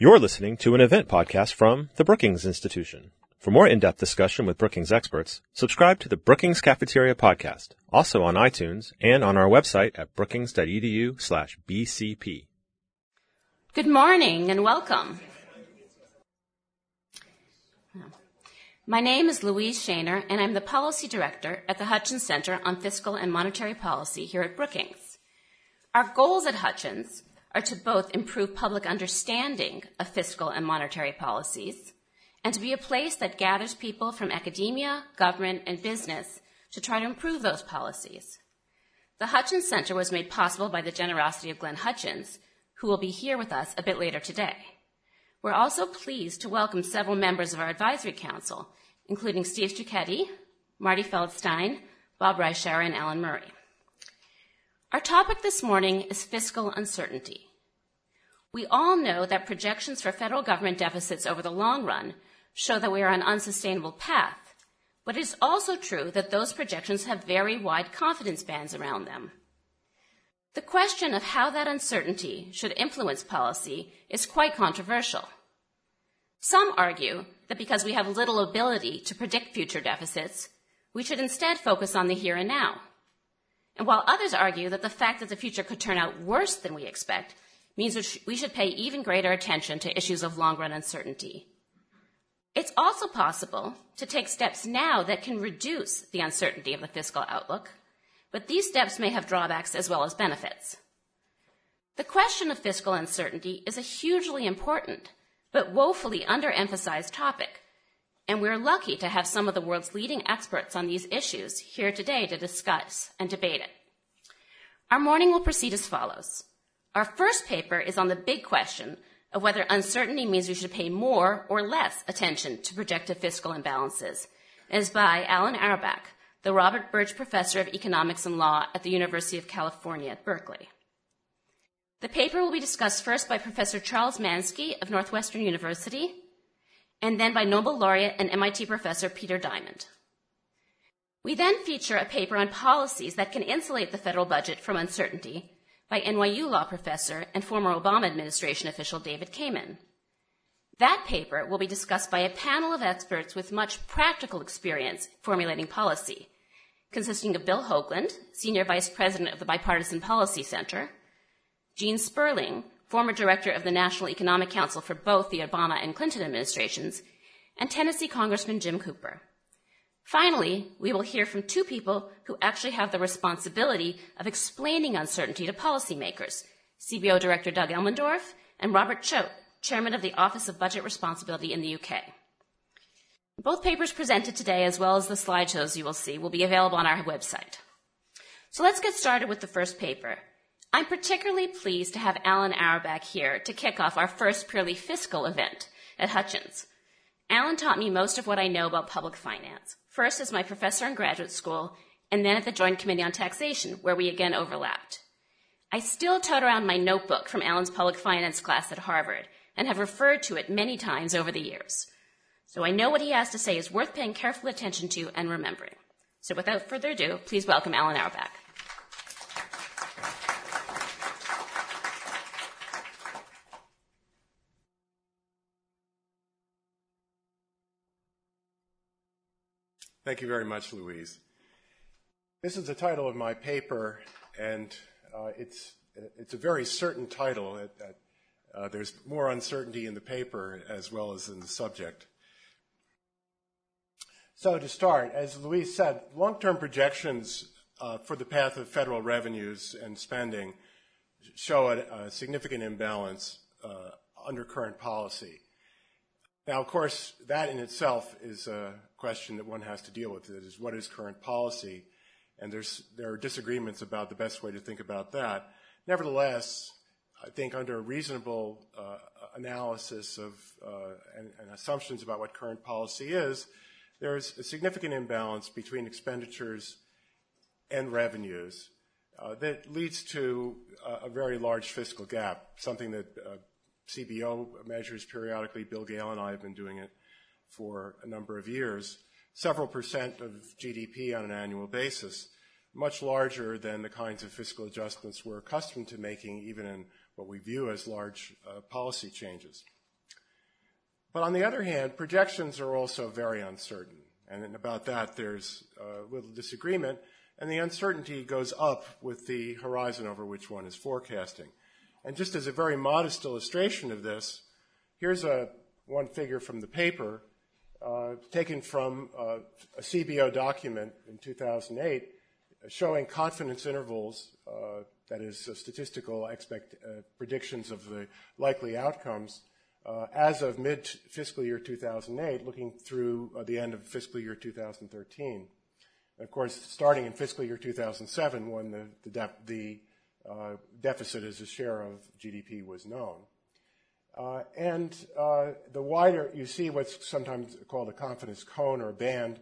You're listening to an event podcast from the Brookings Institution. For more in-depth discussion with Brookings experts, subscribe to the Brookings Cafeteria podcast, also on iTunes and on our website at brookings.edu/BCP. Good morning and welcome. My name is Louise Shaner, and I'm the Policy Director at the Hutchins Center on Fiscal and Monetary Policy here at Brookings. Our goals at Hutchins are to both improve public understanding of fiscal and monetary policies and to be a place that gathers people from academia, government, and business to try to improve those policies. The Hutchins Center was made possible by the generosity of Glenn Hutchins, who will be here with us a bit later today. We're also pleased to welcome several members of our advisory council, including Steve Stucchetti, Marty Feldstein, Bob Reischauer, and Alan Murray. Our topic this morning is fiscal uncertainty. We all know that projections for federal government deficits over the long run show that we are on an unsustainable path, but it is also true that those projections have very wide confidence bands around them. The question of how that uncertainty should influence policy is quite controversial. Some argue that because we have little ability to predict future deficits, we should instead focus on the here and now. And while others argue that the fact that the future could turn out worse than we expect means we should pay even greater attention to issues of long-run uncertainty. It's also possible to take steps now that can reduce the uncertainty of the fiscal outlook, but these steps may have drawbacks as well as benefits. The question of fiscal uncertainty is a hugely important but woefully underemphasized topic, and we're lucky to have some of the world's leading experts on these issues here today to discuss and debate it. Our morning will proceed as follows. Our first paper is on the big question of whether uncertainty means we should pay more or less attention to projected fiscal imbalances. It is by Alan Auerbach, the Robert Birch Professor of Economics and Law at the University of California at Berkeley. The paper will be discussed first by Professor Charles Mansky of Northwestern University, and then by Nobel laureate and MIT professor Peter Diamond. We then feature a paper on policies that can insulate the federal budget from uncertainty by NYU law professor and former Obama administration official David Kamen. That paper will be discussed by a panel of experts with much practical experience formulating policy, consisting of Bill Hoagland, Senior Vice President of the Bipartisan Policy Center, Gene Sperling, former director of the National Economic Council for both the Obama and Clinton administrations, and Tennessee Congressman Jim Cooper. Finally, we will hear from two people who actually have the responsibility of explaining uncertainty to policymakers, CBO Director Doug Elmendorf and Robert Choate, Chairman of the Office of Budget Responsibility in the UK. Both papers presented today, as well as the slideshows you will see, will be available on our website. So let's get started with the first paper. I'm particularly pleased to have Alan Auerbach here to kick off our first purely fiscal event at Hutchins. Alan taught me most of what I know about public finance, first as my professor in graduate school, and then at the Joint Committee on Taxation, where we again overlapped. I still tote around my notebook from Alan's public finance class at Harvard and have referred to it many times over the years. So I know what he has to say is worth paying careful attention to and remembering. So without further ado, please welcome Alan Auerbach. Thank you very much, Louise. This is the title of my paper, and it's a very certain title. There's more uncertainty in the paper as well as in the subject. So to start, as Louise said, long-term projections for the path of federal revenues and spending show a significant imbalance under current policy. Now, of course, that in itself is a question that one has to deal with. It is, what is current policy? And there are disagreements about the best way to think about that. Nevertheless, I think under a reasonable analysis of and assumptions about what current policy is, there's a significant imbalance between expenditures and revenues that leads to a very large fiscal gap, something that CBO measures periodically. Bill Gale and I have been doing it for a number of years. Several percent of GDP on an annual basis, much larger than the kinds of fiscal adjustments we're accustomed to making, even in what we view as large policy changes. But on the other hand, projections are also very uncertain. And about that, there's little disagreement. And the uncertainty goes up with the horizon over which one is forecasting. And just as a very modest illustration of this, here's one figure from the paper taken from a CBO document in 2008 showing confidence intervals, that is statistical predictions of the likely outcomes, as of mid-fiscal year 2008, looking through the end of fiscal year 2013. And of course, starting in fiscal year 2007, when the deficit as a share of GDP was known. The wider, you see what's sometimes called a confidence cone or a band.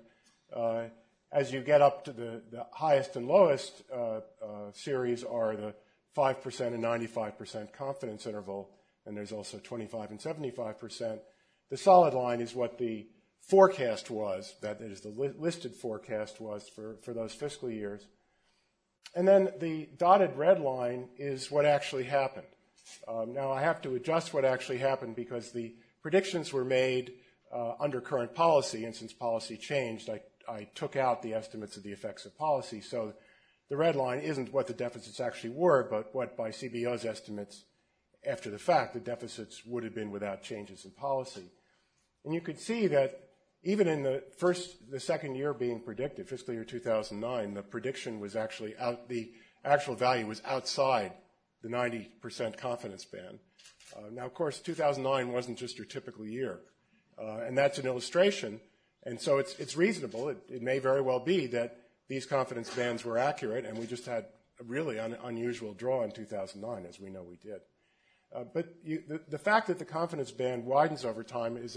As you get up to the highest and lowest series are the 5% and 95% confidence interval, and there's also 25 and 75%. The solid line is what the forecast was, that is the listed forecast was for those fiscal years. And then the dotted red line is what actually happened. Now I have to adjust what actually happened because the predictions were made under current policy, and since policy changed, I took out the estimates of the effects of policy. So the red line isn't what the deficits actually were, but what by CBO's estimates after the fact the deficits would have been without changes in policy. And you could see that even in the second year being predicted, fiscal year 2009, the prediction was actually out, the actual value was outside the 90% confidence band. Now, of course, 2009 wasn't just your typical year. And that's an illustration. And so it's reasonable. It may very well be that these confidence bands were accurate, and we just had a really unusual draw in 2009, as we know we did. But the fact that the confidence band widens over time is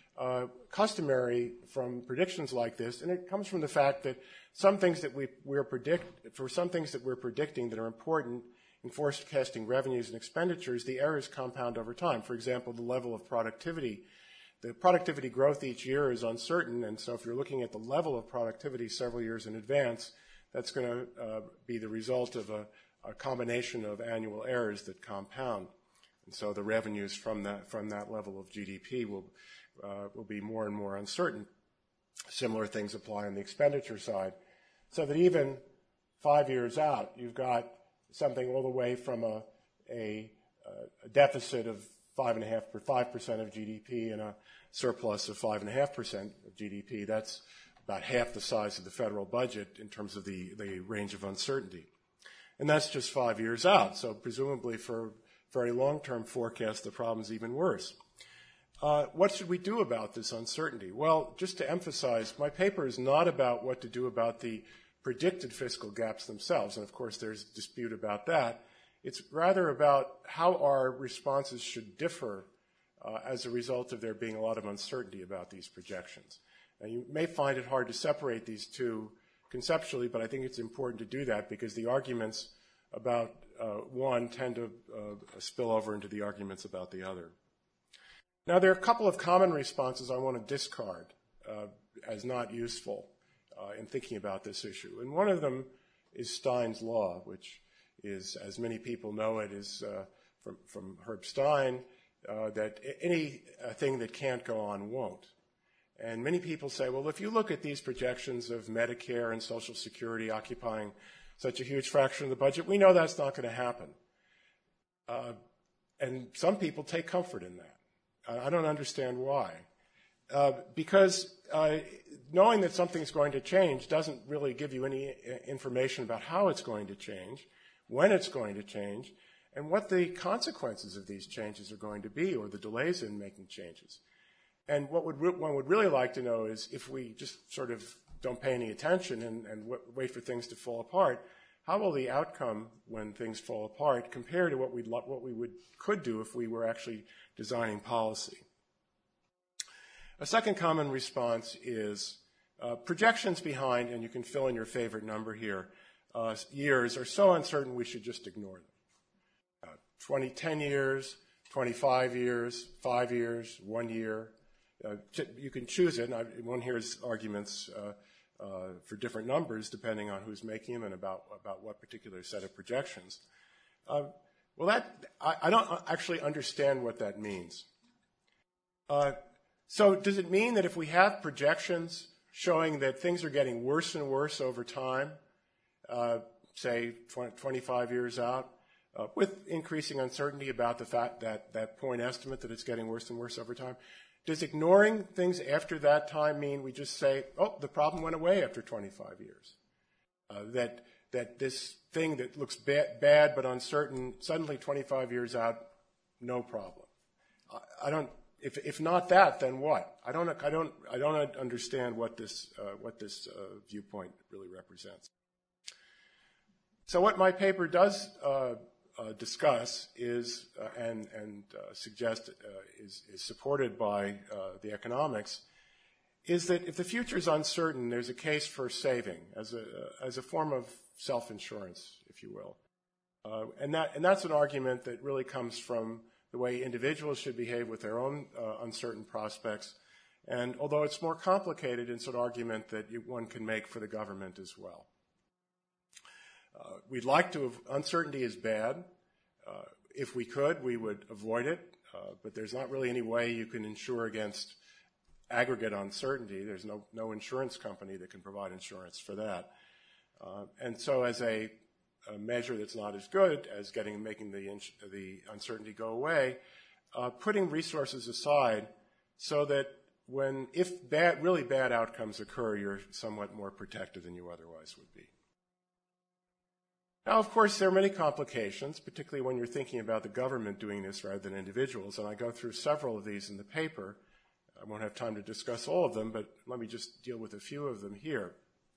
customary from predictions like this, and it comes from the fact that some things that we're predicting that are important in forecasting revenues and expenditures, the errors compound over time. For example, the level of productivity. The productivity growth each year is uncertain, and so if you're looking at the level of productivity several years in advance, that's going to be the result of a combination of annual errors that compound. And so the revenues from that level of GDP will be more and more uncertain. Similar things apply on the expenditure side. So that even 5 years out, you've got something all the way from a deficit of 5% of GDP and a surplus of 5.5% of GDP. That's about half the size of the federal budget in terms of the range of uncertainty. And that's just 5 years out. So presumably for very long-term forecasts, the problem's even worse. What should we do about this uncertainty? Well, just to emphasize, my paper is not about what to do about the predicted fiscal gaps themselves, and of course there's dispute about that. It's rather about how our responses should differ as a result of there being a lot of uncertainty about these projections. Now, you may find it hard to separate these two conceptually, but I think it's important to do that because the arguments about one tend to spill over into the arguments about the other. Now, there are a couple of common responses I want to discard as not useful in thinking about this issue. And one of them is Stein's law, which is, as many people know it, is from Herb Stein, that anything that can't go on won't. And many people say, well, if you look at these projections of Medicare and Social Security occupying such a huge fraction of the budget, we know that's not going to happen. And some people take comfort in that. I don't understand why. Because knowing that something's going to change doesn't really give you any information about how it's going to change, when it's going to change, and what the consequences of these changes are going to be, or the delays in making changes. And what one would really like to know is if we just sort of don't pay any attention and wait for things to fall apart, how will the outcome when things fall apart compare to what we could do if we were actually designing policy? A second common response is projections behind, and you can fill in your favorite number here, years are so uncertain we should just ignore them. 10 years, 25 years, 5 years, 1 year. You can choose it. One hears arguments for different numbers depending on who's making them and about what particular set of projections. Well, I don't actually understand what that means. So does it mean that if we have projections showing that things are getting worse and worse over time, say 25 years out, with increasing uncertainty about the fact that point estimate that it's getting worse and worse over time, does ignoring things after that time mean we just say, oh, the problem went away after 25 years? That this thing that looks bad but uncertain, suddenly 25 years out, no problem. I don't. If not that, then what? I don't understand what this viewpoint really represents. So what my paper does discuss is and suggest is supported by the economics, is that if the future is uncertain, there's a case for saving as a form of self-insurance, if you will, and that's an argument that really comes from the way individuals should behave with their own uncertain prospects, and although it's more complicated, it's an argument that one can make for the government as well. We'd like to uncertainty is bad. If we could, we would avoid it, but there's not really any way you can insure against aggregate uncertainty. There's no insurance company that can provide insurance for that. And so as a measure that's not as good as making the uncertainty go away, putting resources aside so that if really bad outcomes occur, you're somewhat more protected than you otherwise would be. Now, of course, there are many complications, particularly when you're thinking about the government doing this rather than individuals, and I go through several of these in the paper. I won't have time to discuss all of them, but let me just deal with a few of them here.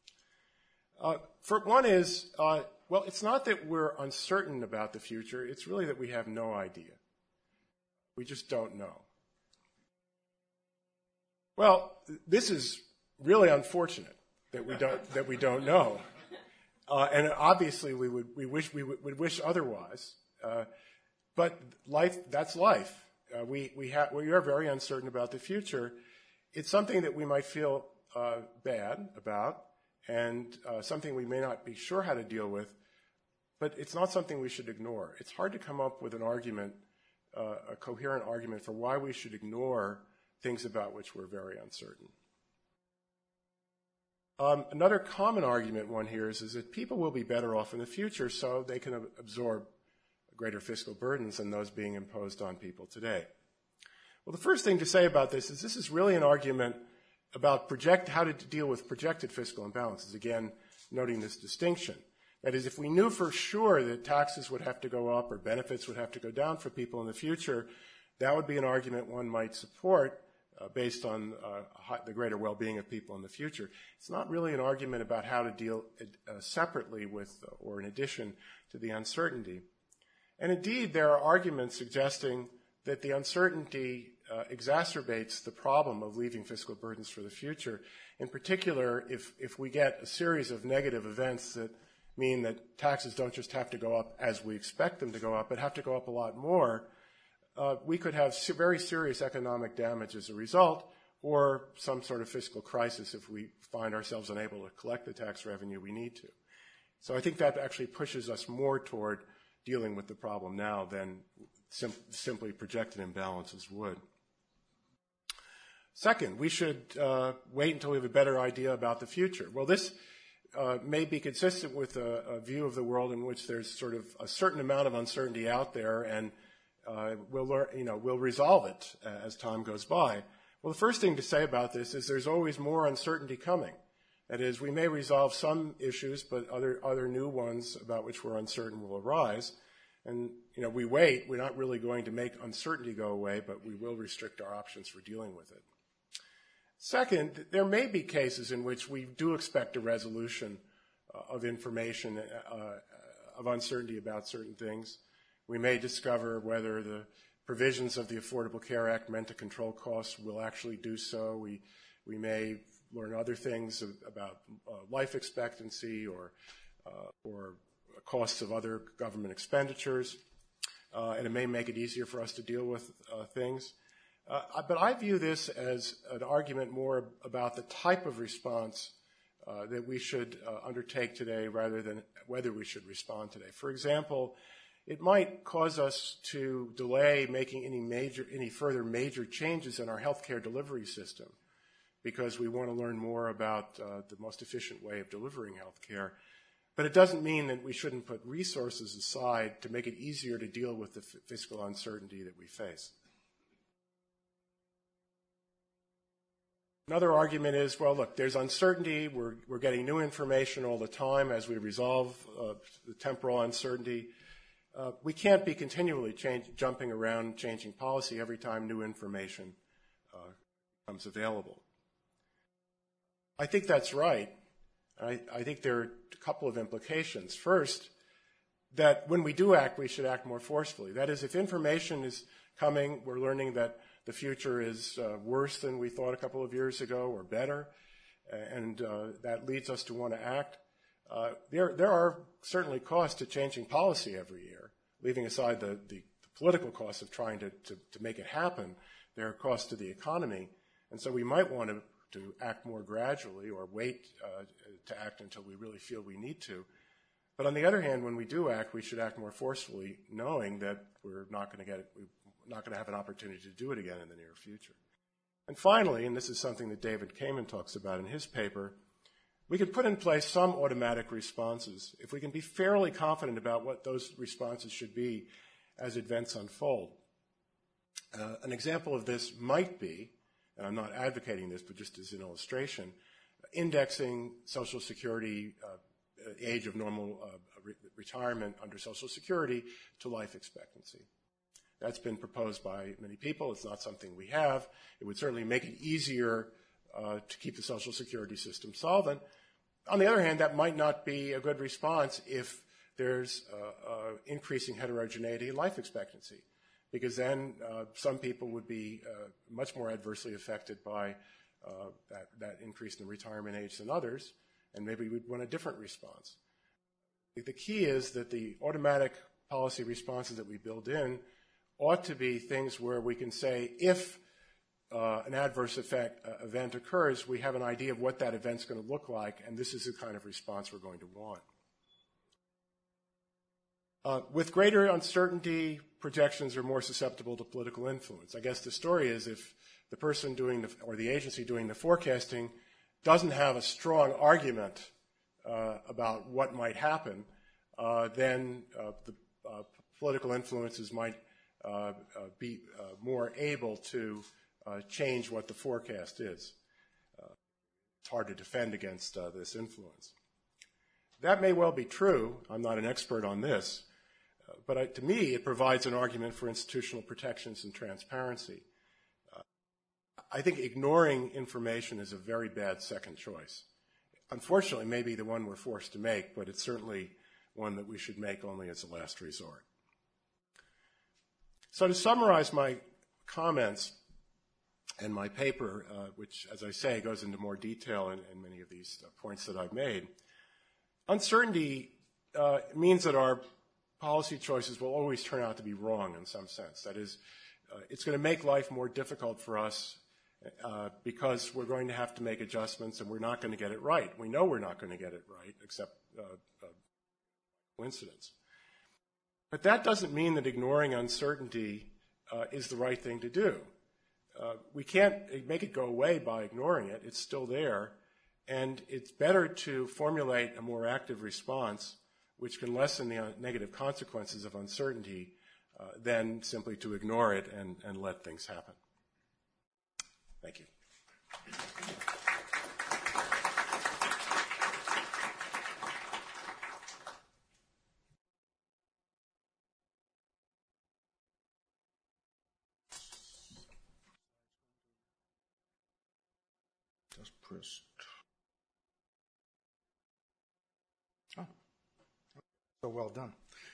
For one is, well, it's not that we're uncertain about the future, it's really that we have no idea. We just don't know. Well, this is really unfortunate that we don't know. And obviously we would wish otherwise. But that's life. We are very uncertain about the future. It's something that we might feel bad about, and something we may not be sure how to deal with, but it's not something we should ignore. It's hard to come up with an argument, a coherent argument for why we should ignore things about which we're very uncertain. Another common argument one hears is that people will be better off in the future, so they can absorb greater fiscal burdens than those being imposed on people today. Well, the first thing to say about this is really an argument about how to deal with projected fiscal imbalances, again, noting this distinction. That is, if we knew for sure that taxes would have to go up or benefits would have to go down for people in the future, that would be an argument one might support based on the greater well-being of people in the future. It's not really an argument about how to deal separately with or in addition to the uncertainty. And indeed, there are arguments suggesting that the uncertainty exacerbates the problem of leaving fiscal burdens for the future. In particular, if we get a series of negative events that mean that taxes don't just have to go up as we expect them to go up, but have to go up a lot more, we could have very serious economic damage as a result, or some sort of fiscal crisis if we find ourselves unable to collect the tax revenue we need to. So I think that actually pushes us more toward dealing with the problem now than simply projected imbalances would. Second, we should wait until we have a better idea about the future. Well, this may be consistent with a view of the world in which there's sort of a certain amount of uncertainty out there, and we'll resolve it as time goes by. Well, the first thing to say about this is there's always more uncertainty coming. That is, we may resolve some issues, but other new ones about which we're uncertain will arise. And, we wait. We're not really going to make uncertainty go away, but we will restrict our options for dealing with it. Second, there may be cases in which we do expect a resolution of information, of uncertainty about certain things. We may discover whether the provisions of the Affordable Care Act meant to control costs will actually do so. We may learn other things about life expectancy or costs of other government expenditures, and it may make it easier for us to deal with things. But I view this as an argument more about the type of response that we should undertake today rather than whether we should respond today. For example, it might cause us to delay making any further major changes in our healthcare delivery system because we want to learn more about the most efficient way of delivering healthcare. But it doesn't mean that we shouldn't put resources aside to make it easier to deal with the fiscal uncertainty that we face. Another argument is, well, look, there's uncertainty. We're getting new information all the time as we resolve the temporal uncertainty. We can't be continually jumping around, changing policy every time new information becomes available. I think that's right. I think there are a couple of implications. First, that when we do act, we should act more forcefully. That is, if information is coming, we're learning that the future is worse than we thought a couple of years ago or better, and that leads us to want to act. There are certainly costs to changing policy every year, leaving aside the political costs of trying to make it happen. There are costs to the economy, and so we might want to act more gradually or wait to act until we really feel we need to. But on the other hand, when we do act, we should act more forcefully, knowing that we're not going to have an opportunity to do it again in the near future. And finally, and this is something that David Kamen talks about in his paper, we could put in place some automatic responses if we can be fairly confident about what those responses should be as events unfold. An example of this might be, and I'm not advocating this, but just as an illustration, indexing Social Security age of normal retirement under Social Security to life expectancy. That's been proposed by many people. It's not something we have. It would certainly make it easier to keep the Social Security system solvent. On the other hand, that might not be a good response if there's increasing heterogeneity in life expectancy, because then some people would be much more adversely affected by that increase in retirement age than others, and maybe we'd want a different response. The key is that the automatic policy responses that we build in ought to be things where we can say, if an adverse event occurs, we have an idea of what that event's going to look like, and this is the kind of response we're going to want. With greater uncertainty, projections are more susceptible to political influence. I guess the story is if the person doing or the agency doing the forecasting doesn't have a strong argument about what might happen, then the political influences might be more able to change what the forecast is. It's hard to defend against this influence. That may well be true. I'm not an expert on this. But to me, it provides an argument for institutional protections and transparency. I think ignoring information is a very bad second choice. Unfortunately, maybe the one we're forced to make, but it's certainly one that we should make only as a last resort. So to summarize my comments and my paper, which, as I say, goes into more detail in many of these points that I've made, uncertainty means that our policy choices will always turn out to be wrong in some sense. That is, it's going to make life more difficult for us because we're going to have to make adjustments and we're not going to get it right. We know we're not going to get it right, except coincidence. But that doesn't mean that ignoring uncertainty is the right thing to do. We can't make it go away by ignoring it. It's still there. And it's better to formulate a more active response which can lessen the negative consequences of uncertainty than simply to ignore it and let things happen. Thank you. Just press. Oh, so well done.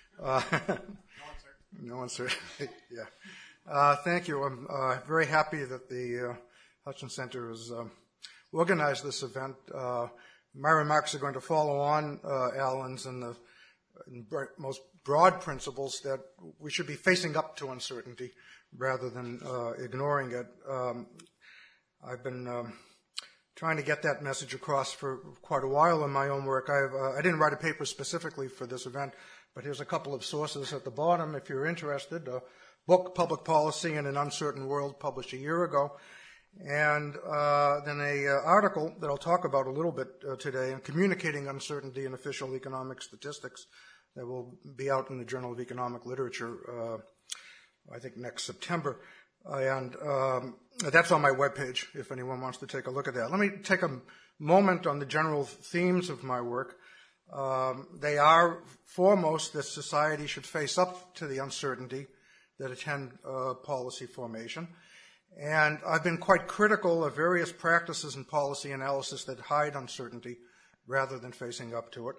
No uncertainty. Yeah. Thank you. I'm very happy that the Hutchins Center has organized this event. My remarks are going to follow on Alan's in the most broad principles that we should be facing up to uncertainty rather than ignoring it. I've been trying to get that message across for quite a while in my own work. I didn't write a paper specifically for this event, But here's a couple of sources at the bottom if you're interested. A book, Public Policy in an Uncertain World, published a year ago. And then an article that I'll talk about a little bit today on communicating uncertainty in official economic statistics that will be out in the Journal of Economic Literature, I think next September. And that's on my webpage if anyone wants to take a look at that. Let me take a moment on the general themes of my work. They are foremost that society should face up to the uncertainty that attend policy formation. And I've been quite critical of various practices in policy analysis that hide uncertainty rather than facing up to it.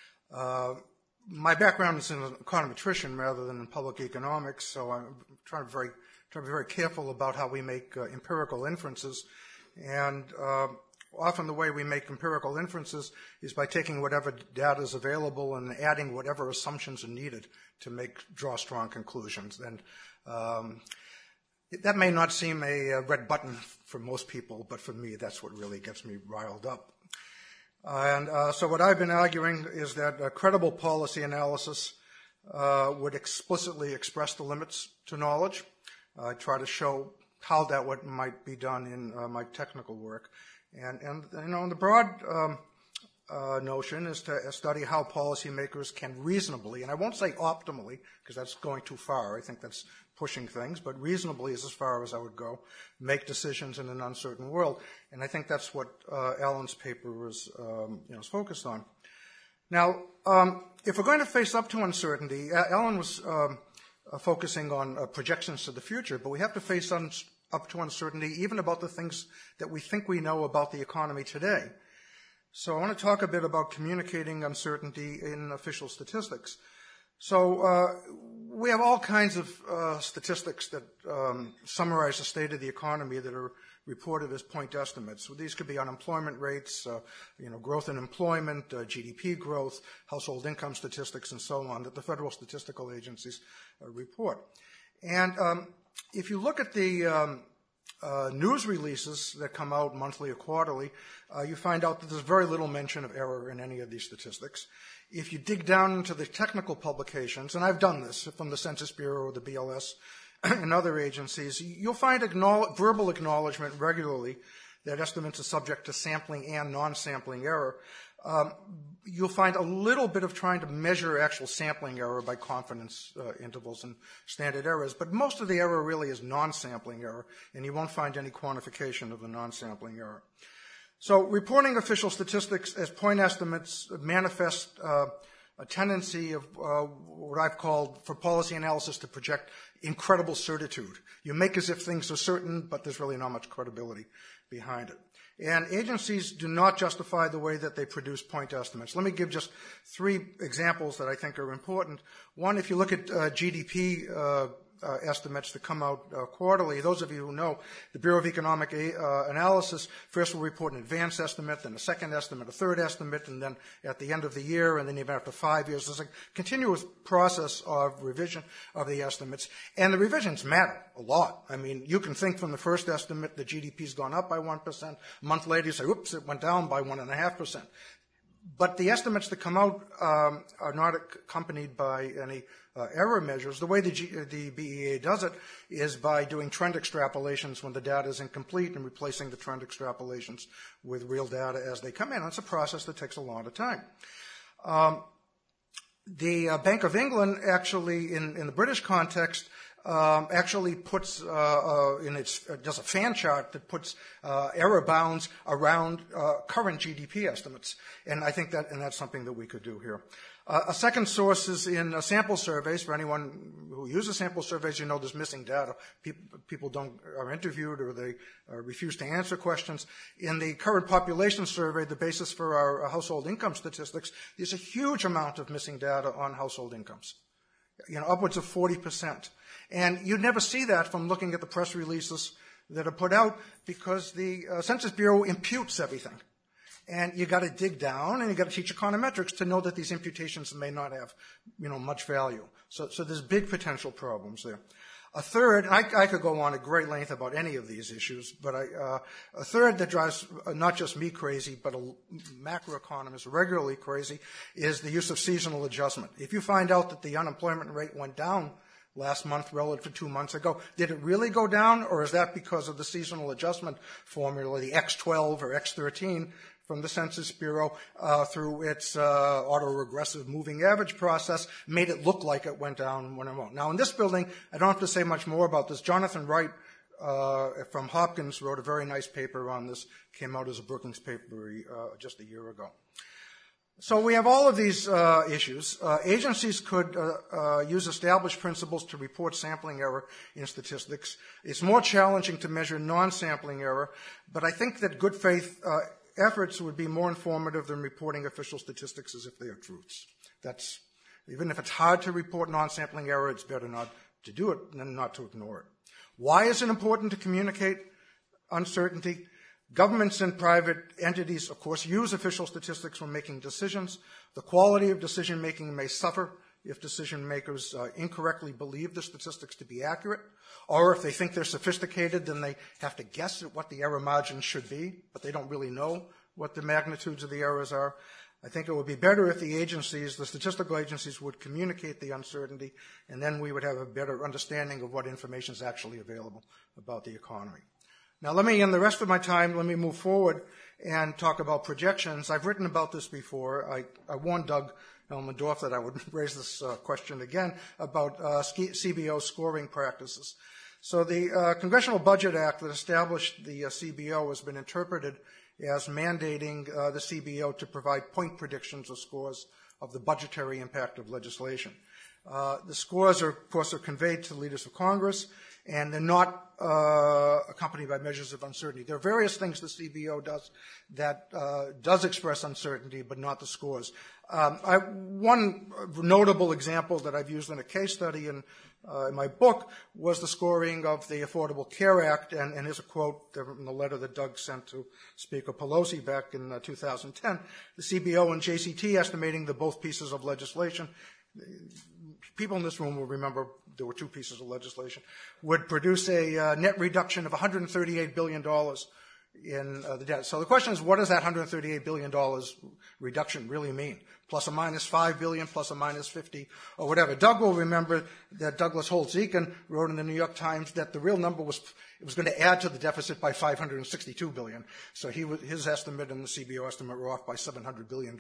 My background is in an econometrician rather than in public economics, so I'm trying to be very careful about how we make empirical inferences. And often the way we make empirical inferences is by taking whatever data is available and adding whatever assumptions are needed to draw strong conclusions. And that may not seem a red button for most people, but for me, that's what really gets me riled up. And so what I've been arguing is that credible policy analysis would explicitly express the limits to knowledge. I try to show how that might be done in my technical work. And the broad notion is to study how policymakers can reasonably, and I won't say optimally, because that's going too far. I think that's pushing things, but reasonably is as far as I would go, make decisions in an uncertain world. And I think that's what Alan's paper is focused on. Now, if we're going to face up to uncertainty, Alan was focusing on projections to the future, but we have to face up to uncertainty even about the things that we think we know about the economy today. So I want to talk a bit about communicating uncertainty in official statistics. So we have all kinds of statistics that summarize the state of the economy that are reported as point estimates. So these could be unemployment rates, growth in employment, GDP growth, household income statistics, and so on that the federal statistical agencies report. And if you look at the news releases that come out monthly or quarterly, you find out that there's very little mention of error in any of these statistics. If you dig down into the technical publications, and I've done this from the Census Bureau or the BLS and other agencies, you'll find verbal acknowledgement regularly that estimates are subject to sampling and non-sampling error. You'll find a little bit of trying to measure actual sampling error by confidence intervals and standard errors, but most of the error really is non-sampling error, and you won't find any quantification of the non-sampling error. So reporting official statistics as point estimates manifest a tendency of what I've called for policy analysis to project incredible certitude. You make as if things are certain, but there's really not much credibility behind it. And agencies do not justify the way that they produce point estimates. Let me give just 3 examples that I think are important. One, if you look at GDP estimates that come out quarterly, those of you who know, the Bureau of Economic Analysis first will report an advance estimate, then a second estimate, a third estimate, and then at the end of the year, and then even after 5 years, there's a continuous process of revision of the estimates. And the revisions matter a lot. I mean, you can think from the first estimate that GDP's gone up by 1%. A month later, you say, oops, it went down by 1.5%. But the estimates that come out are not accompanied by any error measures. The way the BEA does it is by doing trend extrapolations when the data is incomplete and replacing the trend extrapolations with real data as they come in. That's a process that takes a lot of time. The Bank of England actually, in the British context, actually puts does a fan chart that puts error bounds around current GDP estimates, and I think that's something that we could do here. A second source is in sample surveys. For anyone who uses sample surveys, you know there's missing data. People are interviewed or they refuse to answer questions. In the current population survey, the basis for our household income statistics, there's a huge amount of missing data on household incomes, upwards of 40%. And you'd never see that from looking at the press releases that are put out because the Census Bureau imputes everything. And you got to dig down and you got to teach econometrics to know that these imputations may not have, much value. So there's big potential problems there. A third, I could go on at great length about any of these issues, but a third that drives not just me crazy, but macroeconomists regularly crazy, is the use of seasonal adjustment. If you find out that the unemployment rate went down last month relative to 2 months ago, did it really go down, or is that because of the seasonal adjustment formula, the X12 or X13 from the Census Bureau through its autoregressive moving average process made it look like it went down when it won't. Now, in this building, I don't have to say much more about this. Jonathan Wright from Hopkins wrote a very nice paper on this, came out as a Brookings paper just a year ago. So we have all of these issues. Agencies could use established principles to report sampling error in statistics. It's more challenging to measure non-sampling error, but I think that good faith efforts would be more informative than reporting official statistics as if they are truths. Even if it's hard to report non-sampling error, it's better not to do it than not to ignore it. Why is it important to communicate uncertainty? Governments and private entities, of course, use official statistics when making decisions. The quality of decision-making may suffer if decision-makers incorrectly believe the statistics to be accurate, or if they think they're sophisticated, then they have to guess at what the error margins should be, but they don't really know what the magnitudes of the errors are. I think it would be better if the statistical agencies would communicate the uncertainty, and then we would have a better understanding of what information is actually available about the economy. Now, in the rest of my time, let me move forward and talk about projections. I've written about this before. I warned Doug Elmendorf that I would raise this question again about CBO scoring practices. So the Congressional Budget Act that established the CBO has been interpreted as mandating the CBO to provide point predictions or scores of the budgetary impact of legislation. The scores, of course, are conveyed to leaders of Congress, and they're not accompanied by measures of uncertainty. There are various things the CBO does that does express uncertainty, but not the scores. One notable example that I've used in a case study in my book was the scoring of the Affordable Care Act, and here's a quote from the letter that Doug sent to Speaker Pelosi back in 2010. The CBO and JCT estimating that both pieces of legislation, people in this room will remember there were two pieces of legislation, would produce a net reduction of $138 billion in the debt. So the question is, what does that $138 billion reduction really mean? Plus or minus $5 billion, plus or minus 50, or whatever. Doug will remember that Douglas Holt-Zekin wrote in the New York Times that the real number was going to add to the deficit by $562 billion. So his estimate and the CBO estimate were off by $700 billion.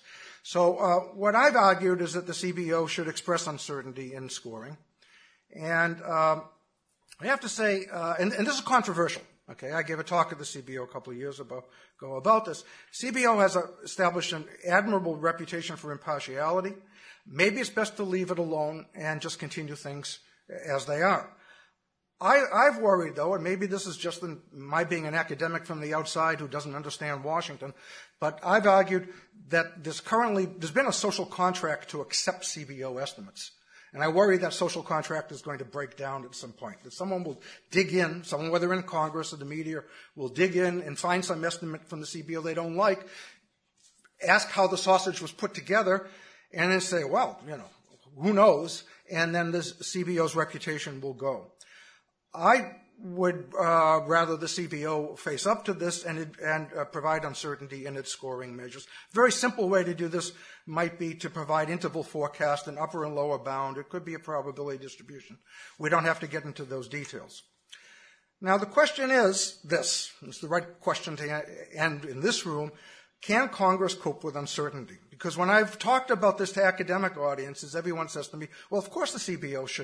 So what I've argued is that the CBO should express uncertainty in scoring. And I have to say, and this is controversial. Okay, I gave a talk at the CBO a couple of years ago about this. CBO has established an admirable reputation for impartiality. Maybe it's best to leave it alone and just continue things as they are. I've worried, though, and maybe this is just my being an academic from the outside who doesn't understand Washington, but I've argued that there's been a social contract to accept CBO estimates. And I worry that social contract is going to break down at some point, that someone will dig in, whether in Congress or the media, will dig in and find some estimate from the CBO they don't like, ask how the sausage was put together, and then say, well, who knows? And then this CBO's reputation will go. I would rather the CBO face up to this and provide uncertainty in its scoring measures. A very simple way to do this might be to provide interval forecast, an upper and lower bound. It could be a probability distribution. We don't have to get into those details. Now, the question is this. It's the right question to end in this room. Can Congress cope with uncertainty? Because when I've talked about this to academic audiences, everyone says to me, well, of course the CBO should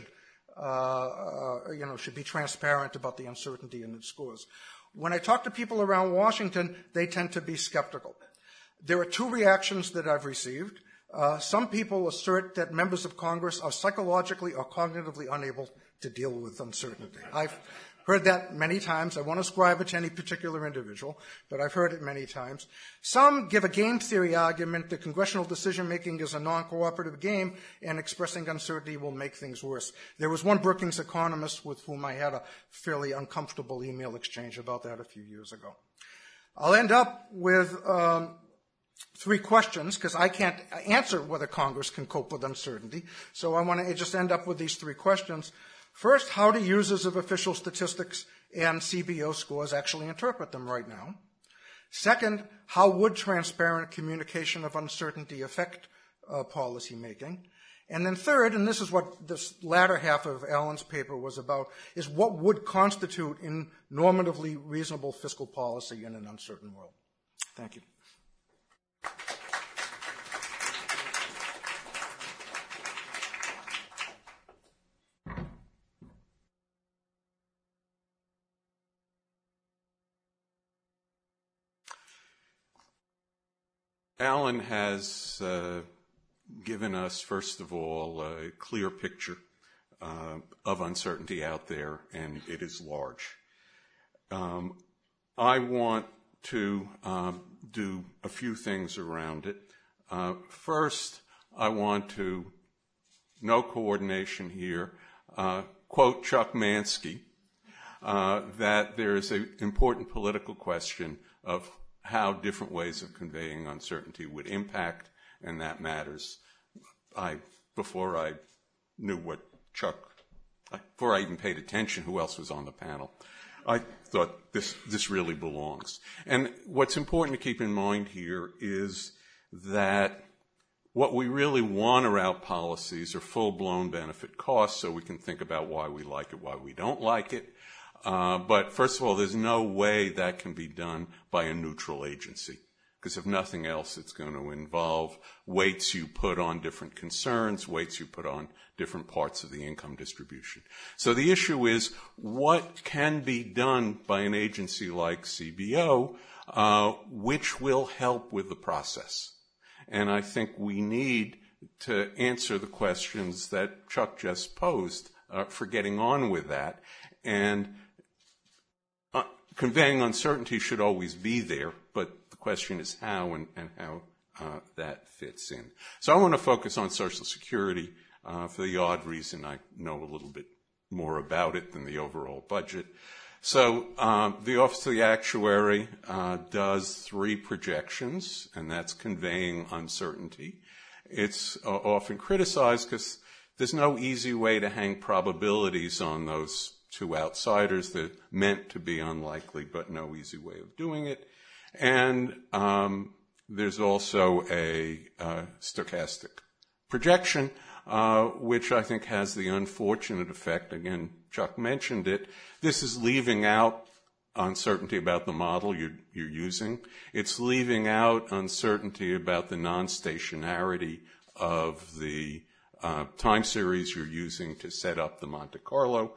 be transparent about the uncertainty in its scores. When I talk to people around Washington, they tend to be skeptical. There are two reactions that I've received. Some people assert that members of Congress are psychologically or cognitively unable to deal with uncertainty. I've heard that many times. I won't ascribe it to any particular individual, but I've heard it many times. Some give a game theory argument that congressional decision-making is a non-cooperative game and expressing uncertainty will make things worse. There was one Brookings economist with whom I had a fairly uncomfortable email exchange about that a few years ago. I'll end up with three questions because I can't answer whether Congress can cope with uncertainty. So I want to just end up with these three questions. First, how do users of official statistics and CBO scores actually interpret them right now? Second, how would transparent communication of uncertainty affect policy making? And then third, and this is what this latter half of Alan's paper was about, is what would constitute in normatively reasonable fiscal policy in an uncertain world. Thank you. Alan has given us, first of all, a clear picture of uncertainty out there, and it is large. I want to do a few things around it. First, I want to, no coordination here, quote Chuck Mansky, that there is an important political question of how different ways of conveying uncertainty would impact, and that matters. Before I even paid attention who else was on the panel, I thought this really belongs. And what's important to keep in mind here is that what we really want are our policies are full-blown benefit costs, so we can think about why we like it, why we don't like it. But first of all, there's no way that can be done by a neutral agency, because if nothing else, it's going to involve weights you put on different concerns, weights you put on different parts of the income distribution. So the issue is, what can be done by an agency like CBO, which will help with the process? And I think we need to answer the questions that Chuck just posed for getting on with that. And conveying uncertainty should always be there, but the question is how and how that fits in. So I want to focus on Social Security for the odd reason I know a little bit more about it than the overall budget. So the Office of the Actuary does 3 projections, and that's conveying uncertainty. It's often criticized because there's no easy way to hang probabilities on those 2 outsiders. They're meant to be unlikely, but no easy way of doing it. And there's also a stochastic projection, which I think has the unfortunate effect, again, Chuck mentioned it, this is leaving out uncertainty about the model you're using. It's leaving out uncertainty about the non-stationarity of the time series you're using to set up the Monte Carlo.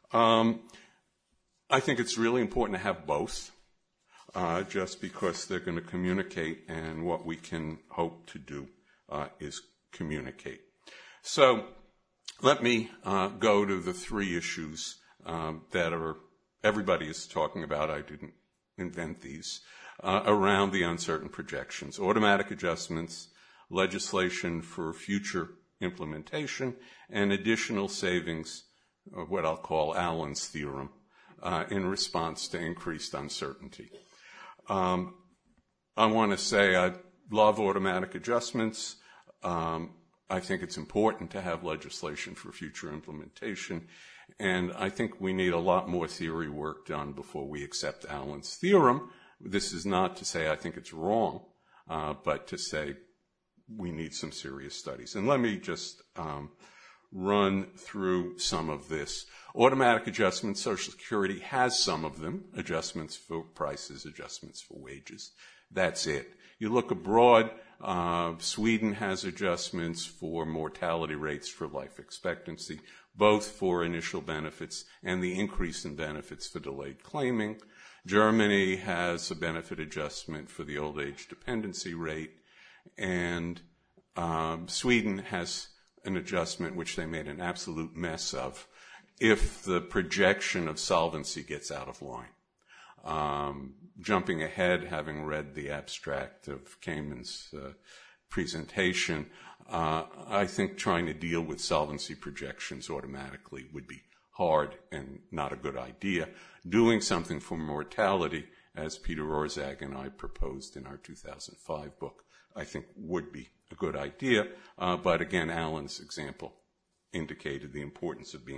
I think it's really important to have both, just because they're going to communicate, and what we can hope to do is communicate. So let me go to the 3 issues that everybody is talking about. I didn't invent these, around the uncertain projections. Automatic adjustments, legislation for future implementation, and additional savings, what I'll call Allen's theorem, in response to increased uncertainty. I want to say I love automatic adjustments. I think it's important to have legislation for future implementation, and I think we need a lot more theory work done before we accept Allen's theorem. This is not to say I think it's wrong, but to say we need some serious studies. And let me just run through some of this. Automatic adjustments, Social Security has some of them, adjustments for prices, adjustments for wages. That's it. You look abroad, Sweden has adjustments for mortality rates for life expectancy, both for initial benefits and the increase in benefits for delayed claiming. Germany has a benefit adjustment for the old age dependency rate, and Sweden has an adjustment which they made an absolute mess of if the projection of solvency gets out of line. Jumping ahead, having read the abstract of Cayman's presentation, I think trying to deal with solvency projections automatically would be hard and not a good idea. Doing something for mortality, as Peter Orszag and I proposed in our 2005 book, I think would be a good idea. But again, Alan's example indicated the importance of being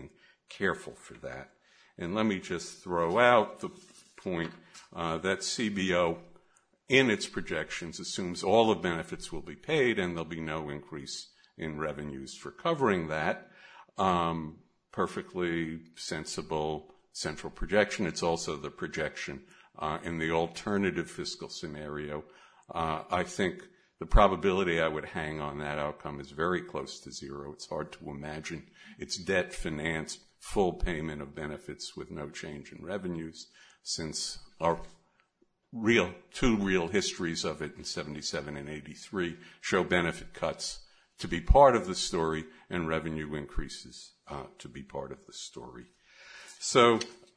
careful for that. And let me just throw out the point that CBO, in its projections, assumes all the benefits will be paid and there'll be no increase in revenues for covering that. Perfectly sensible central projection. It's also the projection in the alternative fiscal scenario. I think the probability I would hang on that outcome is very close to zero. It's hard to imagine. It's debt financed, full payment of benefits with no change in revenues, since our two real histories of it in 77 and 83 show benefit cuts to be part of the story and revenue increases to be part of the story. So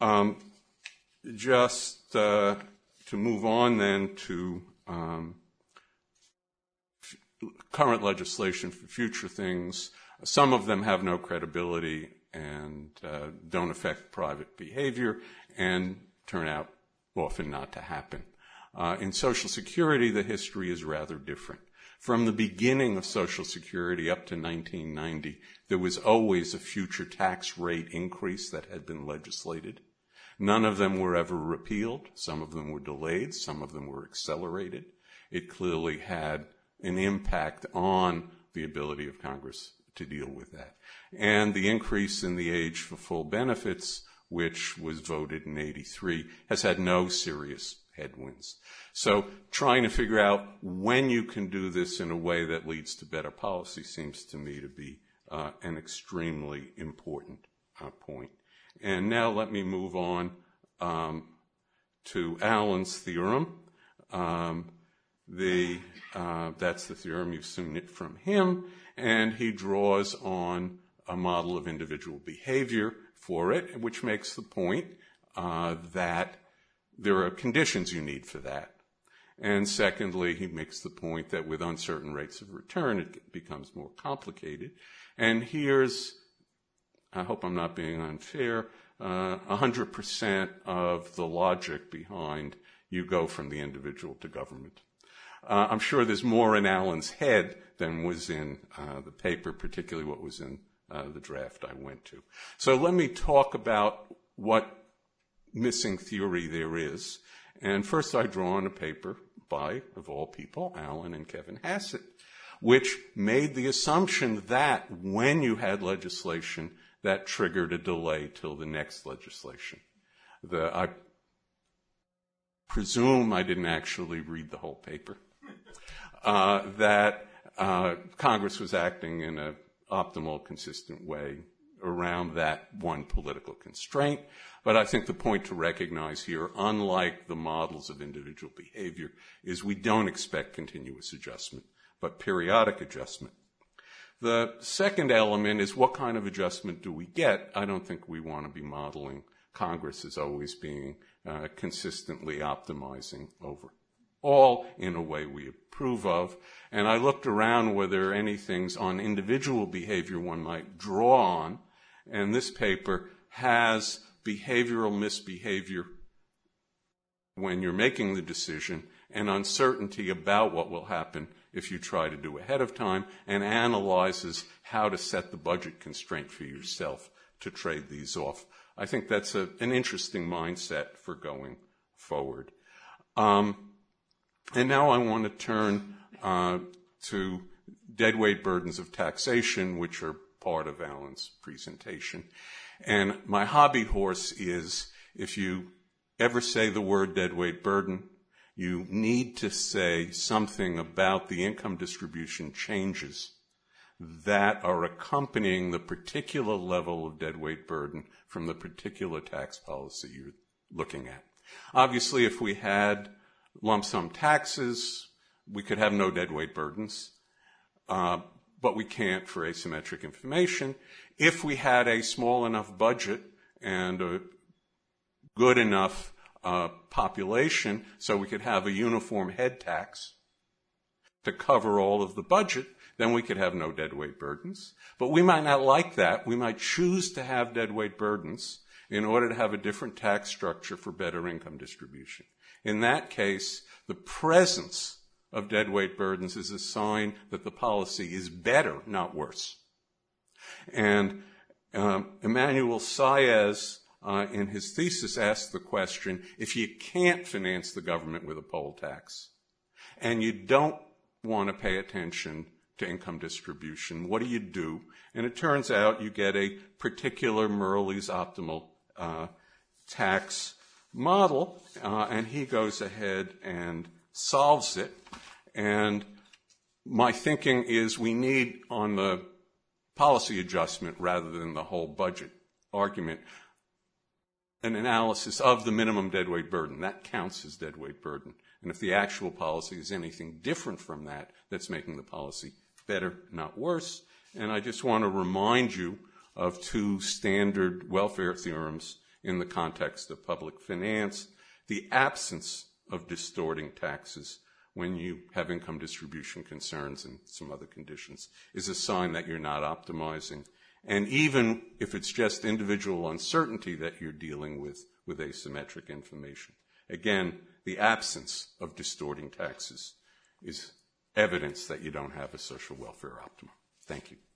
just to move on then to current legislation for future things, some of them have no credibility and don't affect private behavior and turn out often not to happen. In Social Security, the history is rather different. From the beginning of Social Security up to 1990, there was always a future tax rate increase that had been legislated. None of them were ever repealed. Some of them were delayed. Some of them were accelerated. It clearly had an impact on the ability of Congress to deal with that. And the increase in the age for full benefits, which was voted in 83, has had no serious headwinds. So trying to figure out when you can do this in a way that leads to better policy seems to me to be an extremely important point. And now let me move on to Allen's theorem. That's the theorem, you've seen it from him, and he draws on a model of individual behavior for it, which makes the point that there are conditions you need for that. And secondly, he makes the point that with uncertain rates of return, it becomes more complicated. And here's, I hope I'm not being unfair, 100% of the logic behind you go from the individual to government. I'm sure there's more in Allen's head than was in the paper, particularly what was in the draft I went to. So let me talk about what missing theory there is. And first I draw on a paper by, of all people, Allen and Kevin Hassett, which made the assumption that when you had legislation, that triggered a delay till the next legislation. I presume I didn't actually read the whole paper, that Congress was acting in an optimal, consistent way around that one political constraint. But I think the point to recognize here, unlike the models of individual behavior, is we don't expect continuous adjustment, but periodic adjustment. The second element is what kind of adjustment do we get? I don't think we want to be modeling Congress as always being consistently optimizing over all in a way we approve of. And I looked around were there any things on individual behavior one might draw on, and this paper has behavioral misbehavior when you're making the decision and uncertainty about what will happen if you try to do ahead of time, and analyzes how to set the budget constraint for yourself to trade these off. I think that's an interesting mindset for going forward. And now I want to turn to deadweight burdens of taxation, which are part of Allen's presentation. And my hobby horse is, if you ever say the word deadweight burden, you need to say something about the income distribution changes that are accompanying the particular level of deadweight burden from the particular tax policy you're looking at. Obviously, if we had lump sum taxes, we could have no deadweight burdens, but we can't for asymmetric information. If we had a small enough budget and a good enough population so we could have a uniform head tax to cover all of the budget, then we could have no deadweight burdens. But we might not like that. We might choose to have deadweight burdens in order to have a different tax structure for better income distribution. In that case, the presence of deadweight burdens is a sign that the policy is better, not worse. And Emmanuel Saez, in his thesis, asked the question, if you can't finance the government with a poll tax, and you don't want to pay attention to income distribution, what do? And it turns out you get a particular Murley's optimal tax model, and he goes ahead and solves it. And my thinking is we need, on the policy adjustment rather than the whole budget argument, an analysis of the minimum deadweight burden. That counts as deadweight burden. And if the actual policy is anything different from that, that's making the policy better, not worse. And I just want to remind you of two standard welfare theorems in the context of public finance. The absence of distorting taxes when you have income distribution concerns and some other conditions is a sign that you're not optimizing. And even if it's just individual uncertainty that you're dealing with asymmetric information, again, the absence of distorting taxes is evidence that you don't have a social welfare optimum. Thank you.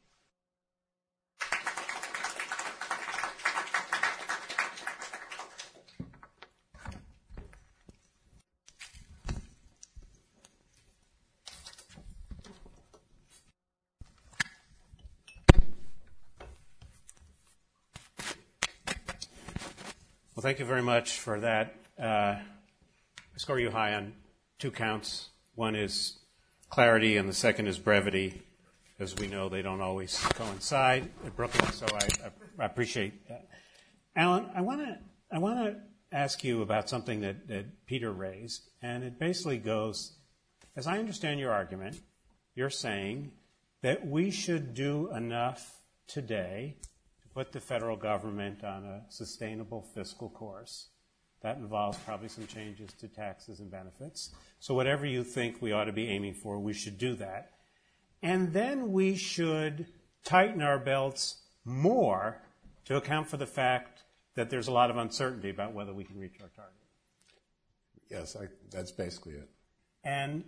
Well, thank you very much for that. I score you high on 2 counts. One is clarity, and the second is brevity. As we know, they don't always coincide at Brookings, so I appreciate that. Alan, I want to ask you about something that Peter raised, and it basically goes, as I understand your argument, you're saying that we should do enough today to put the federal government on a sustainable fiscal course. That involves probably some changes to taxes and benefits. So whatever you think we ought to be aiming for, we should do that. And then we should tighten our belts more to account for the fact that there's a lot of uncertainty about whether we can reach our target. Yes, that's basically it. And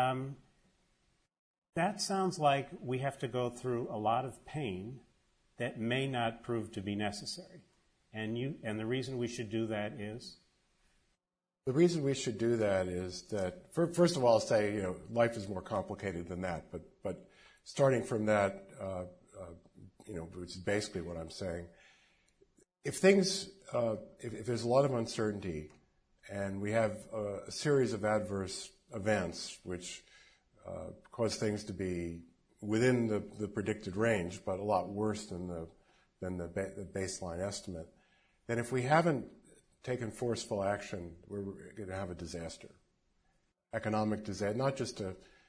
that sounds like we have to go through a lot of pain that may not prove to be necessary. And the reason we should do that is? The reason we should do that is that, first of all, I'll say, life is more complicated than that. But starting from that, which is basically what I'm saying, if there's a lot of uncertainty and we have a series of adverse events which cause things to be within the predicted range, but a lot worse than the baseline estimate, then if we haven't taken forceful action, we're going to have a disaster, economic disaster, not just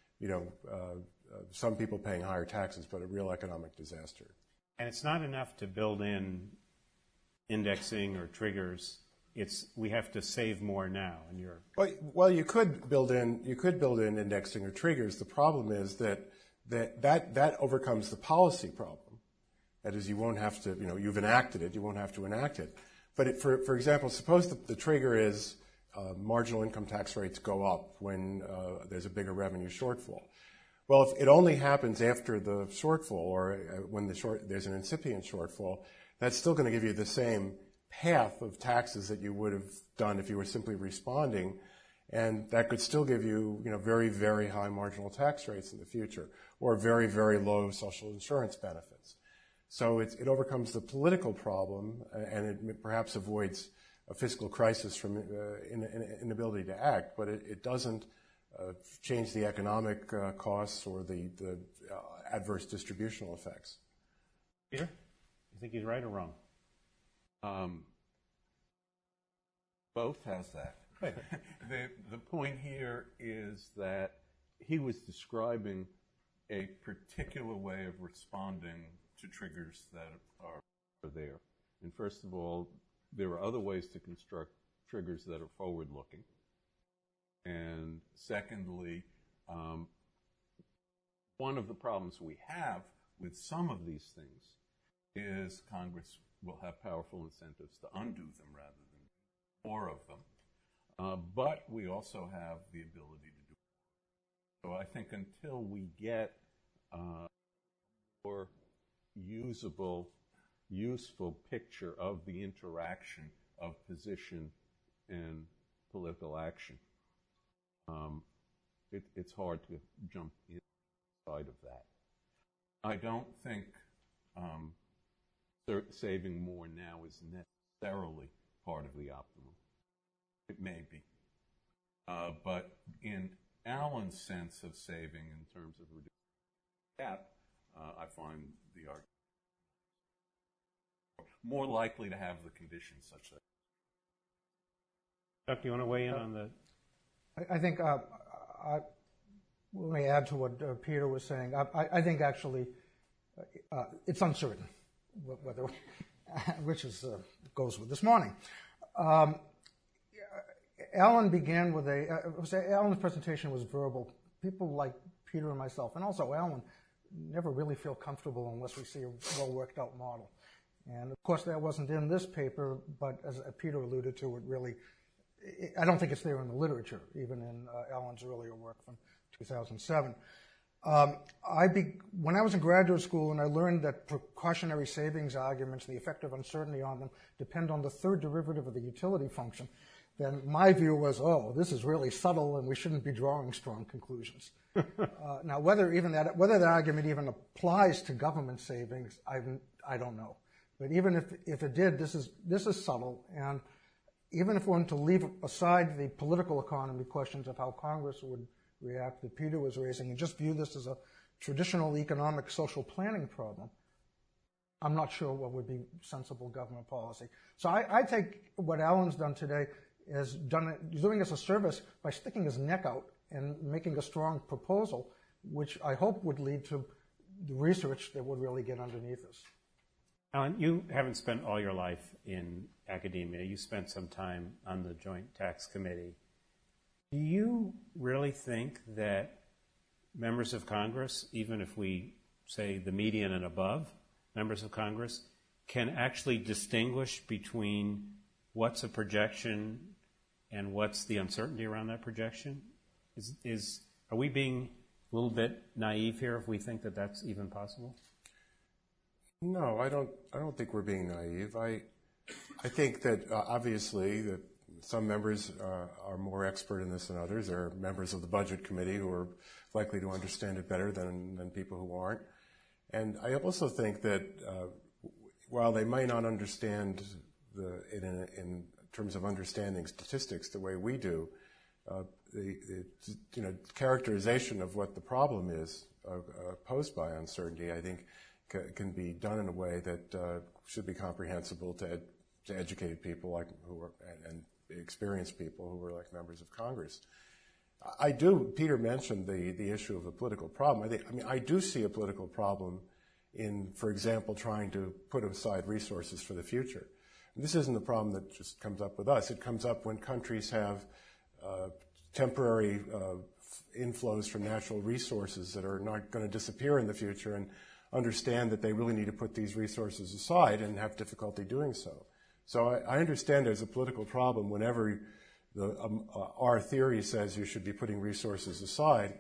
some people paying higher taxes, but a real economic disaster. And it's not enough to build in indexing or triggers. We have to save more now. Well, you could build in indexing or triggers. The problem is that overcomes the policy problem. That is, you won't have to, you've enacted it, you won't have to enact it. But for example, suppose the trigger is marginal income tax rates go up when there's a bigger revenue shortfall. Well, if it only happens after the shortfall or when there's an incipient shortfall, that's still going to give you the same path of taxes that you would have done if you were simply responding, and that could still give you, very, very high marginal tax rates in the future or very, very low social insurance benefits. So it overcomes the political problem, and it perhaps avoids a fiscal crisis from inability to act, but it doesn't change the economic costs or the adverse distributional effects. Peter, you think he's right or wrong? Both has that. The point here is that he was describing a particular way of responding to triggers that are there. And first of all, there are other ways to construct triggers that are forward-looking. And secondly, one of the problems we have with some of these things is Congress will have powerful incentives to undo them rather than more of them. But we also have the ability to do it. So I think until we get more usable useful picture of the interaction of position and political action. It's hard to jump inside of that. I don't think saving more now is necessarily part of the optimum. It may be. But in Alan's sense of saving in terms of reducing the gap, I find the argument more likely to have the conditions such that. Chuck, do you want to weigh in on the? I think let me add to what Peter was saying. I think actually it's uncertain whether, which is goes with this morning. Alan began with Alan's presentation was verbal. People like Peter and myself, and also Alan, never really feel comfortable unless we see a well worked out model. And of course, that wasn't in this paper, but as Peter alluded to, I don't think it's there in the literature, even in Alan's earlier work from 2007. When I was in graduate school and I learned that precautionary savings arguments and the effect of uncertainty on them depend on the third derivative of the utility function, then my view was, this is really subtle and we shouldn't be drawing strong conclusions. Now, whether that argument even applies to government savings, I don't know. But even if it did, this is subtle, and even if one to leave aside the political economy questions of how Congress would react that Peter was raising and just view this as a traditional economic social planning problem, I'm not sure what would be sensible government policy. So I take what Alan's done today as doing us a service by sticking his neck out and making a strong proposal, which I hope would lead to the research that would really get underneath this. Alan, you haven't spent all your life in academia. You spent some time on the Joint Tax Committee. Do you really think that members of Congress, even if we say the median and above members of Congress, can actually distinguish between what's a projection and what's the uncertainty around that projection? Are we being a little bit naive here if we think that that's even possible? No, I don't think we're being naive. I think that obviously that some members are more expert in this than others. There are members of the Budget Committee who are likely to understand it better than people who aren't. And I also think that while they might not understand in terms of understanding statistics the way we do, the characterization of what the problem is posed by uncertainty, I think, can be done in a way that should be comprehensible to educated people and experienced people who are like members of Congress. Peter mentioned the issue of the political problem. I do see a political problem in, for example, trying to put aside resources for the future. And this isn't a problem that just comes up with us. It comes up when countries have temporary inflows from natural resources that are not going to disappear in the future and understand that they really need to put these resources aside and have difficulty doing so. So I understand there's a political problem whenever our theory says you should be putting resources aside,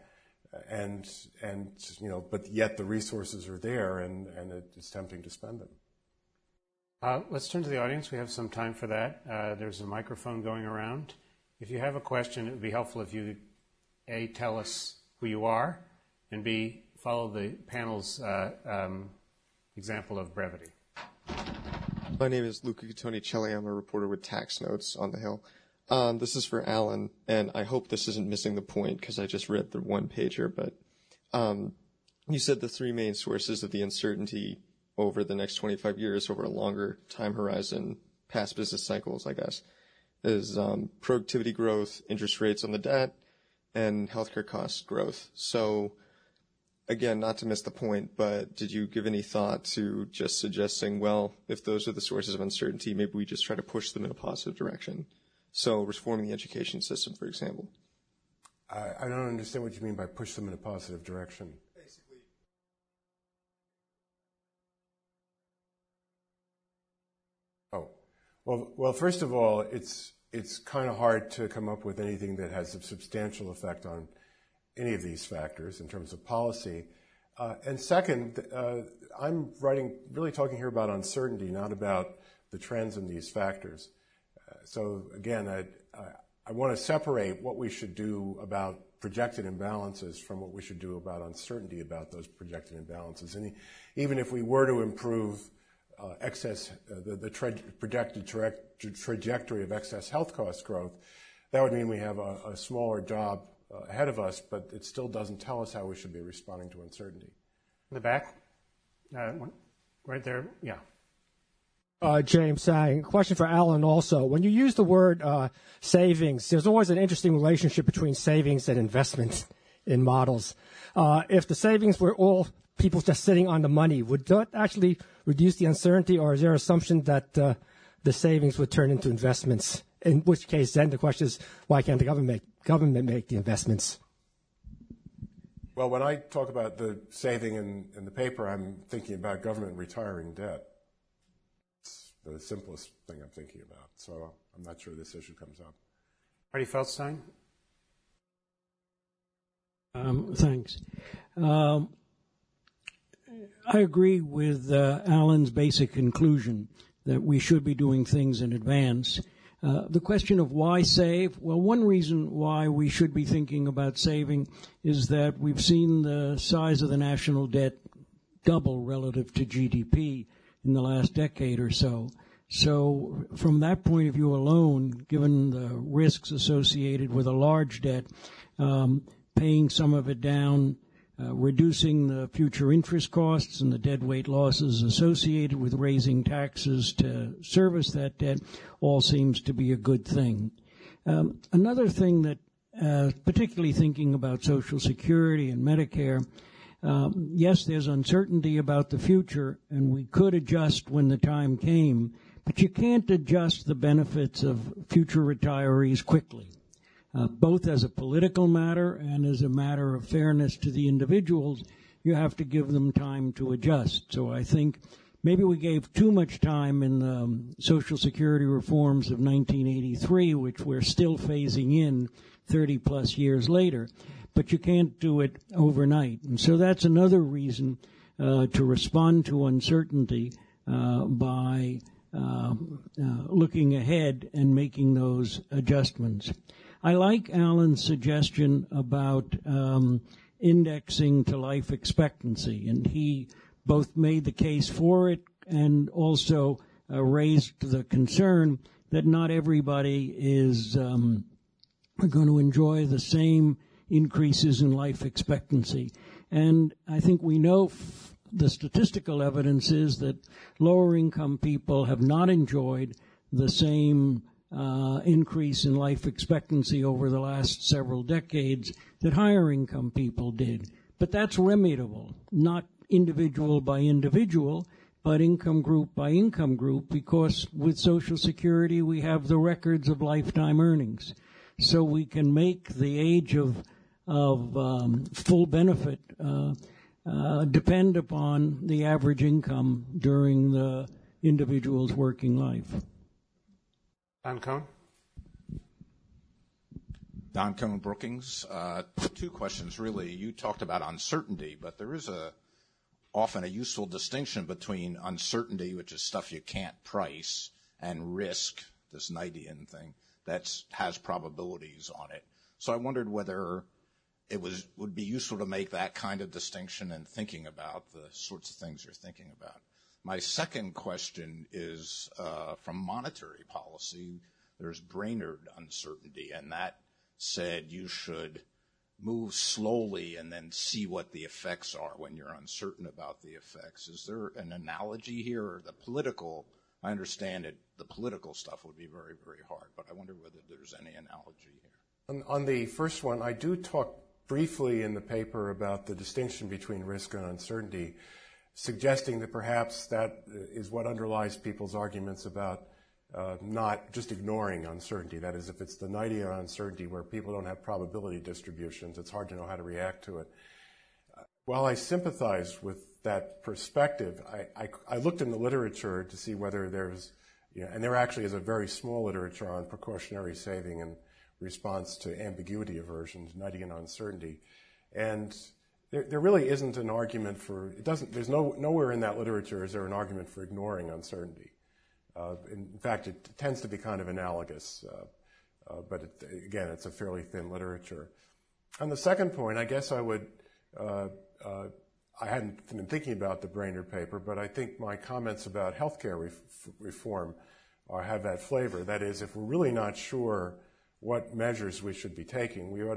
but yet the resources are there and it's tempting to spend them. Let's turn to the audience. We have some time for that. There's a microphone going around. If you have a question, it would be helpful if you, A, tell us who you are, and B, follow the panel's example of brevity. My name is Luca Gattoni-Celli. I'm a reporter with Tax Notes on the Hill. This is for Alan, and I hope this isn't missing the point because I just read the one-pager, but you said the three main sources of the uncertainty over the next 25 years, over a longer time horizon, past business cycles, I guess, is productivity growth, interest rates on the debt, and healthcare cost growth. So, again, not to miss the point, but did you give any thought to just suggesting, well, if those are the sources of uncertainty, maybe we just try to push them in a positive direction? So reforming the education system, for example. I don't understand what you mean by push them in a positive direction. Basically. Well, first of all, it's kind of hard to come up with anything that has a substantial effect on any of these factors in terms of policy. And second, I'm really talking here about uncertainty, not about the trends in these factors. So again, I want to separate what we should do about projected imbalances from what we should do about uncertainty about those projected imbalances. And even if we were to improve projected trajectory of excess health cost growth, that would mean we have a smaller job ahead of us, but it still doesn't tell us how we should be responding to uncertainty. In the back? Right there, yeah. James Sang. Question for Alan also. When you use the word savings, there's always an interesting relationship between savings and investments in models. If the savings were all people just sitting on the money, would that actually reduce the uncertainty, or is there an assumption that the savings would turn into investments? In which case, then the question is, why can't the government make the investments? Well, when I talk about the saving in the paper, I'm thinking about government retiring debt. It's the simplest thing I'm thinking about. So I'm not sure this issue comes up. Marty Feldstein? Thanks. I agree with Alan's basic conclusion that we should be doing things in advance. The question of why save, well, one reason why we should be thinking about saving is that we've seen the size of the national debt double relative to GDP in the last decade or so. So from that point of view alone, given the risks associated with a large debt, paying some of it down, reducing the future interest costs and the deadweight losses associated with raising taxes to service that debt all seems to be a good thing. Another thing that, particularly thinking about Social Security and Medicare, yes, there's uncertainty about the future, and we could adjust when the time came, but you can't adjust the benefits of future retirees quickly. Both as a political matter and as a matter of fairness to the individuals, you have to give them time to adjust. So I think maybe we gave too much time in the Social Security reforms of 1983, which we're still phasing in 30-plus years later. But you can't do it overnight. And so that's another reason to respond to uncertainty by looking ahead and making those adjustments. I like Alan's suggestion about indexing to life expectancy, and he both made the case for it and also raised the concern that not everybody is going to enjoy the same increases in life expectancy. And I think we know the statistical evidence is that lower income people have not enjoyed the same increase in life expectancy over the last several decades that higher income people did. But that's remediable, not individual by individual, but income group by income group, because with Social Security we have the records of lifetime earnings. So we can make the age of full benefit depend upon the average income during the individual's working life. Don Cohn? Don Cohn, Brookings. Two questions, really. You talked about uncertainty, but there is often a useful distinction between uncertainty, which is stuff you can't price, and risk, this Knightian thing, that has probabilities on it. So I wondered whether it would be useful to make that kind of distinction in thinking about the sorts of things you're thinking about. My second question is from monetary policy. There's Brainerd uncertainty, and that said you should move slowly and then see what the effects are when you're uncertain about the effects. Is there an analogy here? Or the political, I understand it, the political stuff would be very, very hard, but I wonder whether there's any analogy here. On the first one, I do talk briefly in the paper about the distinction between risk and uncertainty, suggesting that perhaps that is what underlies people's arguments about not just ignoring uncertainty. That is, if it's the Knightian uncertainty where people don't have probability distributions, it's hard to know how to react to it. While I sympathize with that perspective, I looked in the literature to see whether there's, and there actually is a very small literature on precautionary saving in response to ambiguity aversions, Knightian uncertainty. And there really isn't an argument for, there's nowhere in that literature is there an argument for ignoring uncertainty. In fact, it tends to be kind of analogous, but again, it's a fairly thin literature. On the second point, I guess I would, I hadn't been thinking about the Brainerd paper, but I think my comments about healthcare reform have that flavor. That is, if we're really not sure what measures we should be taking, we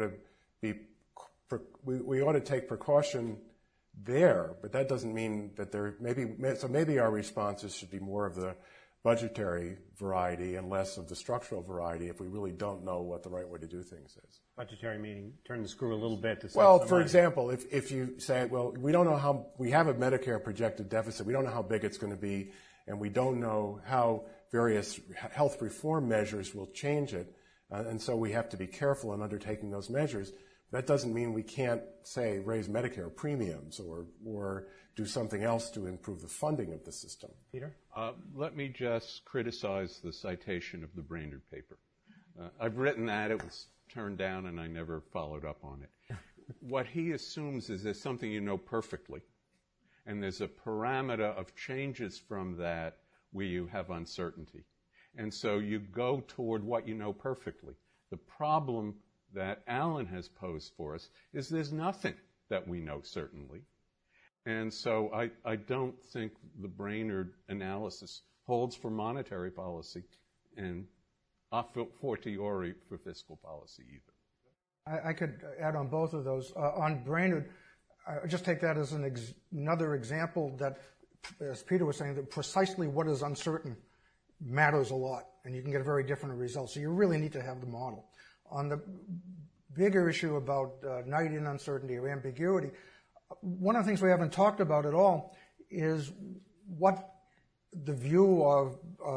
ought to take precaution there, but that doesn't mean that maybe our responses should be more of the budgetary variety and less of the structural variety if we really don't know what the right way to do things is. Budgetary meaning turn the screw a little bit to save Well, some for money. example, if you say, well, we don't know how, we have a Medicare projected deficit, we don't know how big it's going to be, and we don't know how various health reform measures will change it, and so we have to be careful in undertaking those measures. That doesn't mean we can't, say, raise Medicare premiums or do something else to improve the funding of the system. Peter? Let me just criticize the citation of the Brainerd paper. I've written that. It was turned down, and I never followed up on it. What he assumes is there's something you know perfectly, and there's a parameter of changes from that where you have uncertainty. And so you go toward what you know perfectly. The problem that Alan has posed for us is there's nothing that we know certainly. And so I don't think the Brainerd analysis holds for monetary policy and a fortiori for fiscal policy either. I could add on both of those. On Brainerd, I just take that as another example that, as Peter was saying, that precisely what is uncertain matters a lot, and you can get a very different result. So you really need to have the model. On the bigger issue about night in uncertainty or ambiguity, one of the things we haven't talked about at all is what the view of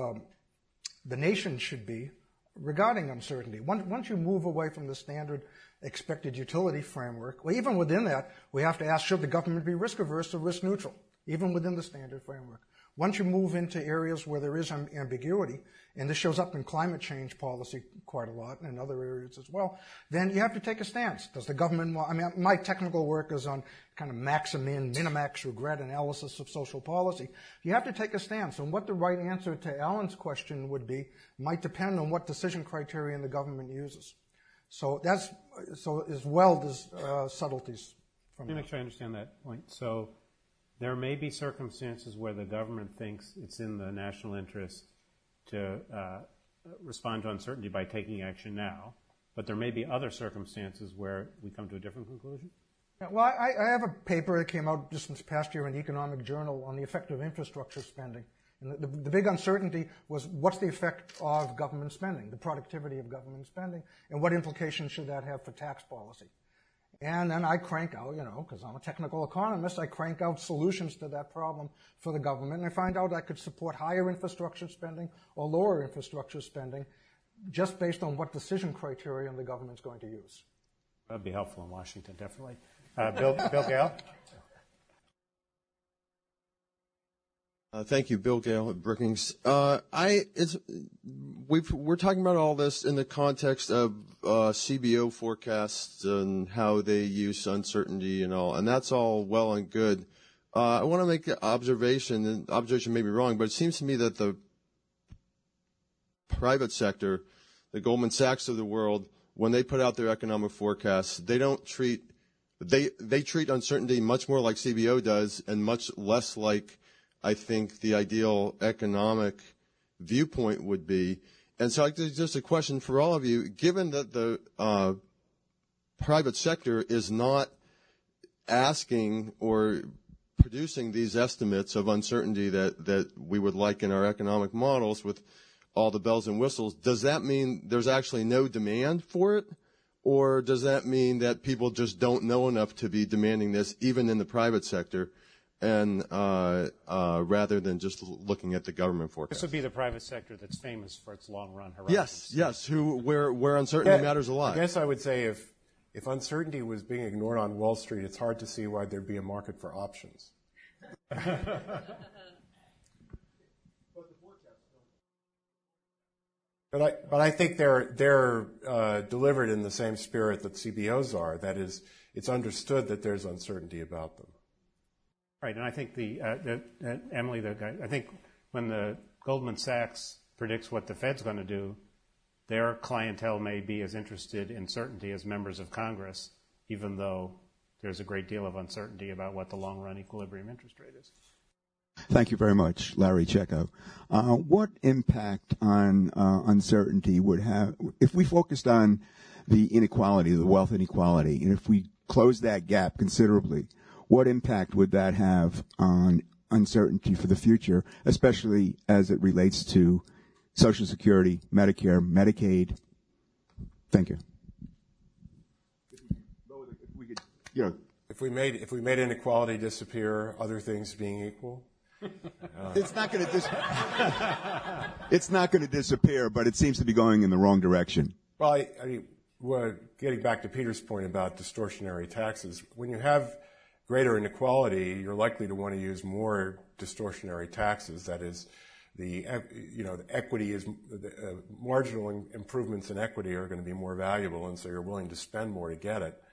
the nation should be regarding uncertainty. Once you move away from the standard expected utility framework, well, even within that, we have to ask, should the government be risk averse or risk neutral, even within the standard framework? Once you move into areas where there is ambiguity, and this shows up in climate change policy quite a lot and in other areas as well, then you have to take a stance. Does the government want, I mean, my technical work is on kind of max-min, minimax regret analysis of social policy. You have to take a stance, and what the right answer to Alan's question would be might depend on what decision criterion the government uses. So as well as subtleties from Let me that. make sure I understand that point. So there may be circumstances where the government thinks it's in the national interest to respond to uncertainty by taking action now, but there may be other circumstances where we come to a different conclusion? Yeah, well, I have a paper that came out just this past year in the Economic Journal on the effect of infrastructure spending. And the big uncertainty was what's the effect of government spending, the productivity of government spending, and what implications should that have for tax policy? And then I crank out, because I'm a technical economist, I crank out solutions to that problem for the government, and I find out I could support higher infrastructure spending or lower infrastructure spending just based on what decision criterion the government's going to use. That would be helpful in Washington, definitely. Bill Gale? Thank you, Bill Gale at Brookings. We're talking about all this in the context of CBO forecasts and how they use uncertainty and all, and that's all well and good. I want to make an observation, and observation may be wrong, but it seems to me that the private sector, the Goldman Sachs of the world, when they put out their economic forecasts, they treat uncertainty much more like CBO does and much less like I think the ideal economic viewpoint would be. And so just a question for all of you, given that the private sector is not asking or producing these estimates of uncertainty that we would like in our economic models with all the bells and whistles, does that mean there's actually no demand for it? Or does that mean that people just don't know enough to be demanding this even in the private sector? And rather than just looking at the government forecast. This would be the private sector that's famous for its long-run horizons. Yes. Where uncertainty matters a lot. I guess I would say if uncertainty was being ignored on Wall Street, it's hard to see why there'd be a market for options. But I think they're delivered in the same spirit that CBOs are. That is, it's understood that there's uncertainty about them. Right, and I think Emily, I think when the Goldman Sachs predicts what the Fed's going to do, their clientele may be as interested in certainty as members of Congress, even though there's a great deal of uncertainty about what the long-run equilibrium interest rate is. Thank you very much, Larry Checco. What impact on uncertainty would have, if we focused on the inequality, the wealth inequality, and if we closed that gap considerably, what impact would that have on uncertainty for the future, especially as it relates to Social Security, Medicare, Medicaid? Thank you. If we made inequality disappear, other things being equal. It's not going to disappear, but it seems to be going in the wrong direction. Well, I mean, getting back to Peter's point about distortionary taxes, when you have greater inequality, you're likely to want to use more distortionary taxes. That is, the equity is marginal improvements in equity are going to be more valuable, and so you're willing to spend more to get it.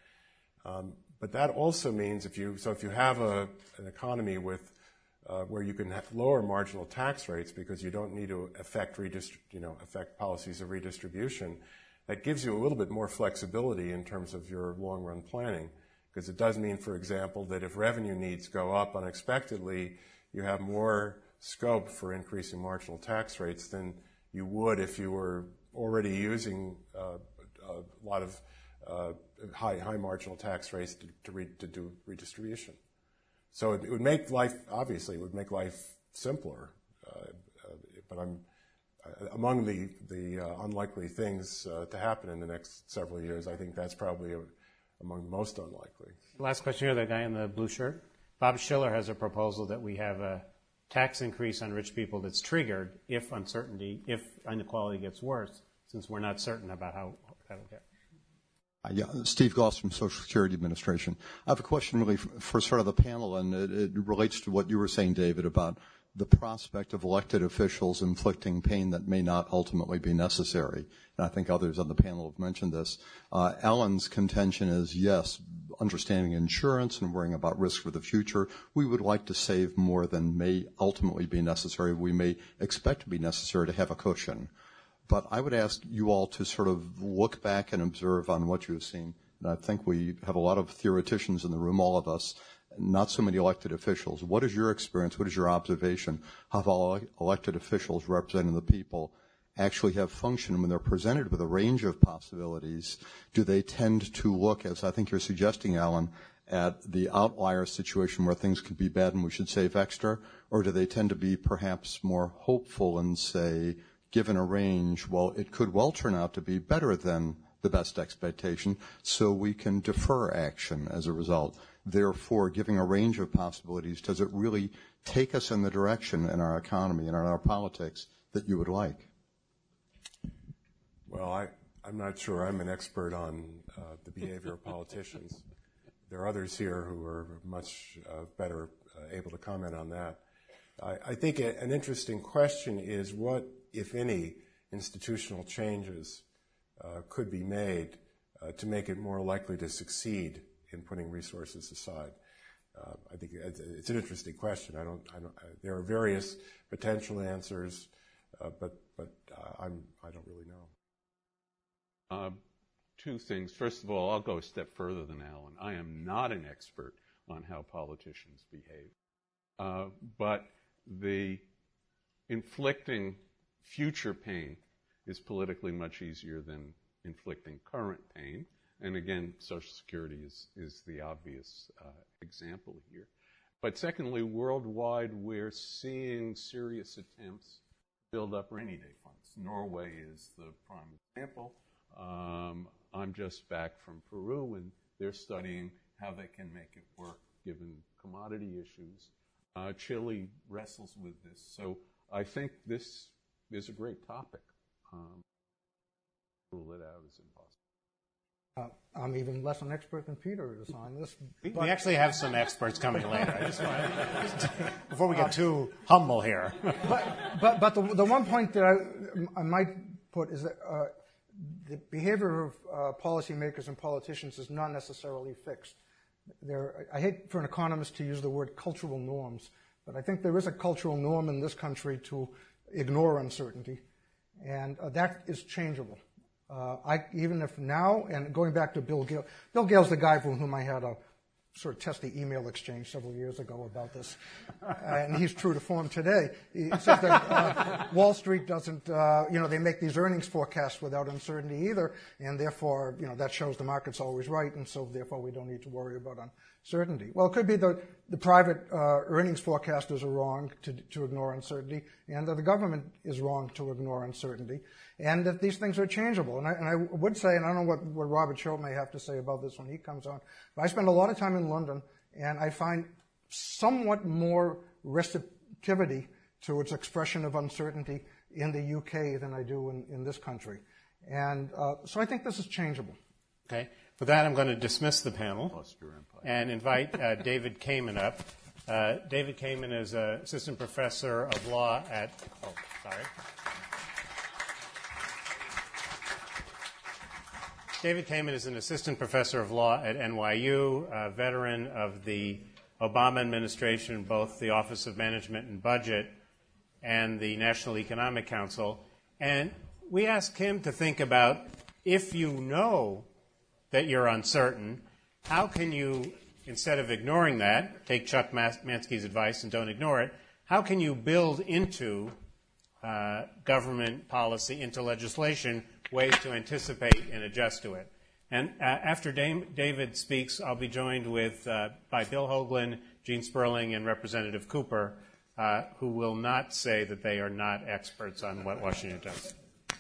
But that also means if you have an economy with where you can lower marginal tax rates because you don't need to affect policies of redistribution, that gives you a little bit more flexibility in terms of your long-run planning. Because it does mean, for example, that if revenue needs go up unexpectedly, you have more scope for increasing marginal tax rates than you would if you were already using a lot of high marginal tax rates to do redistribution. So it would make life, obviously, it would make life simpler. But among the unlikely things to happen in the next several years, I think that's probably among the most unlikely. Last question here, the guy in the blue shirt. Bob Schiller has a proposal that we have a tax increase on rich people that's triggered if inequality gets worse, since we're not certain about how that'll get. Steve Goss from Social Security Administration. I have a question really for sort of the panel, and it relates to what you were saying, David, about the prospect of elected officials inflicting pain that may not ultimately be necessary. And I think others on the panel have mentioned this. Alan's contention is, yes, understanding insurance and worrying about risk for the future, we would like to save more than may ultimately be necessary. We may expect to be necessary to have a cushion. But I would ask you all to sort of look back and observe on what you have seen. And I think we have a lot of theoreticians in the room, all of us, not so many elected officials. What is your experience? What is your observation? How all elected officials representing the people actually have function when they're presented with a range of possibilities? Do they tend to look, as I think you're suggesting, Alan, at the outlier situation where things could be bad and we should save extra? Or do they tend to be perhaps more hopeful and say, given a range, well, it could well turn out to be better than the best expectation, so we can defer action as a result? Therefore, giving a range of possibilities, does it really take us in the direction in our economy and in our politics that you would like? Well, I'm not sure I'm an expert on the behavior of politicians. There are others here who are much better able to comment on that. I think an interesting question is what, if any, institutional changes could be made to make it more likely to succeed in putting resources aside. I think it's an interesting question. There are various potential answers, but I don't really know. Two things. First of all, I'll go a step further than Alan. I am not an expert on how politicians behave, but the inflicting future pain is politically much easier than inflicting current pain. And again, Social Security is the obvious example here. But secondly, worldwide, we're seeing serious attempts to build up rainy day funds. Norway is the prime example. I'm just back from Peru, and they're studying how they can make it work given commodity issues. Chile wrestles with this. So I think this is a great topic. Rule it out is impossible. I'm even less an expert than Peter is on this. We actually have some experts coming later. I just want before we get too humble here. but the one point that I might put is that the behavior of policymakers and politicians is not necessarily fixed. I hate for an economist to use the word cultural norms, but I think there is a cultural norm in this country to ignore uncertainty, and that is changeable. Even if now, and going back to Bill Gale's the guy from whom I had a sort of testy email exchange several years ago about this, and he's true to form today. He says that Wall Street doesn't, they make these earnings forecasts without uncertainty either, and therefore, that shows the market's always right, and so therefore we don't need to worry about uncertainty. Well, it could be the private earnings forecasters are wrong to ignore uncertainty, and that the government is wrong to ignore uncertainty, and that these things are changeable. And I would say, and I don't know what Robert Schultz may have to say about this when he comes on, but I spend a lot of time in London, and I find somewhat more receptivity to its expression of uncertainty in the UK than I do in this country. And so I think this is changeable. Okay. For that, I'm going to dismiss the panel and invite David Kamen up. David Kamen is an assistant professor of law at... Oh, sorry. David Kamen is an assistant professor of law at NYU, a veteran of the Obama administration, both the Office of Management and Budget and the National Economic Council. And we asked him to think about, if you know that you're uncertain, how can you, instead of ignoring that, take Chuck Mansky's advice and don't ignore it, how can you build into government policy, into legislation, ways to anticipate and adjust to it? And after David speaks, I'll be joined by Bill Hoagland, Gene Sperling, and Representative Cooper, who will not say that they are not experts on what Washington does.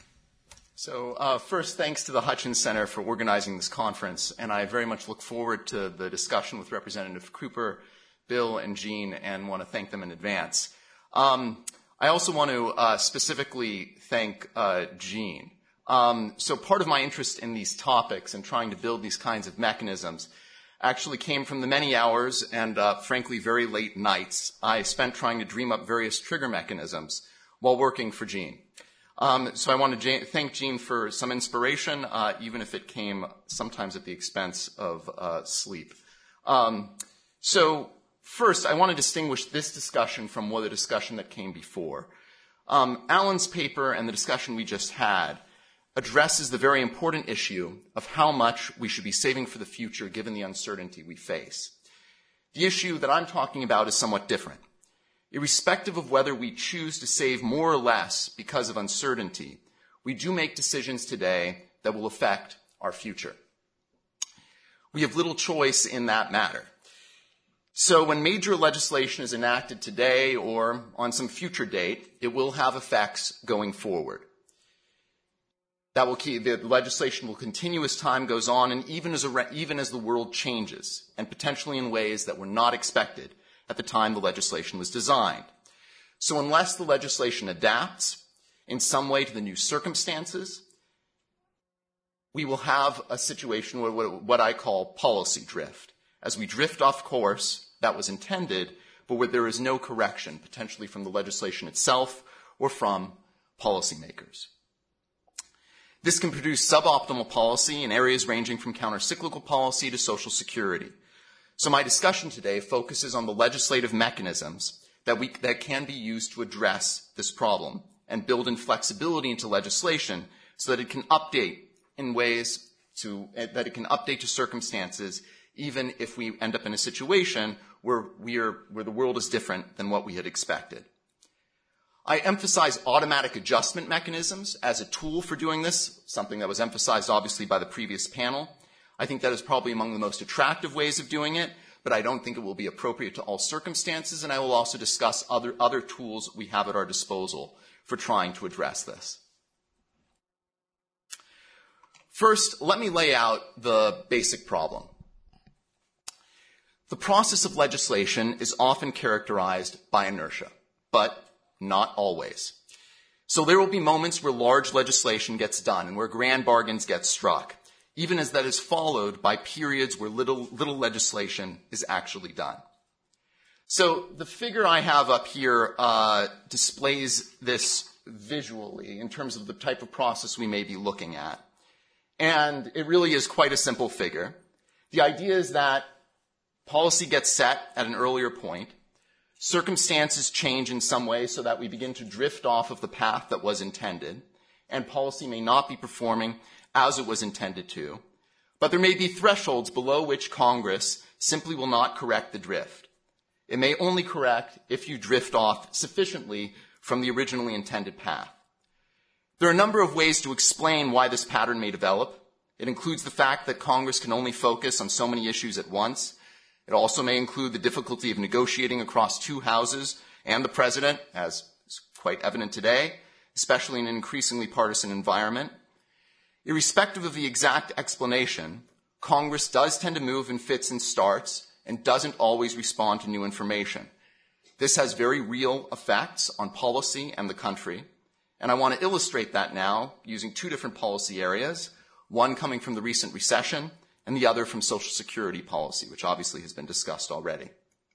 So first, thanks to the Hutchins Center for organizing this conference, and I very much look forward to the discussion with Representative Cooper, Bill, and Gene, and want to thank them in advance. I also want to specifically thank Gene. So part of my interest in these topics and trying to build these kinds of mechanisms actually came from the many hours and, frankly, very late nights I spent trying to dream up various trigger mechanisms while working for Gene. So I want to thank Gene for some inspiration, even if it came sometimes at the expense of sleep. So first, I want to distinguish this discussion from the discussion that came before. Alan's paper and the discussion we just had addresses the very important issue of how much we should be saving for the future given the uncertainty we face. The issue that I'm talking about is somewhat different. Irrespective of whether we choose to save more or less because of uncertainty, we do make decisions today that will affect our future. We have little choice in that matter. So when major legislation is enacted today or on some future date, it will have effects going forward. The legislation will continue as time goes on, and even as the world changes, and potentially in ways that were not expected at the time the legislation was designed. So unless the legislation adapts in some way to the new circumstances, we will have a situation where what I call policy drift. As we drift off course that was intended, but where there is no correction, potentially from the legislation itself or from policymakers. This can produce suboptimal policy in areas ranging from countercyclical policy to social security. So my discussion today focuses on the legislative mechanisms that can be used to address this problem and build in flexibility into legislation so that it can update in ways that it can update to circumstances even if we end up in a situation where the world is different than what we had expected. I emphasize automatic adjustment mechanisms as a tool for doing this, something that was emphasized obviously by the previous panel. I think that is probably among the most attractive ways of doing it, but I don't think it will be appropriate to all circumstances, and I will also discuss other tools we have at our disposal for trying to address this. First, let me lay out the basic problem. The process of legislation is often characterized by inertia, but not always. So there will be moments where large legislation gets done and where grand bargains get struck, even as that is followed by periods where little legislation is actually done. So the figure I have up here displays this visually in terms of the type of process we may be looking at. And it really is quite a simple figure. The idea is that policy gets set at an earlier point. Circumstances change in some way so that we begin to drift off of the path that was intended, and policy may not be performing as it was intended to. But there may be thresholds below which Congress simply will not correct the drift. It may only correct if you drift off sufficiently from the originally intended path. There are a number of ways to explain why this pattern may develop. It includes the fact that Congress can only focus on so many issues at once. It also may include the difficulty of negotiating across two houses and the president, as is quite evident today, especially in an increasingly partisan environment. Irrespective of the exact explanation, Congress does tend to move in fits and starts and doesn't always respond to new information. This has very real effects on policy and the country, and I want to illustrate that now using two different policy areas, one coming from the recent recession and the other from Social Security policy, which obviously has been discussed already.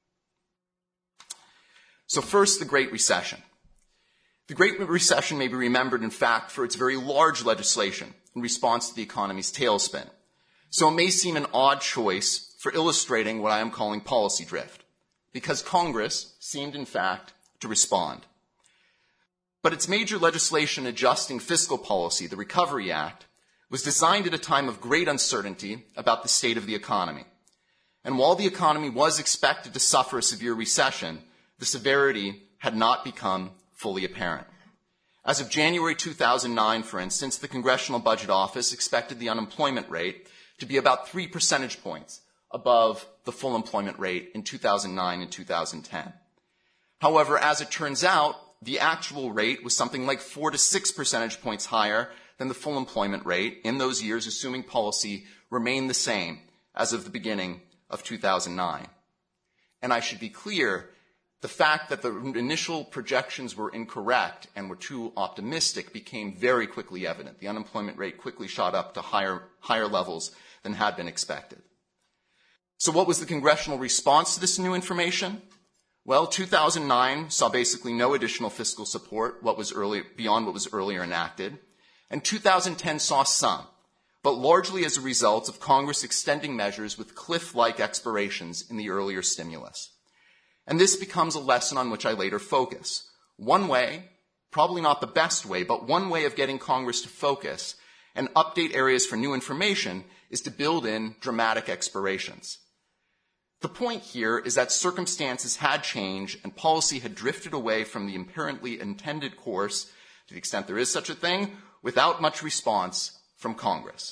So first, the Great Recession. The Great Recession may be remembered, in fact, for its very large legislation in response to the economy's tailspin. So it may seem an odd choice for illustrating what I am calling policy drift, because Congress seemed, in fact, to respond. But its major legislation adjusting fiscal policy, the Recovery Act, was designed at a time of great uncertainty about the state of the economy. And while the economy was expected to suffer a severe recession, the severity had not become fully apparent. As of January 2009, for instance, the Congressional Budget Office expected the unemployment rate to be about 3 percentage points above the full employment rate in 2009 and 2010. However, as it turns out, the actual rate was something like 4 to 6 percentage points higher than the full employment rate in those years, assuming policy remained the same as of the beginning of 2009. And I should be clear, the fact that the initial projections were incorrect and were too optimistic became very quickly evident. The unemployment rate quickly shot up to higher levels than had been expected. So what was the congressional response to this new information? Well, 2009 saw basically no additional fiscal support beyond what was earlier enacted. And 2010 saw some, but largely as a result of Congress extending measures with cliff-like expirations in the earlier stimulus. And this becomes a lesson on which I later focus. One way, probably not the best way, but one way of getting Congress to focus and update areas for new information is to build in dramatic expirations. The point here is that circumstances had changed and policy had drifted away from the apparently intended course, to the extent there is such a thing, without much response from Congress.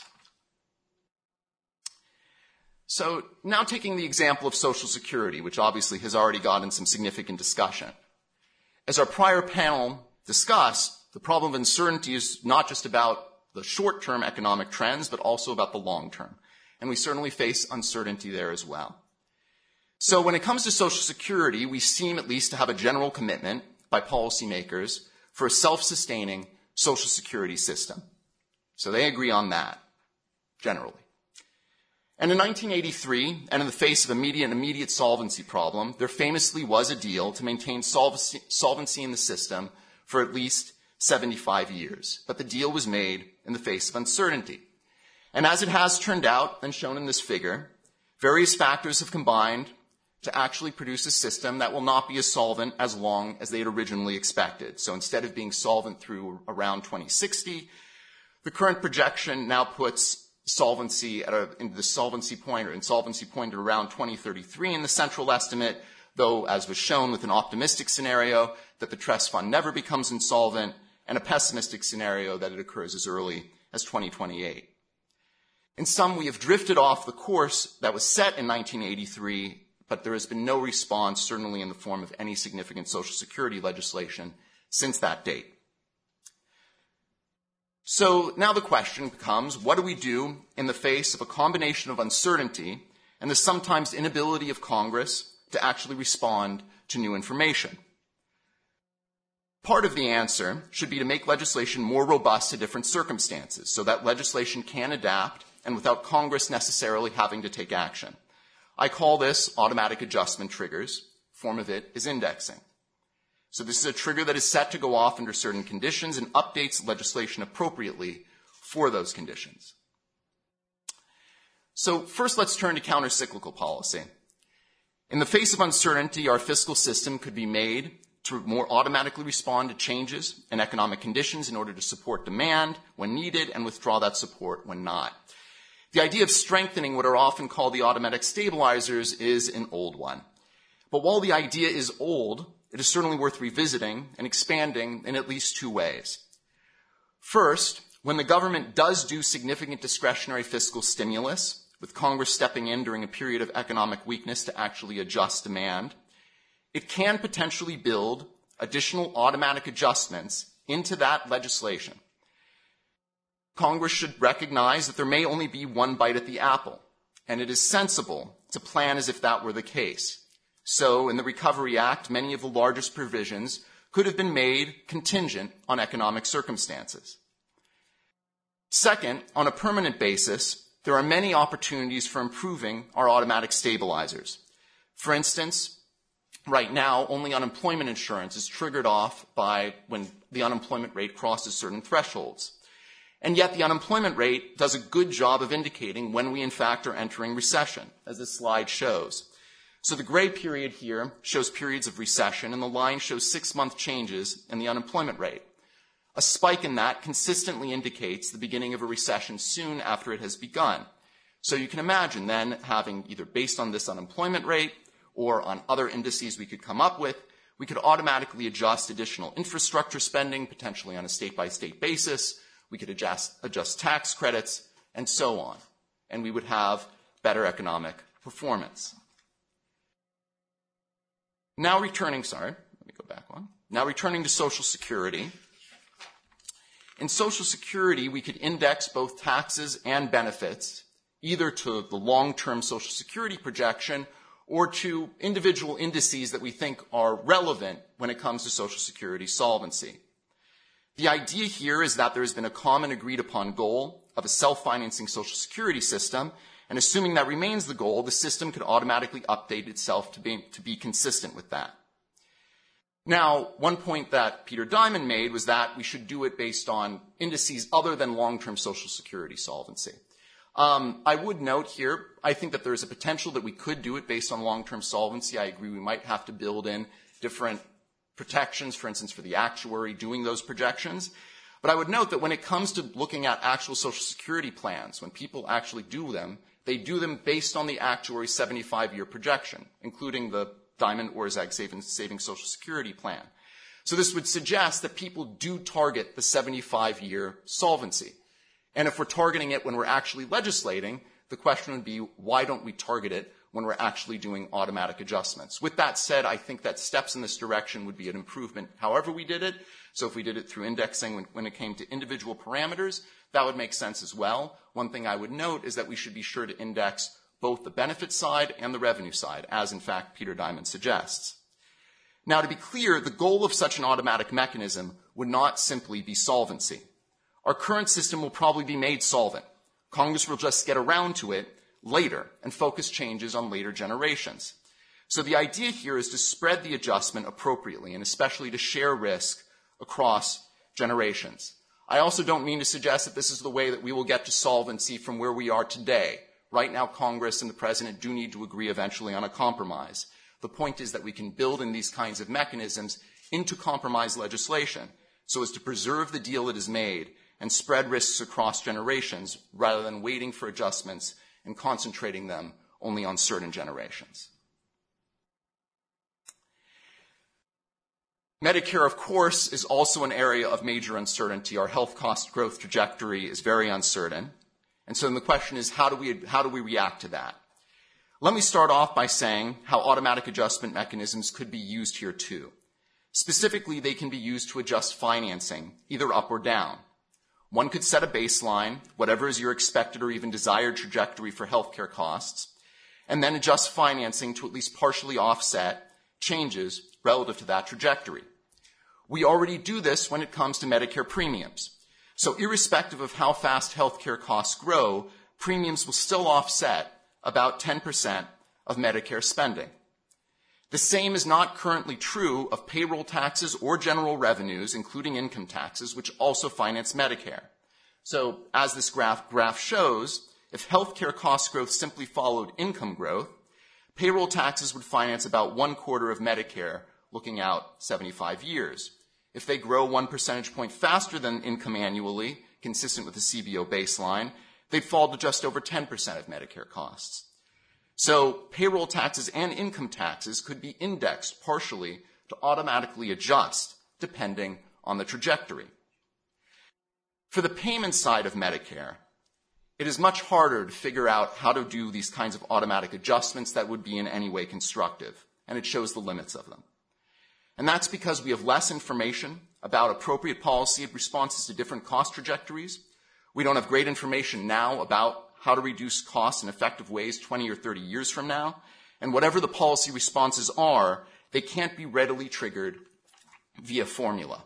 So now taking the example of Social Security, which obviously has already gotten some significant discussion. As our prior panel discussed, the problem of uncertainty is not just about the short-term economic trends, but also about the long-term. And we certainly face uncertainty there as well. So when it comes to Social Security, we seem at least to have a general commitment by policymakers for a self-sustaining Social Security system. So they agree on that, generally. And in 1983, and in the face of an immediate solvency problem, there famously was a deal to maintain solvency in the system for at least 75 years. But the deal was made in the face of uncertainty. And as it has turned out, and shown in this figure, various factors have combined to actually produce a system that will not be as solvent as long as they had originally expected. So instead of being solvent through around 2060, the current projection now puts solvency into the insolvency point at around 2033 in the central estimate, though, as was shown with an optimistic scenario, that the trust fund never becomes insolvent, and a pessimistic scenario that it occurs as early as 2028. In sum, we have drifted off the course that was set in 1983, but there has been no response, certainly in the form of any significant Social Security legislation, since that date. So now the question becomes, what do we do in the face of a combination of uncertainty and the sometimes inability of Congress to actually respond to new information? Part of the answer should be to make legislation more robust to different circumstances so that legislation can adapt and without Congress necessarily having to take action. I call this automatic adjustment triggers. Form of it is indexing. So this is a trigger that is set to go off under certain conditions and updates legislation appropriately for those conditions. So first, let's turn to countercyclical policy. In the face of uncertainty, our fiscal system could be made to more automatically respond to changes in economic conditions in order to support demand when needed and withdraw that support when not. The idea of strengthening what are often called the automatic stabilizers is an old one. But while the idea is old, it is certainly worth revisiting and expanding in at least two ways. First, when the government does do significant discretionary fiscal stimulus, with Congress stepping in during a period of economic weakness to actually adjust demand, it can potentially build additional automatic adjustments into that legislation. Congress should recognize that there may only be one bite at the apple, and it is sensible to plan as if that were the case. So, in the Recovery Act, many of the largest provisions could have been made contingent on economic circumstances. Second, on a permanent basis, there are many opportunities for improving our automatic stabilizers. For instance, right now, only unemployment insurance is triggered off by when the unemployment rate crosses certain thresholds. And yet the unemployment rate does a good job of indicating when we in fact are entering recession, as this slide shows. So the gray period here shows periods of recession, and the line shows 6-month changes in the unemployment rate. A spike in that consistently indicates the beginning of a recession soon after it has begun. So you can imagine then having, either based on this unemployment rate or on other indices we could come up with, we could automatically adjust additional infrastructure spending, potentially on a state-by-state basis. We could adjust tax credits, and so on. And we would have better economic performance. Now returning to Social Security. In Social Security, we could index both taxes and benefits, either to the long-term Social Security projection or to individual indices that we think are relevant when it comes to Social Security solvency. The idea here is that there has been a common agreed-upon goal of a self-financing Social Security system, and assuming that remains the goal, the system could automatically update itself to be consistent with that. Now, one point that Peter Diamond made was that we should do it based on indices other than long-term Social Security solvency. I would note here, I think that there is a potential that we could do it based on long-term solvency. I agree we might have to build in different protections, for instance, for the actuary doing those projections. But I would note that when it comes to looking at actual Social Security plans, when people actually do them, they do them based on the actuary's 75-year projection, including the Diamond Orszag Saving Social Security plan. So this would suggest that people do target the 75-year solvency. And if we're targeting it when we're actually legislating, the question would be, why don't we target it when we're actually doing automatic adjustments? With that said, I think that steps in this direction would be an improvement however we did it. So if we did it through indexing when it came to individual parameters, that would make sense as well. One thing I would note is that we should be sure to index both the benefit side and the revenue side, as in fact Peter Diamond suggests. Now, to be clear, the goal of such an automatic mechanism would not simply be solvency. Our current system will probably be made solvent. Congress will just get around to it later and focus changes on later generations. So the idea here is to spread the adjustment appropriately and especially to share risk across generations. I also don't mean to suggest that this is the way that we will get to solvency from where we are today. Right now, Congress and the President do need to agree eventually on a compromise. The point is that we can build in these kinds of mechanisms into compromise legislation so as to preserve the deal that is made and spread risks across generations rather than waiting for adjustments and concentrating them only on certain generations. Medicare, of course, is also an area of major uncertainty. Our health cost growth trajectory is very uncertain. And so the question is, how do we react to that? Let me start off by saying how automatic adjustment mechanisms could be used here too. Specifically, they can be used to adjust financing, either up or down. One could set a baseline, whatever is your expected or even desired trajectory for healthcare costs, and then adjust financing to at least partially offset changes relative to that trajectory. We already do this when it comes to Medicare premiums. So irrespective of how fast healthcare costs grow, premiums will still offset about 10% of Medicare spending. The same is not currently true of payroll taxes or general revenues, including income taxes, which also finance Medicare. So as this graph shows, if healthcare cost growth simply followed income growth, payroll taxes would finance about 1/4 of Medicare looking out 75 years. If they grow 1 percentage point faster than income annually, consistent with the CBO baseline, they'd fall to just over 10% of Medicare costs. So payroll taxes and income taxes could be indexed partially to automatically adjust depending on the trajectory. For the payment side of Medicare, it is much harder to figure out how to do these kinds of automatic adjustments that would be in any way constructive, and it shows the limits of them. And that's because we have less information about appropriate policy responses to different cost trajectories. We don't have great information now about how to reduce costs in effective ways 20 or 30 years from now. And whatever the policy responses are, they can't be readily triggered via formula.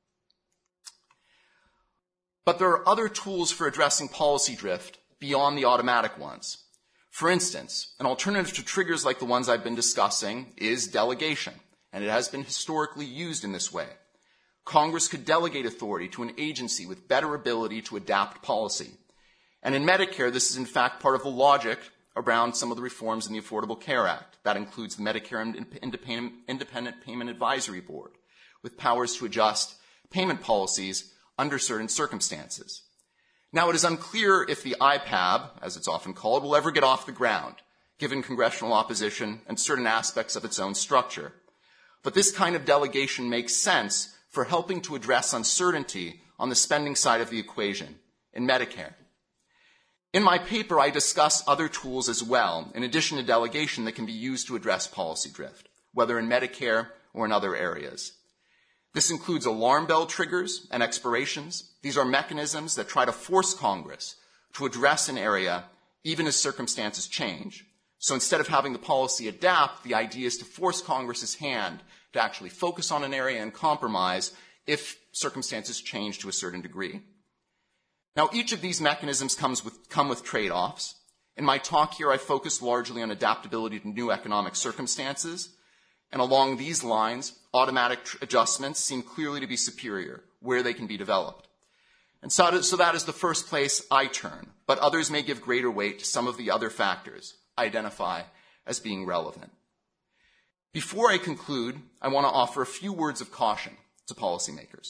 But there are other tools for addressing policy drift beyond the automatic ones. For instance, an alternative to triggers like the ones I've been discussing is delegation, and it has been historically used in this way. Congress could delegate authority to an agency with better ability to adapt policy. And in Medicare, this is in fact part of the logic around some of the reforms in the Affordable Care Act. That includes the Medicare Independent Payment Advisory Board, with powers to adjust payment policies under certain circumstances. Now, it is unclear if the IPAB, as it's often called, will ever get off the ground, given congressional opposition and certain aspects of its own structure. But this kind of delegation makes sense for helping to address uncertainty on the spending side of the equation in Medicare. In my paper, I discuss other tools as well, in addition to delegation, that can be used to address policy drift, whether in Medicare or in other areas. This includes alarm bell triggers and expirations. These are mechanisms that try to force Congress to address an area even as circumstances change. So instead of having the policy adapt, the idea is to force Congress's hand to actually focus on an area and compromise if circumstances change to a certain degree. Now, each of these mechanisms come with trade-offs. In my talk here, I focus largely on adaptability to new economic circumstances. And along these lines, automatic adjustments seem clearly to be superior where they can be developed. And so that is the first place I turn, but others may give greater weight to some of the other factors I identify as being relevant. Before I conclude, I want to offer a few words of caution to policymakers.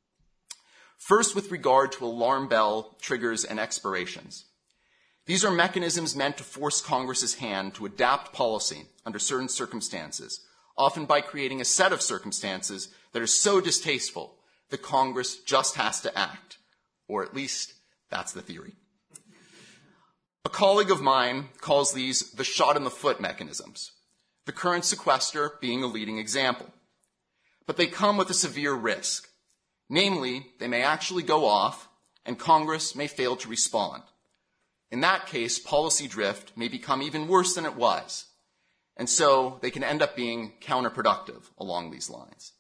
First, with regard to alarm bell triggers and expirations. These are mechanisms meant to force Congress's hand to adapt policy under certain circumstances, often by creating a set of circumstances that are so distasteful that Congress just has to act, or at least that's the theory. A colleague of mine calls these the shot-in-the-foot mechanisms, the current sequester being a leading example. But they come with a severe risk. Namely, they may actually go off, and Congress may fail to respond. In that case, policy drift may become even worse than it was, and so they can end up being counterproductive along these lines.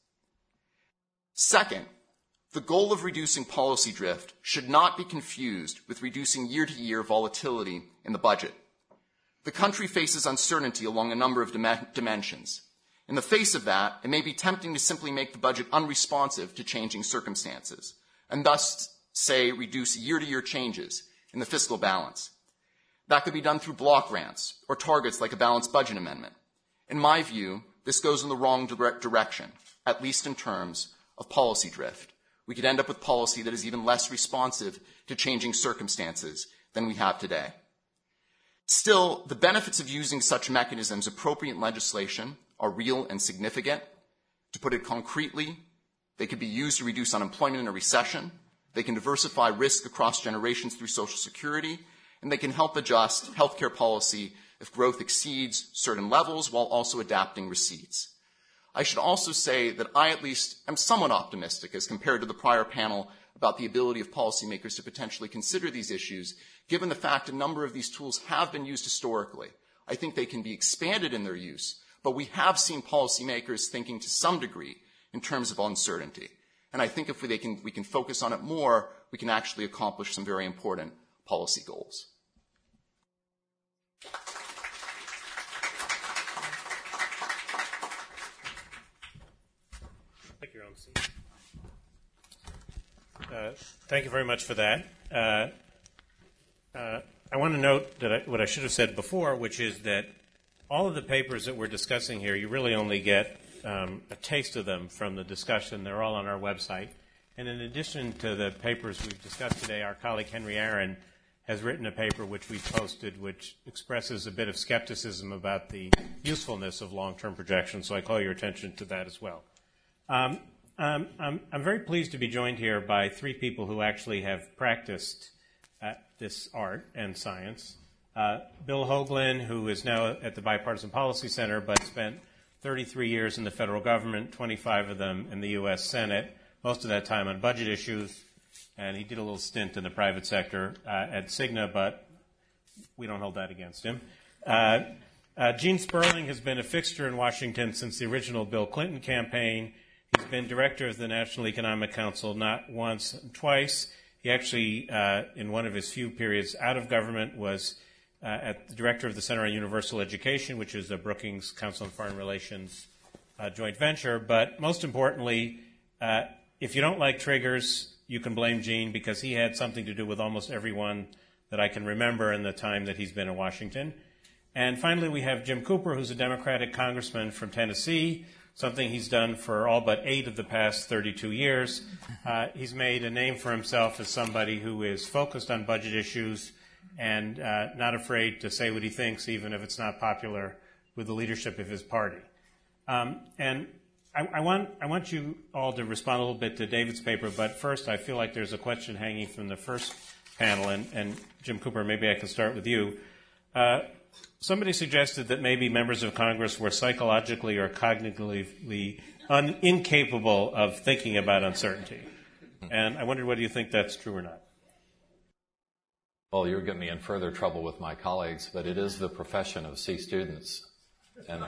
Second, the goal of reducing policy drift should not be confused with reducing year-to-year volatility in the budget. The country faces uncertainty along a number of dimensions. In the face of that, it may be tempting to simply make the budget unresponsive to changing circumstances, and thus, say, reduce year-to-year changes in the fiscal balance. That could be done through block grants or targets like a balanced budget amendment. In my view, this goes in the wrong direction, at least in terms of policy drift. We could end up with policy that is even less responsive to changing circumstances than we have today. Still, the benefits of using such mechanisms appropriate in legislation are real and significant. To put it concretely, they could be used to reduce unemployment in a recession. They can diversify risk across generations through Social Security, and they can help adjust healthcare policy if growth exceeds certain levels while also adapting receipts. I should also say that I at least am somewhat optimistic as compared to the prior panel about the ability of policymakers to potentially consider these issues, given the fact a number of these tools have been used historically. I think they can be expanded in their use, but we have seen policymakers thinking to some degree in terms of uncertainty. And I think if we can focus on it more, we can actually accomplish some very important policy goals. Thank you very much for that. I want to note that what I should have said before, which is that all of the papers that we're discussing here, you really only get a taste of them from the discussion. They're all on our website. And in addition to the papers we've discussed today, our colleague Henry Aaron has written a paper which we've posted which expresses a bit of skepticism about the usefulness of long-term projections, so I call your attention to that as well. I'm very pleased to be joined here by three people who actually have practiced this art and science. Bill Hoagland, who is now at the Bipartisan Policy Center, but spent 33 years in the federal government, 25 of them in the U.S. Senate, most of that time on budget issues, and he did a little stint in the private sector at Cigna, but we don't hold that against him. Gene Sperling has been a fixture in Washington since the original Bill Clinton campaign. He's been director of the National Economic Council not once, twice. He actually, in one of his few periods out of government, was at the director of the Center on Universal Education, which is the Brookings Council on Foreign Relations joint venture. But most importantly, if you don't like triggers, you can blame Gene because he had something to do with almost everyone that I can remember in the time that he's been in Washington. And finally, we have Jim Cooper, who's a Democratic congressman from Tennessee, something he's done for all but 8 of the past 32 years. He's made a name for himself as somebody who is focused on budget issues and not afraid to say what he thinks, even if it's not popular with the leadership of his party. And I want you all to respond a little bit to David's paper, but first I feel like there's a question hanging from the first panel, and Jim Cooper, maybe I can start with you. Somebody suggested that maybe members of Congress were psychologically or cognitively incapable of thinking about uncertainty. And I wondered whether you think that's true or not. Well, you're getting me in further trouble with my colleagues, but it is the profession of C students. And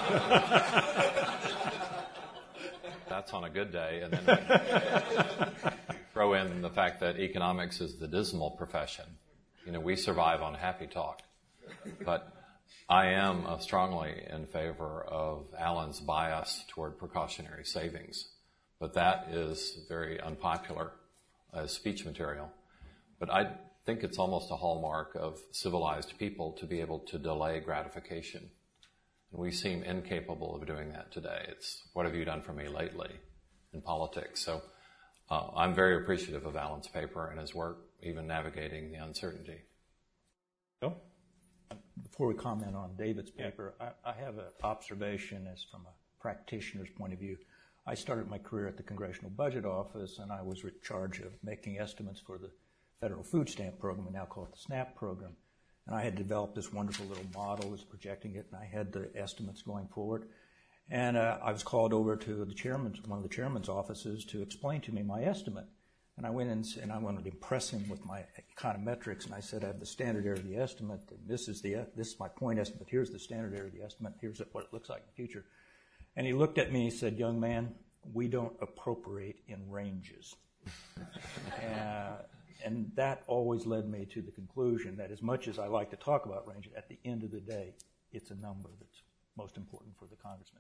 that's on a good day. And then throw in the fact that economics is the dismal profession. You know, we survive on happy talk. But I am strongly in favor of Alan's bias toward precautionary savings. But that is very unpopular as speech material. But I think it's almost a hallmark of civilized people to be able to delay gratification. And we seem incapable of doing that today. It's what have you done for me lately in politics? So I'm very appreciative of Alan's paper and his work, even navigating the uncertainty. Bill? Before we comment on David's paper, I have an observation as from a practitioner's point of view. I started my career at the Congressional Budget Office, and I was in charge of making estimates for the Federal Food Stamp Program, we now call it the SNAP program. And I had developed this wonderful little model, was projecting it, and I had the estimates going forward. And I was called over to one of the chairman's offices to explain to me my estimate. And I went in and I wanted to impress him with my econometrics, and I said, I have the standard error of the estimate. This is my point estimate. Here's the standard error of the estimate. Here's what it looks like in the future. And he looked at me and he said, young man, we don't appropriate in ranges. And that always led me to the conclusion that as much as I like to talk about ranges, at the end of the day, it's a number that's most important for the congressman.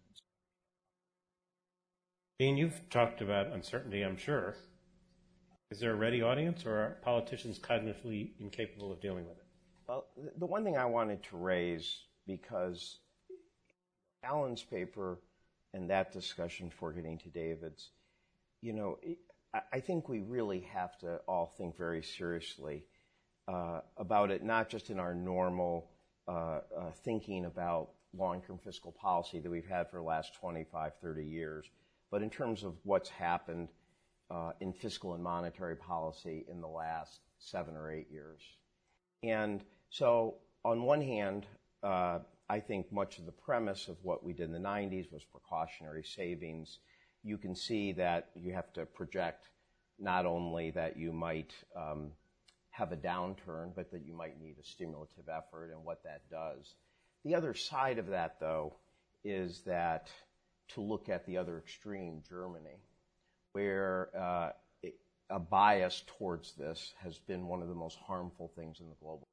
Dean, you've talked about uncertainty, I'm sure. Is there a ready audience, or are politicians cognitively incapable of dealing with it? Well, the one thing I wanted to raise, because Alan's paper and that discussion before getting to David's, you know, I think we really have to all think very seriously about it, not just in our normal thinking about long-term fiscal policy that we've had for the last 25, 30 years, but in terms of what's happened in fiscal and monetary policy in the last 7 or 8 years. And so on one hand, I think much of the premise of what we did in the 90s was precautionary savings. You can see that you have to project not only that you might have a downturn, but that you might need a stimulative effort and what that does. The other side of that, though, is that to look at the other extreme, Germany, where a bias towards this has been one of the most harmful things in the global.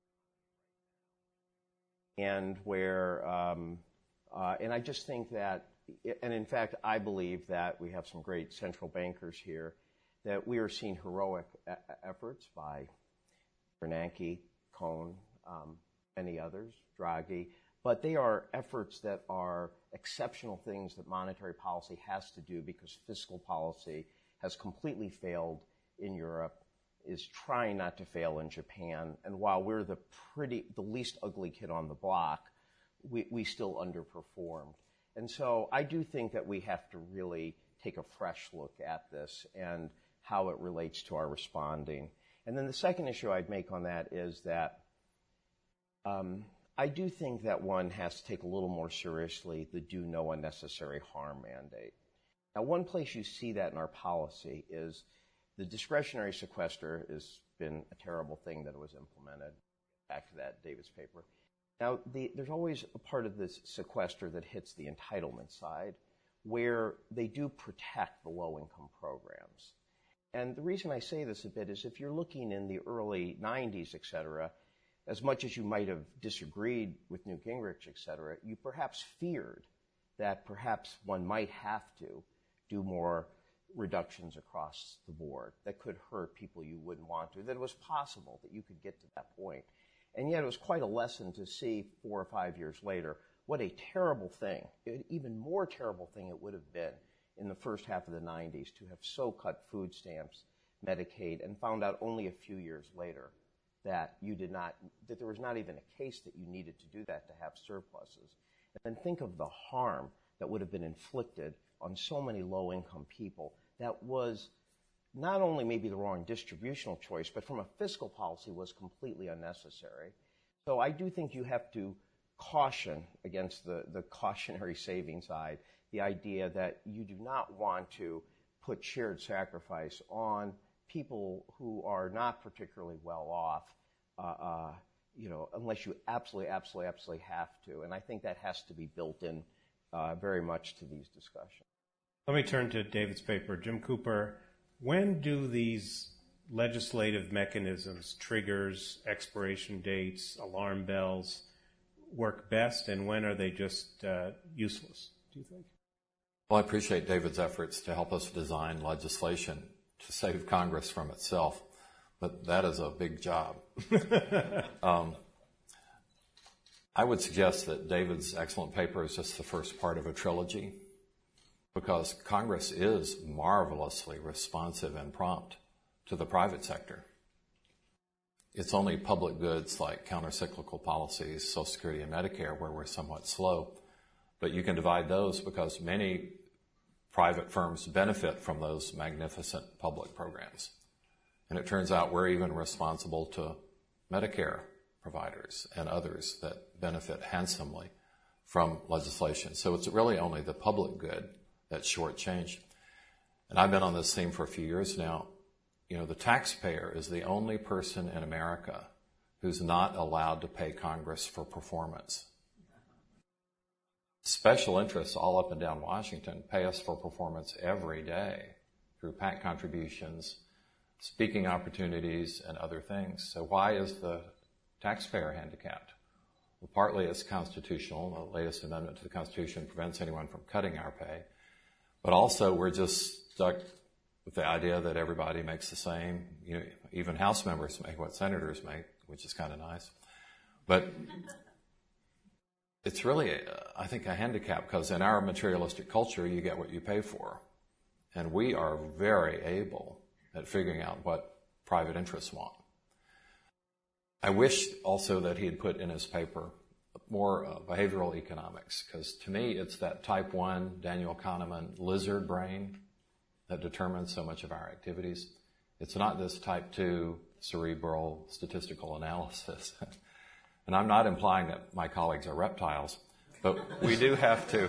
And where, and I just think that, and in fact, I believe that we have some great central bankers here, that we are seeing heroic efforts by Bernanke, Cohn, many others, Draghi, but they are efforts that are exceptional things that monetary policy has to do because fiscal policy has completely failed in Europe, is trying not to fail in Japan, and while we're the least ugly kid on the block, we still underperformed. And so I do think that we have to really take a fresh look at this and how it relates to our responding. And then the second issue I'd make on that is that I do think that one has to take a little more seriously the do no unnecessary harm mandate. Now, one place you see that in our policy is the discretionary sequester has been a terrible thing that was implemented. Back to that Davis paper. Now, there's always a part of this sequester that hits the entitlement side where they do protect the low-income programs. And the reason I say this a bit is if you're looking in the early 90s, et cetera, as much as you might have disagreed with Newt Gingrich, et cetera, you perhaps feared that perhaps one might have to do more reductions across the board that could hurt people you wouldn't want to, that it was possible that you could get to that point. And yet it was quite a lesson to see 4 or 5 years later what a terrible thing, an even more terrible thing it would have been in the first half of the 90s to have so cut food stamps, Medicaid, and found out only a few years later that that there was not even a case that you needed to do that to have surpluses. And then think of the harm that would have been inflicted on so many low-income people that was not only maybe the wrong distributional choice, but from a fiscal policy was completely unnecessary. So I do think you have to caution against the cautionary saving side, the idea that you do not want to put shared sacrifice on people who are not particularly well off, unless you absolutely have to. And I think that has to be built in very much to these discussions. Let me turn to David's paper. Jim Cooper, when do these legislative mechanisms, triggers, expiration dates, alarm bells, work best, and when are they just useless, do you think? Well, I appreciate David's efforts to help us design legislation to save Congress from itself, but that is a big job. I would suggest that David's excellent paper is just the first part of a trilogy, because Congress is marvelously responsive and prompt to the private sector. It's only public goods like countercyclical policies, Social Security and Medicare, where we're somewhat slow. But you can divide those because many private firms benefit from those magnificent public programs. And it turns out we're even responsible to Medicare providers and others that benefit handsomely from legislation. So it's really only the public good that's shortchanged. And I've been on this theme for a few years now. You know, the taxpayer is the only person in America who's not allowed to pay Congress for performance. Special interests all up and down Washington pay us for performance every day through PAC contributions, speaking opportunities, and other things. So why is the taxpayer handicapped? Well, partly it's constitutional. The latest amendment to the Constitution prevents anyone from cutting our pay. But also we're just stuck with the idea that everybody makes the same. You know, even House members make what senators make, which is kind of nice. But it's really, I think, a handicap because in our materialistic culture, you get what you pay for. And we are very able at figuring out what private interests want. I wish also that he had put in his paper more behavioral economics, because to me it's that type 1 Daniel Kahneman lizard brain that determines so much of our activities. It's not this type 2 cerebral statistical analysis. And I'm not implying that my colleagues are reptiles, but we do have to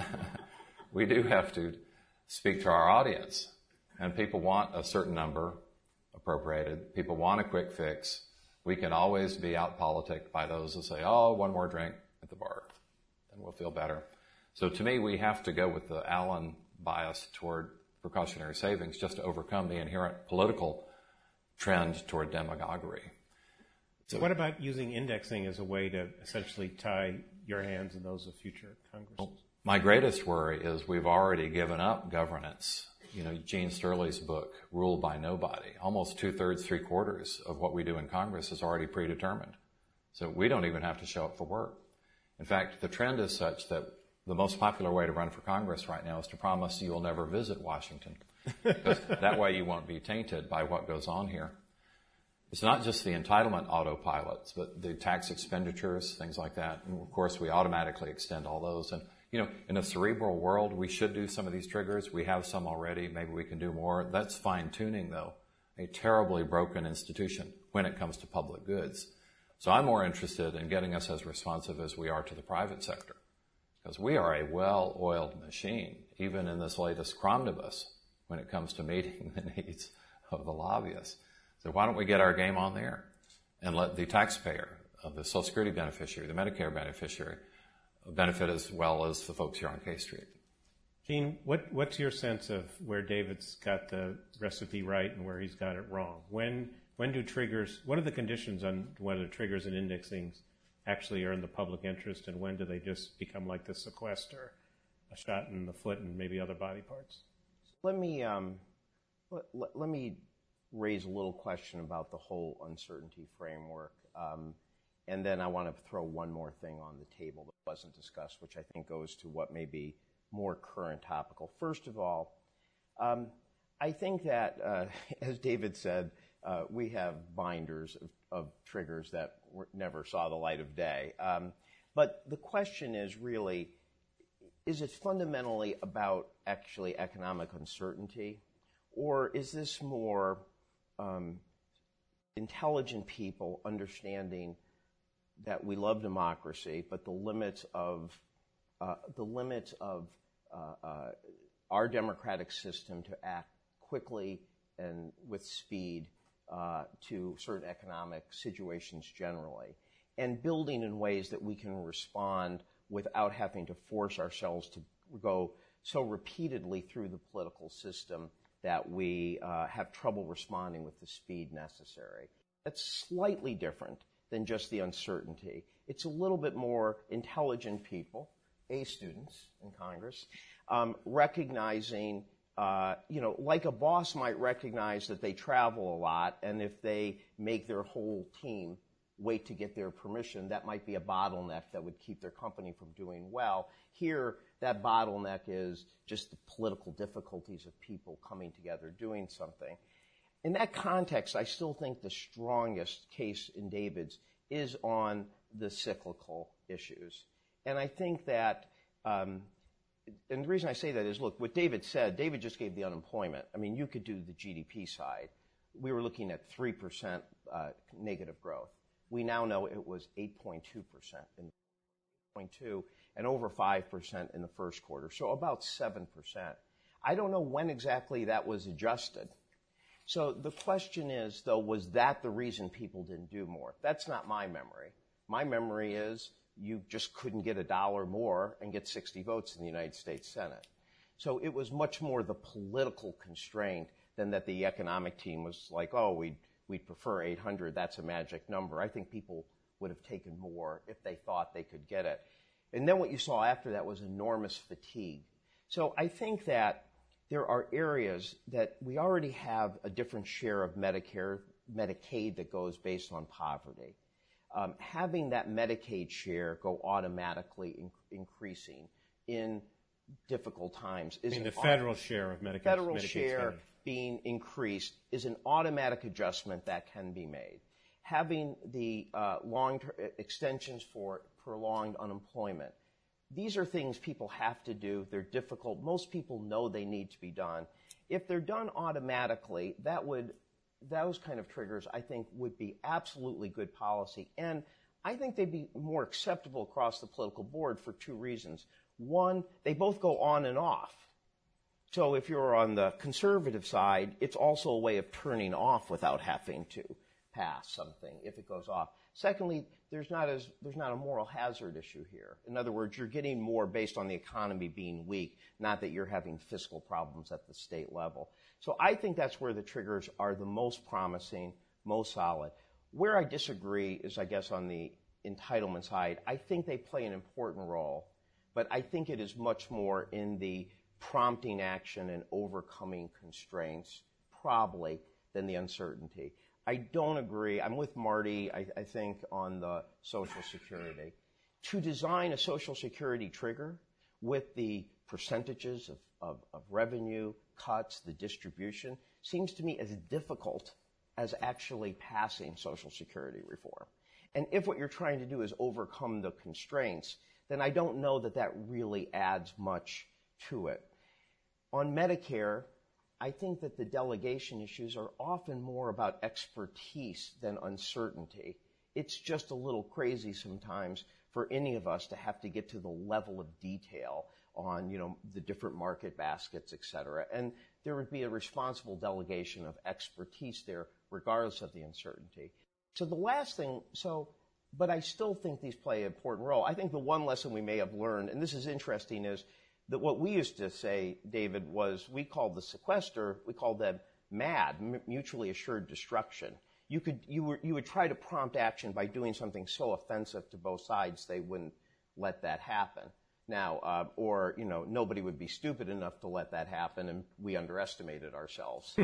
speak to our audience. And people want a certain number appropriated. People want a quick fix. We can always be out-politicked by those who say, oh, one more drink at the bar, and we'll feel better. So to me, we have to go with the Allen bias toward precautionary savings just to overcome the inherent political trend toward demagoguery. So what about using indexing as a way to essentially tie your hands in those of future Congresses? Well, my greatest worry is we've already given up governance Gene Sterley's book, Ruled by Nobody. Almost 2/3, 3/4 of what we do in Congress is already predetermined. So we don't even have to show up for work. In fact, the trend is such that the most popular way to run for Congress right now is to promise you will never visit Washington. Because that way you won't be tainted by what goes on here. It's not just the entitlement autopilots, but the tax expenditures, things like that. And of course, we automatically extend all those. And, in a cerebral world, we should do some of these triggers. We have some already. Maybe we can do more. That's fine-tuning, though. A terribly broken institution when it comes to public goods. So I'm more interested in getting us as responsive as we are to the private sector. Because we are a well-oiled machine, even in this latest Cromnibus, when it comes to meeting the needs of the lobbyists. So why don't we get our game on there and let the taxpayer, the Social Security beneficiary, the Medicare beneficiary, benefit as well as the folks here on K Street? Gene, what's your sense of where David's got the recipe right and where he's got it wrong? When do triggers, what are the conditions on whether triggers and indexings actually are in the public interest, and when do they just become like the sequester, a shot in the foot and maybe other body parts? Let me raise a little question about the whole uncertainty framework, and then I want to throw one more thing on the table that wasn't discussed, which I think goes to what may be more current topical. First of all, I think that, as David said, we have binders of triggers that never saw the light of day. But the question is really, is it fundamentally about actually economic uncertainty? Or is this more intelligent people understanding that we love democracy, but the limits of our democratic system to act quickly and with speed to certain economic situations generally, and building in ways that we can respond without having to force ourselves to go so repeatedly through the political system that we have trouble responding with the speed necessary. That's slightly different than just the uncertainty. It's a little bit more intelligent people, students in Congress, recognizing, like a boss might recognize that they travel a lot, and if they make their whole team wait to get their permission, that might be a bottleneck that would keep their company from doing well. Here, that bottleneck is just the political difficulties of people coming together, doing something. In that context, I still think the strongest case in David's is on the cyclical issues. And I think that, and the reason I say that is, look, what David said, David just gave the unemployment. I mean, you could do the GDP side. We were looking at 3% negative growth. We now know it was 8.2% in 0.2 and over 5% in the first quarter, so about 7%. I don't know when exactly that was adjusted. So the question is, though, was that the reason people didn't do more? That's not my memory. My memory is you just couldn't get $1 more and get 60 votes in the United States Senate. So it was much more the political constraint than that the economic team was like, oh, we'd prefer 800, that's a magic number. I think people would have taken more if they thought they could get it. And then what you saw after that was enormous fatigue. So I think that there are areas that we already have a different share of Medicaid that goes based on poverty. Having that Medicaid share go automatically increasing in difficult times is the federal share of Medicaid. Federal share being increased is an automatic adjustment that can be made. Having the long-term extensions for prolonged unemployment, these are things people have to do. They're difficult. Most people know they need to be done. If they're done automatically, those kind of triggers, I think, would be absolutely good policy. And I think they'd be more acceptable across the political board for two reasons. One, they both go on and off. So if you're on the conservative side, it's also a way of turning off without having to pass something if it goes off. Secondly, there's not a moral hazard issue here. In other words, you're getting more based on the economy being weak, not that you're having fiscal problems at the state level. So I think that's where the triggers are the most promising, most solid. Where I disagree is, I guess, on the entitlement side. I think they play an important role, but I think it is much more in the prompting action and overcoming constraints, probably, than the uncertainty. I don't agree. I'm with Marty, I think, on the Social Security. To design a Social Security trigger with the percentages of revenue cuts, the distribution, seems to me as difficult as actually passing Social Security reform. And if what you're trying to do is overcome the constraints, then I don't know that that really adds much to it. On Medicare, I think that the delegation issues are often more about expertise than uncertainty. It's just a little crazy sometimes for any of us to have to get to the level of detail on, the different market baskets, et cetera. And there would be a responsible delegation of expertise there, regardless of the uncertainty. So the last thing, but I still think these play an important role. I think the one lesson we may have learned, and this is interesting, is that what we used to say, David, was we called the sequester, we called them MAD, mutually assured destruction. You would try to prompt action by doing something so offensive to both sides they wouldn't let that happen. Now, nobody would be stupid enough to let that happen, and we underestimated ourselves.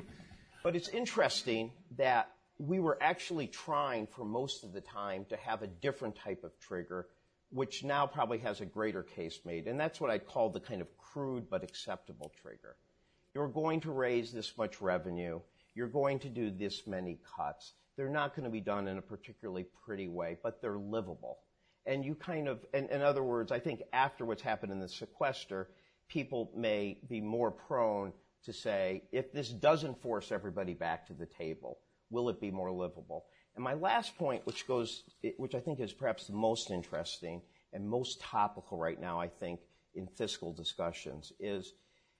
But it's interesting that we were actually trying for most of the time to have a different type of trigger, which now probably has a greater case made. And that's what I call the kind of crude but acceptable trigger. You're going to raise this much revenue. You're going to do this many cuts. They're not going to be done in a particularly pretty way, but they're livable. And you in other words, I think after what's happened in the sequester, people may be more prone to say, if this doesn't force everybody back to the table, will it be more livable? And my last point, which I think is perhaps the most interesting and most topical right now, I think, in fiscal discussions, is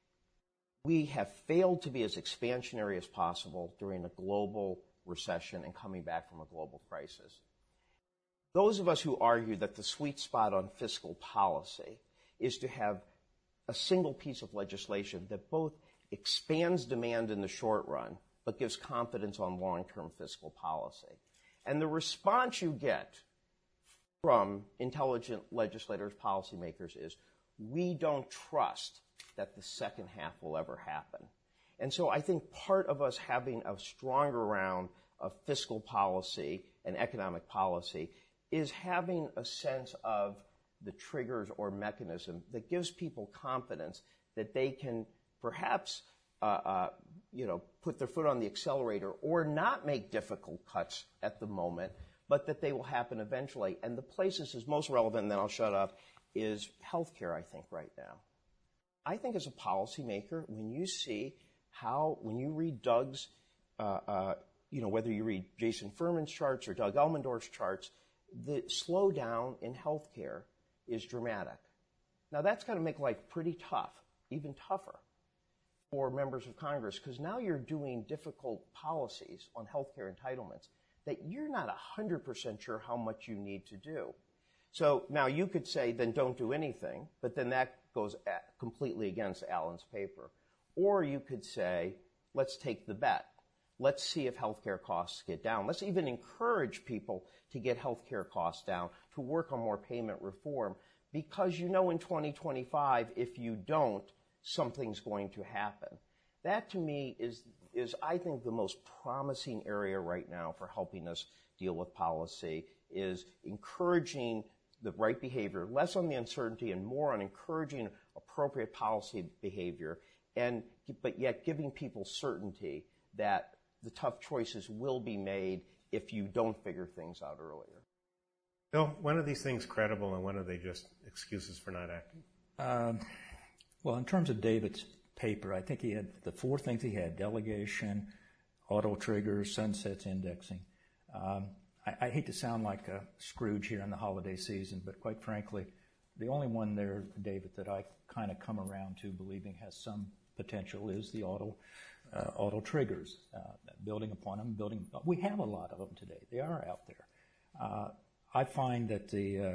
we have failed to be as expansionary as possible during a global recession and coming back from a global crisis. Those of us who argue that the sweet spot on fiscal policy is to have a single piece of legislation that both expands demand in the short run but gives confidence on long-term fiscal policy. And the response you get from intelligent legislators, policymakers, is we don't trust that the second half will ever happen. And so I think part of us having a stronger round of fiscal policy and economic policy is having a sense of the triggers or mechanism that gives people confidence that they can perhaps put their foot on the accelerator or not make difficult cuts at the moment, but that they will happen eventually. And the place this is most relevant, and then I'll shut up, is healthcare, I think, right now. I think as a policymaker, when you read Doug's, whether you read Jason Furman's charts or Doug Elmendorf's charts, the slowdown in healthcare is dramatic. Now, that's going to make life pretty tough, even tougher, for members of Congress, because now you're doing difficult policies on healthcare entitlements that you're not 100% sure how much you need to do. So now you could say, then don't do anything, but then that goes completely against Alan's paper. Or you could say, let's take the bet. Let's see if healthcare costs get down. Let's even encourage people to get healthcare costs down, to work on more payment reform, because in 2025, if you don't, something's going to happen. That, to me, is I think, the most promising area right now for helping us deal with policy, is encouraging the right behavior, less on the uncertainty and more on encouraging appropriate policy behavior, but yet giving people certainty that the tough choices will be made if you don't figure things out earlier. Bill, when are these things credible and when are they just excuses for not acting? Well, in terms of David's paper, I think he had the four things he had: delegation, auto triggers, sunsets, indexing. I hate to sound like a Scrooge here in the holiday season, but quite frankly, the only one there, David, that I kind of come around to believing has some potential is the auto triggers. Building upon them, we have a lot of them today. They are out there. I find that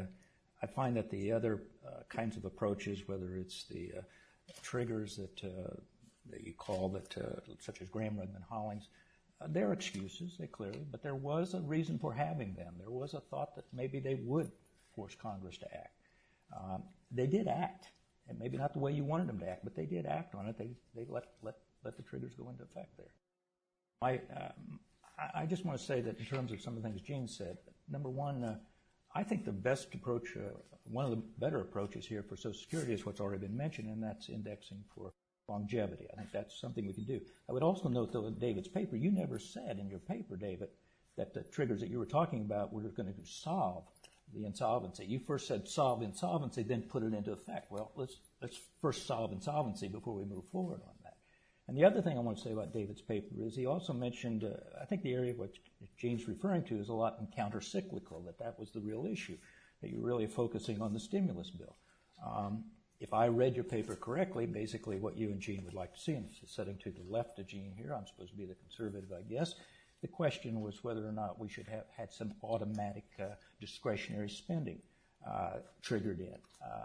the other kinds of approaches, whether it's the triggers that you call that, such as Graham, Rudman, Hollings, they're excuses, but there was a reason for having them. There was a thought that maybe they would force Congress to act. They did act, and maybe not the way you wanted them to act, but they did act on it. They let the triggers go into effect there. I just want to say that in terms of some of the things Gene said, number one, I think the best approach, one of the better approaches here for Social Security is what's already been mentioned, and that's indexing for longevity. I think that's something we can do. I would also note, though, in David's paper, you never said in your paper, David, that the triggers that you were talking about were going to solve the insolvency. You first said solve insolvency, then put it into effect. Well, let's first solve insolvency before we move forward on that. And the other thing I want to say about David's paper is he also mentioned, I think the area what Gene's referring to is a lot in counter-cyclical, that was the real issue, that you're really focusing on the stimulus bill. If I read your paper correctly, basically what you and Gene would like to see, and sitting to the left of Gene here, I'm supposed to be the conservative, I guess, the question was whether or not we should have had some automatic discretionary spending triggered in.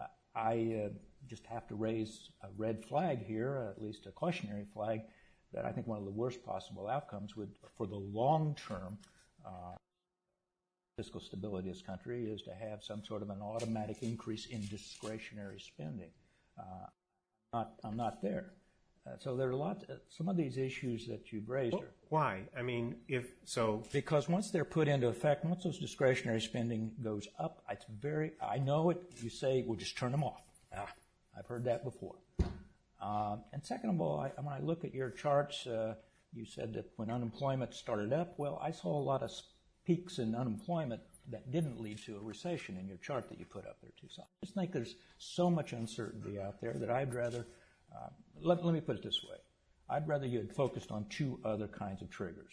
I just have to raise a red flag here, at least a cautionary flag, that I think one of the worst possible outcomes would, for the long-term fiscal stability of this country, is to have some sort of an automatic increase in discretionary spending. I'm not there. So there are some of these issues that you've raised. Well, why? I mean, because once they're put into effect, once those discretionary spending goes up, I know it. You say, well, just turn them off. I've heard that before. And second of all, when I look at your charts, you said that when unemployment started up, well, I saw a lot of peaks in unemployment that didn't lead to a recession in your chart that you put up there too. So I just think there's so much uncertainty out there that I'd rather. Let me put it this way. I'd rather you had focused on two other kinds of triggers.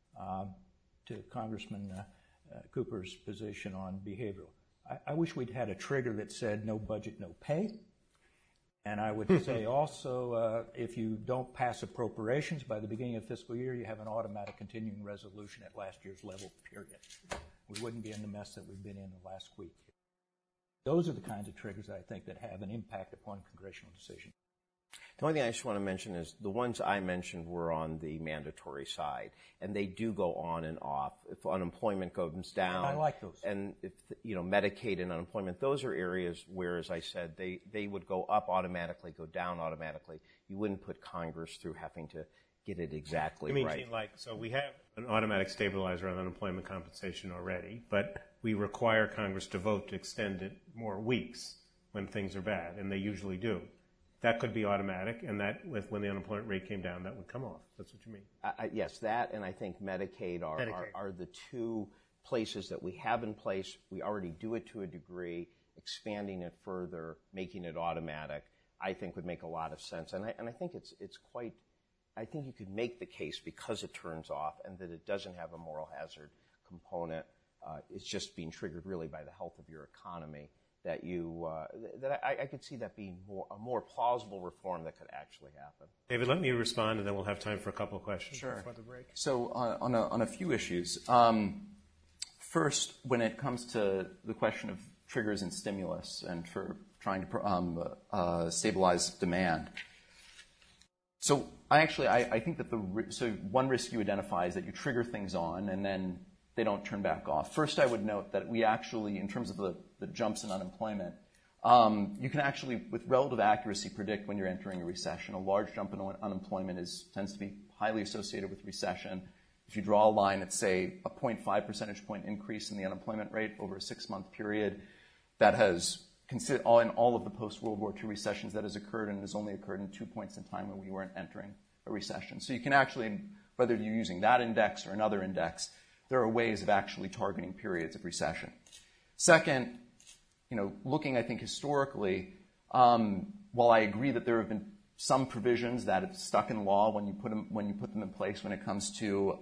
To Congressman Cooper's position on behavioral. I wish we'd had a trigger that said no budget, no pay. And I would say also if you don't pass appropriations by the beginning of the fiscal year, you have an automatic continuing resolution at last year's level, period. We wouldn't be in the mess that we've been in the last week. Those are the kinds of triggers, I think, that have an impact upon congressional decision. The only thing I just want to mention is the ones I mentioned were on the mandatory side, and they do go on and off. If unemployment goes down, I like those. And if Medicaid and unemployment, those are areas where, as I said, they would go up automatically, go down automatically. You wouldn't put Congress through having to get it exactly right. So we have an automatic stabilizer on unemployment compensation already, but we require Congress to vote to extend it more weeks when things are bad, and they usually do. That could be automatic, and that, when the unemployment rate came down, that would come off. That's what you mean. Yes, that, and I think Medicaid are the two places that we have in place. We already do it to a degree. Expanding it further, making it automatic, I think would make a lot of sense. And I think it's quite. I think you could make the case because it turns off and that it doesn't have a moral hazard component. It's just being triggered really by the health of your economy. That I could see that being a more plausible reform that could actually happen. David, let me respond, and then we'll have time for a couple of questions before the break. So on a few issues. First, when it comes to the question of triggers and stimulus and for trying to stabilize demand. So I think that one risk you identify is that you trigger things on and then they don't turn back off. First, I would note that we actually, in terms of the jumps in unemployment, you can actually, with relative accuracy, predict when you're entering a recession. A large jump in unemployment tends to be highly associated with recession. If you draw a line at, say, a 0.5 percentage point increase in the unemployment rate over a 6-month period, that has in all of the post-World War II recessions that has occurred and has only occurred in 2 points in time when we weren't entering a recession. So you can actually, whether you're using that index or another index, there are ways of actually targeting periods of recession. Second, looking, I think, historically, while I agree that there have been some provisions that have stuck in law when you put them in place when it comes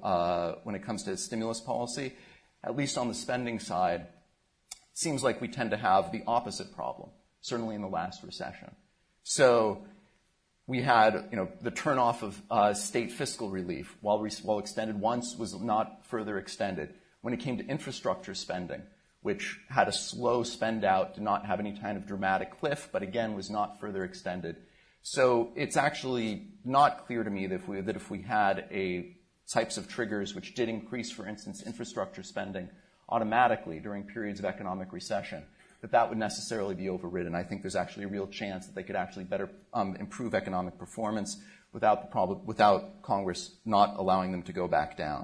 to stimulus policy, at least on the spending side, it seems like we tend to have the opposite problem, certainly in the last recession. So we had, the turnoff of state fiscal relief, while extended once, was not further extended. When it came to infrastructure spending, which had a slow spend out, did not have any kind of dramatic cliff, but again was not further extended. So it's actually not clear to me that if we had types of triggers which did increase, for instance, infrastructure spending automatically during periods of economic recession, that would necessarily be overridden. I think there's actually a real chance that they could actually better improve economic performance without Congress not allowing them to go back down.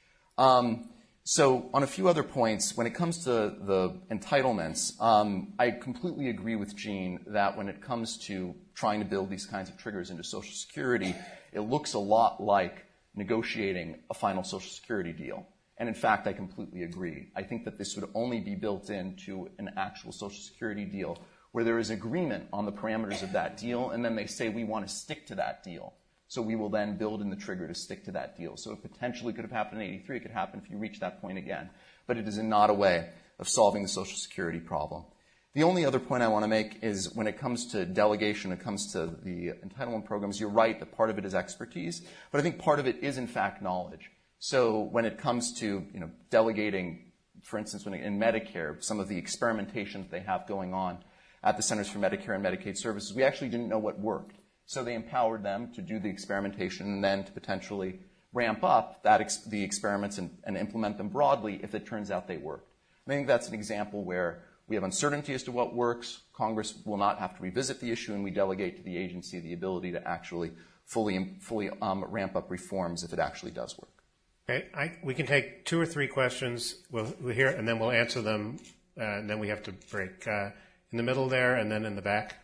So on a few other points, when it comes to the entitlements, I completely agree with Gene that when it comes to trying to build these kinds of triggers into Social Security, it looks a lot like negotiating a final Social Security deal. And in fact, I completely agree. I think that this would only be built into an actual Social Security deal where there is agreement on the parameters of that deal, and then they say we want to stick to that deal. So we will then build in the trigger to stick to that deal. So it potentially could have happened in 83. It could happen if you reach that point again. But it is not a way of solving the Social Security problem. The only other point I want to make is when it comes to delegation, it comes to the entitlement programs, you're right that part of it is expertise, but I think part of it is in fact knowledge. So when it comes to delegating, for instance, in Medicare, some of the experimentation that they have going on at the Centers for Medicare and Medicaid Services, we actually didn't know what worked. So they empowered them to do the experimentation and then to potentially ramp up the experiments and implement them broadly if it turns out they worked. I think that's an example where we have uncertainty as to what works. Congress will not have to revisit the issue, and we delegate to the agency the ability to actually fully ramp up reforms if it actually does work. Okay, we can take 2 or 3 questions. We'll hear, and then we'll answer them, and then we have to break. In the middle there, and then in the back.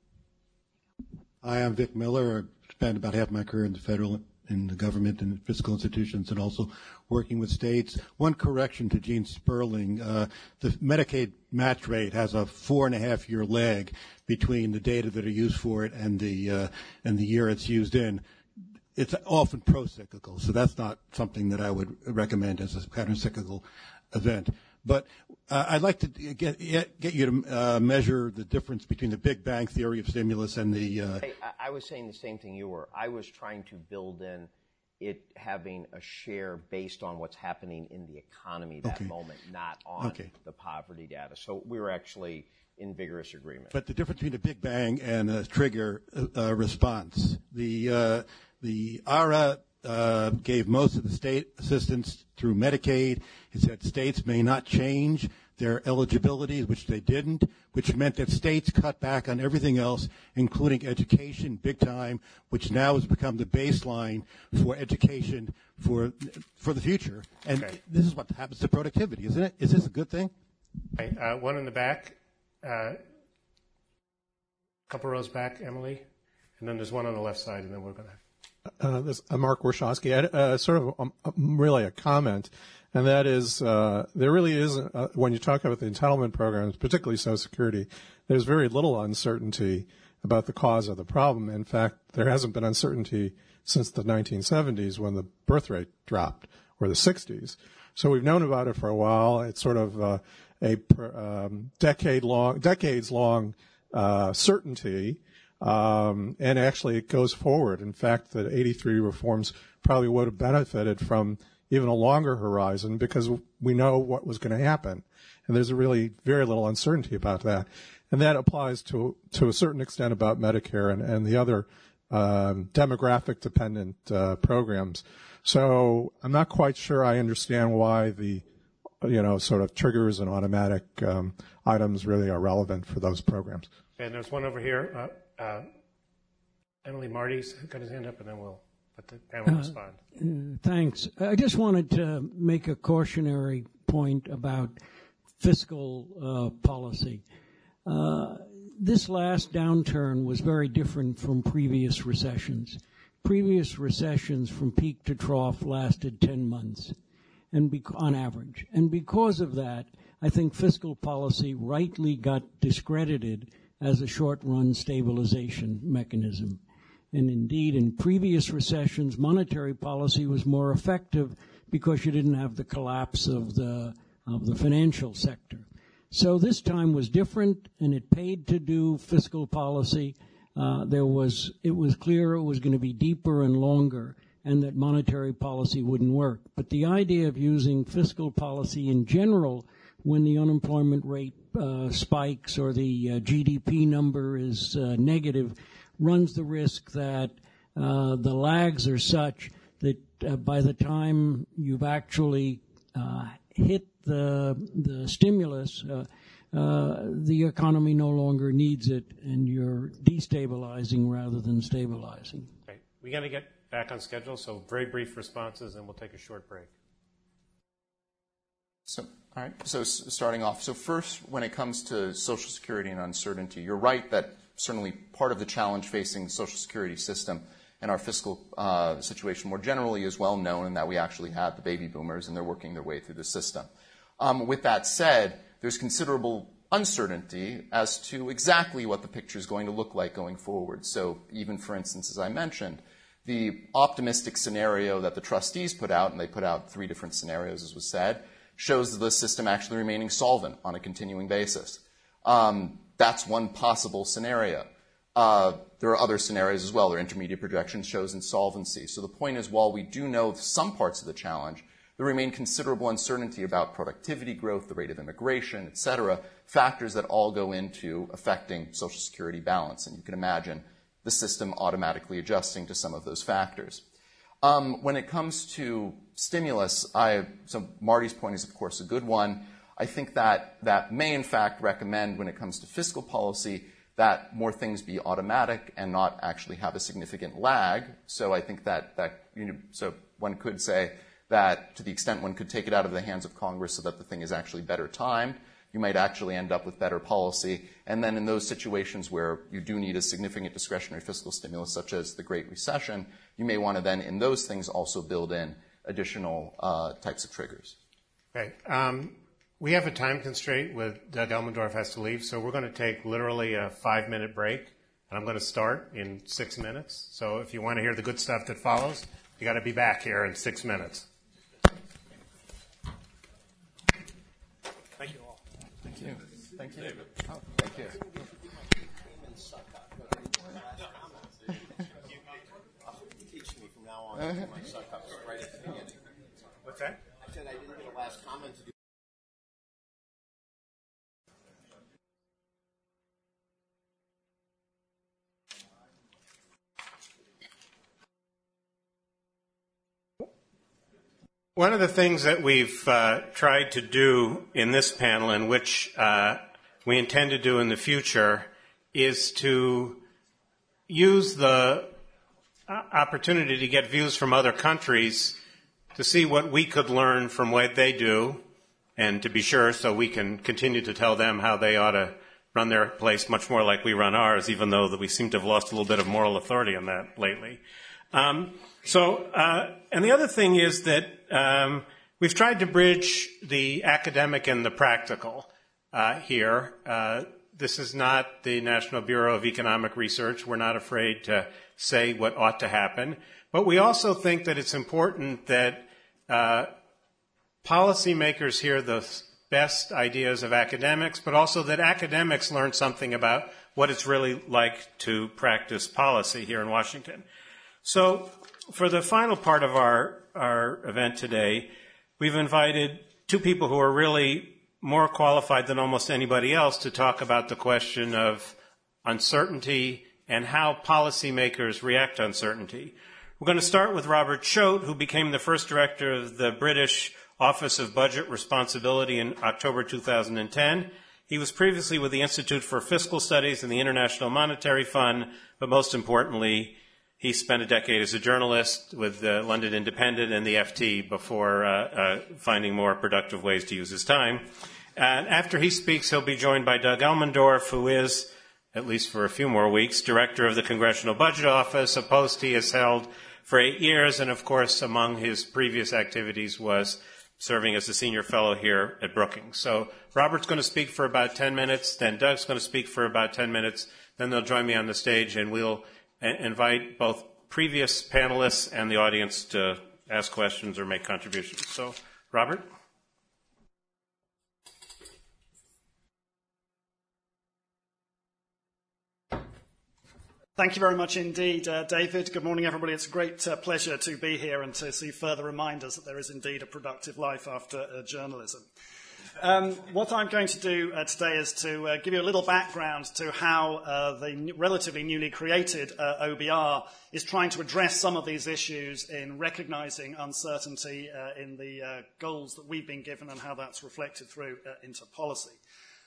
Hi, I'm Vic Miller. I spent about half my career in the government and fiscal institutions, and also working with states. One correction to Gene Sperling: the Medicaid match rate has a 4.5-year lag between the data that are used for it and the year it's used in. It's often pro-cyclical, so that's not something that I would recommend as a counter-cyclical event. But I'd like to get you to measure the difference between the Big Bang theory of stimulus and the... I was saying the same thing you were. I was trying to build in it having a share based on what's happening in the economy that moment, not on the poverty data. So we were actually in vigorous agreement. But the difference between a Big Bang and a trigger response, the ARA gave most of the state assistance through Medicaid. It said states may not change their eligibility, which they didn't, which meant that states cut back on everything else, including education, big time, which now has become the baseline for education for the future. And this is what happens to productivity, isn't it? Is this a good thing? Okay, one in the back, couple rows back, Emily, and then there's one on the left side, and then we're going to... This Mark Warshawski. Sort of really a comment, and that is there really isn't, when you talk about the entitlement programs, particularly Social Security, there's very little uncertainty about the cause of the problem. In fact, there hasn't been uncertainty since the 1970s when the birth rate dropped, or the 60s. So we've known about it for a while. It's sort of a decades-long certainty. And actually it goes forward. In fact, the 83 reforms probably would have benefited from even a longer horizon because we know what was going to happen. And there's really very little uncertainty about that. And that applies to a certain extent about Medicare and the other demographic dependent programs. So I'm not quite sure I understand why the sort of triggers and automatic items really are relevant for those programs. And there's one over here. Emily Marty's got his hand up, and then we'll let the panel respond. Thanks. I just wanted to make a cautionary point about fiscal policy. This last downturn was very different from previous recessions. Previous recessions from peak to trough lasted 10 months on average. And because of that, I think fiscal policy rightly got discredited as a short-run stabilization mechanism. And indeed, in previous recessions, monetary policy was more effective because you didn't have the collapse of the financial sector. So this time was different, and it paid to do fiscal policy. It was clear it was going to be deeper and longer, and that monetary policy wouldn't work. But the idea of using fiscal policy in general when the unemployment rate spikes or the GDP number is negative runs the risk that the lags are such that by the time you've actually hit the stimulus, the economy no longer needs it, and you're destabilizing rather than stabilizing. Okay. We're going to get back on schedule, so very brief responses, and we'll take a short break. So, all right. So starting off. So first, when it comes to Social Security and uncertainty, you're right that certainly part of the challenge facing the Social Security system and our fiscal situation more generally is well known, in that we actually have the baby boomers and they're working their way through the system. With that said, there's considerable uncertainty as to exactly what the picture is going to look like going forward. So even, for instance, as I mentioned, the optimistic scenario that the trustees put out, and they put out 3 different scenarios, as was said, shows the system actually remaining solvent on a continuing basis. That's one possible scenario. There are other scenarios as well. Their intermediate projection shows insolvency. So the point is, while we do know some parts of the challenge, there remain considerable uncertainty about productivity growth, the rate of immigration, et cetera, factors that all go into affecting Social Security balance. And you can imagine the system automatically adjusting to some of those factors. When it comes to stimulus, so Marty's point is, of course, a good one. I think that may, in fact, recommend, when it comes to fiscal policy, that more things be automatic and not actually have a significant lag. So I think so one could say that to the extent one could take it out of the hands of Congress so that the thing is actually better timed, you might actually end up with better policy. And then in those situations where you do need a significant discretionary fiscal stimulus, such as the Great Recession, you may want to then, in those things, also build in additional types of triggers. Okay. We have a time constraint with Doug Elmendorf has to leave, so we're going to take literally a 5-minute break, and I'm going to start in 6 minutes. So if you want to hear the good stuff that follows, you got to be back here in 6 minutes. Thank you all. Thank you. Thank you. David. Oh, thank you. Teach me from now on to do my suck-ups right at the beginning. What's that? I said I didn't get a last comment to do. One of the things that we've tried to do in this panel, and which we intend to do in the future, is to use the opportunity to get views from other countries to see what we could learn from what they do, and to be sure so we can continue to tell them how they ought to run their place much more like we run ours, even though that we seem to have lost a little bit of moral authority on that lately. And the other thing is that we've tried to bridge the academic and the practical here. This is not the National Bureau of Economic Research. We're not afraid to say what ought to happen. But we also think that it's important that policymakers hear the best ideas of academics, but also that academics learn something about what it's really like to practice policy here in Washington. So for the final part of our event today, we've invited 2 people who are really more qualified than almost anybody else to talk about the question of uncertainty and how policymakers react to uncertainty. We're going to start with Robert Choate, who became the first director of the British Office of Budget Responsibility in October 2010. He was previously with the Institute for Fiscal Studies and the International Monetary Fund, but most importantly, he spent a decade as a journalist with the London Independent and the FT before finding more productive ways to use his time. And after he speaks, he'll be joined by Doug Elmendorf, who is, at least for a few more weeks, director of the Congressional Budget Office, a post he has held for 8 years. And, of course, among his previous activities was serving as a senior fellow here at Brookings. So Robert's going to speak for about 10 minutes, then Doug's going to speak for about 10 minutes, then they'll join me on the stage, and we'll invite both previous panelists and the audience to ask questions or make contributions. So, Robert? Thank you very much indeed, David. Good morning, everybody. It's a great pleasure to be here and to see further reminders that there is indeed a productive life after journalism. What I'm going to do today is to give you a little background to how the relatively newly created OBR is trying to address some of these issues in recognizing uncertainty in the goals that we've been given and how that's reflected through into policy.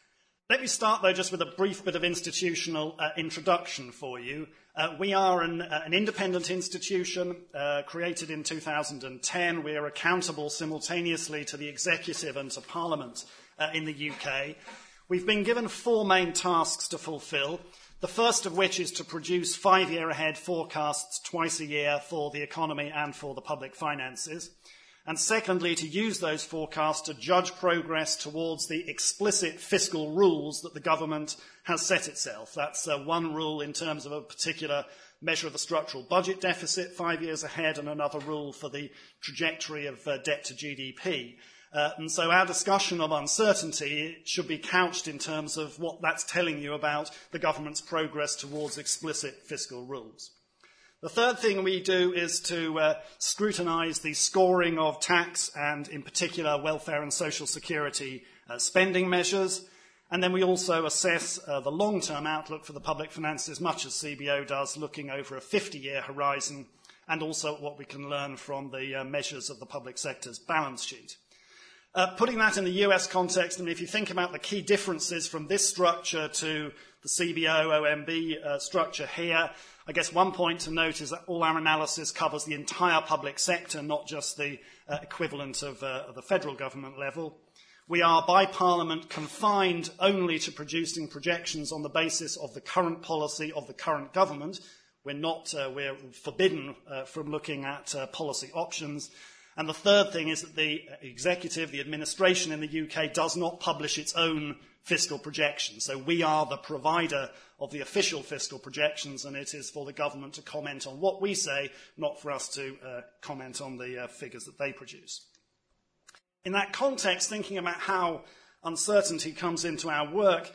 Let me start, though, just with a brief bit of institutional introduction for you. We are an independent institution created in 2010. We are accountable simultaneously to the executive and to Parliament in the UK. We've been given 4 main tasks to fulfil, the first of which is to produce 5-year ahead forecasts twice a year for the economy and for the public finances. And secondly, to use those forecasts to judge progress towards the explicit fiscal rules that the government has set itself. That's one rule in terms of a particular measure of the structural budget deficit 5 years ahead, and another rule for the trajectory of debt to GDP. And so our discussion of uncertainty should be couched in terms of what that's telling you about the government's progress towards explicit fiscal rules. The third thing we do is to scrutinise the scoring of tax and, in particular, welfare and social security spending measures. And then we also assess the long-term outlook for the public finances, much as CBO does, looking over a 50-year horizon, and also what we can learn from the measures of the public sector's balance sheet. Putting that in the US context, if you think about the key differences from this structure to the CBO, OMB structure here, I guess one point to note is that all our analysis covers the entire public sector, not just the equivalent of the federal government level. We are, by Parliament, confined only to producing projections on the basis of the current policy of the current government. We're forbidden from looking at policy options. And the third thing is that the executive, the administration in the UK, does not publish its own fiscal projections. So we are the provider of the official fiscal projections, and it is for the government to comment on what we say, not for us to comment on the figures that they produce. In that context, thinking about how uncertainty comes into our work,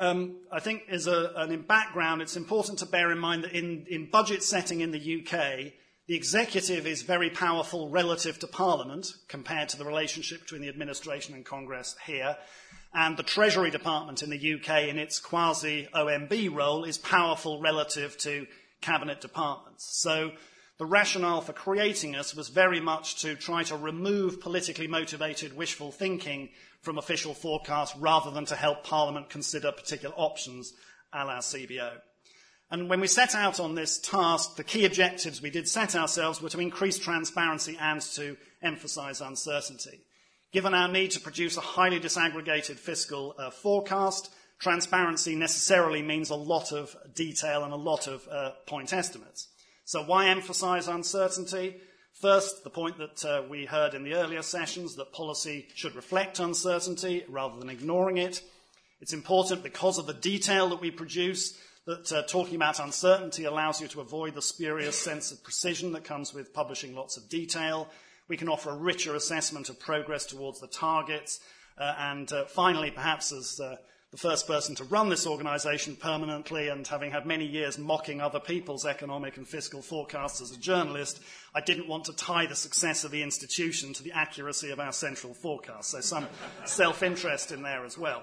I think in background, it's important to bear in mind that in budget setting in the UK, the executive is very powerful relative to Parliament compared to the relationship between the administration and Congress here. And the Treasury Department in the UK, in its quasi-OMB role, is powerful relative to cabinet departments. So the rationale for creating us was very much to try to remove politically motivated wishful thinking from official forecasts rather than to help Parliament consider particular options a la CBO. And when we set out on this task, the key objectives we did set ourselves were to increase transparency and to emphasise uncertainty. Given our need to produce a highly disaggregated fiscal forecast, transparency necessarily means a lot of detail and a lot of point estimates. So why emphasise uncertainty? First, the point that we heard in the earlier sessions, that policy should reflect uncertainty rather than ignoring it. It's important because of the detail that we produce that talking about uncertainty allows you to avoid the spurious sense of precision that comes with publishing lots of detail. We can offer a richer assessment of progress towards the targets. And finally, perhaps as the first person to run this organisation permanently and having had many years mocking other people's economic and fiscal forecasts as a journalist, I didn't want to tie the success of the institution to the accuracy of our central forecast. So some self-interest in there as well.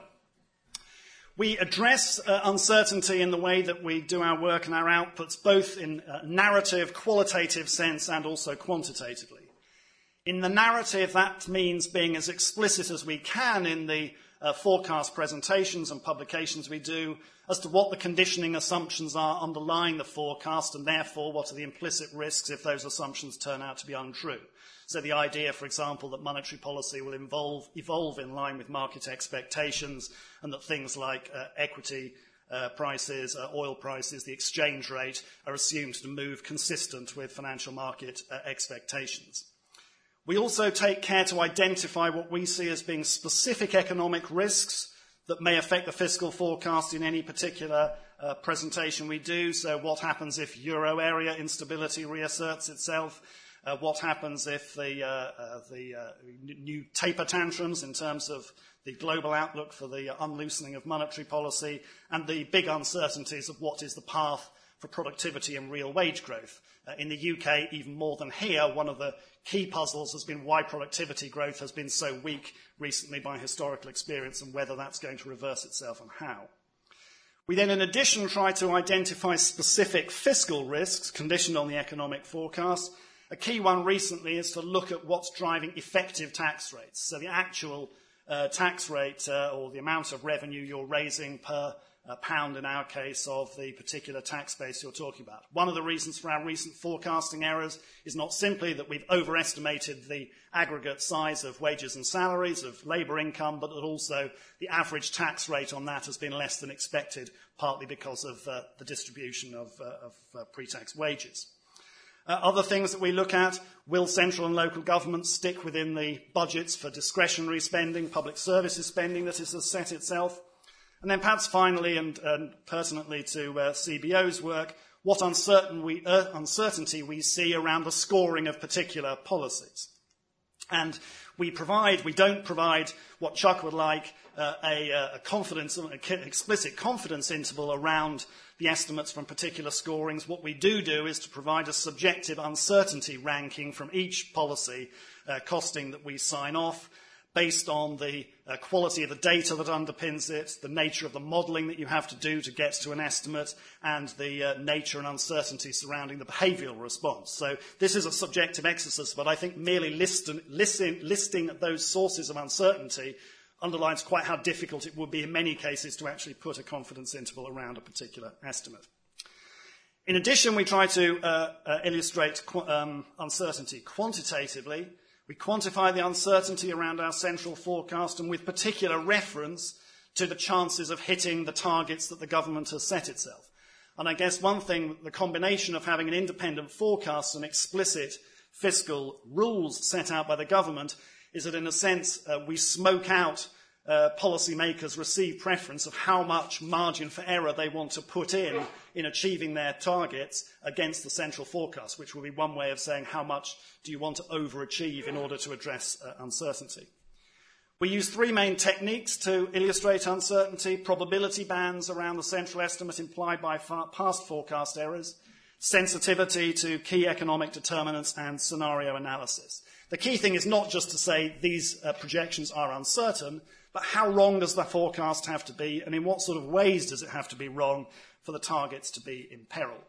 We address uncertainty in the way that we do our work and our outputs, both in a narrative, qualitative sense and also quantitatively. In the narrative, that means being as explicit as we can in the forecast presentations and publications we do as to what the conditioning assumptions are underlying the forecast, and therefore what are the implicit risks if those assumptions turn out to be untrue. So the idea, for example, that monetary policy will evolve in line with market expectations, and that things like equity prices, oil prices, the exchange rate are assumed to move consistent with financial market expectations. We also take care to identify what we see as being specific economic risks that may affect the fiscal forecast in any particular presentation we do. So what happens if euro area instability reasserts itself? What happens if the new taper tantrums in terms of the global outlook for the unloosening of monetary policy, and the big uncertainties of what is the path for productivity and real wage growth. In the UK, even more than here, one of the key puzzles has been why productivity growth has been so weak recently by historical experience, and whether that's going to reverse itself and how. We then, in addition, try to identify specific fiscal risks conditioned on the economic forecast. A key one recently is to look at what's driving effective tax rates, so the actual tax rate or the amount of revenue you're raising per pound, in our case, of the particular tax base you're talking about. One of the reasons for our recent forecasting errors is not simply that we've overestimated the aggregate size of wages and salaries, of labour income, but that also the average tax rate on that has been less than expected, partly because of the distribution of pre-tax wages. Other things that we look at: will central and local governments stick within the budgets for discretionary spending, public services spending that it has set itself? And then perhaps finally, and pertinently to CBO's work, what uncertainty we see around the scoring of particular policies. And we don't provide what Chuck would like, a confidence, an explicit confidence interval around the estimates from particular scorings. What we do is to provide a subjective uncertainty ranking from each policy costing that we sign off, based on the quality of the data that underpins it, the nature of the modelling that you have to do to get to an estimate, and the nature and uncertainty surrounding the behavioural response. So this is a subjective exercise, but I think merely listing those sources of uncertainty underlines quite how difficult it would be in many cases to actually put a confidence interval around a particular estimate. In addition, we try to illustrate uncertainty quantitatively. We quantify the uncertainty around our central forecast, and with particular reference to the chances of hitting the targets that the government has set itself. And I guess one thing, the combination of having an independent forecast and explicit fiscal rules set out by the government, is that in a sense we smoke out policymakers' receive preference of how much margin for error they want to put in achieving their targets against the central forecast, which will be one way of saying how much do you want to overachieve in order to address uncertainty. We use three main techniques to illustrate uncertainty: probability bands around the central estimate implied by past forecast errors, sensitivity to key economic determinants, and scenario analysis. The key thing is not just to say these projections are uncertain, but how wrong does the forecast have to be, and in what sort of ways does it have to be wrong for the targets to be in peril?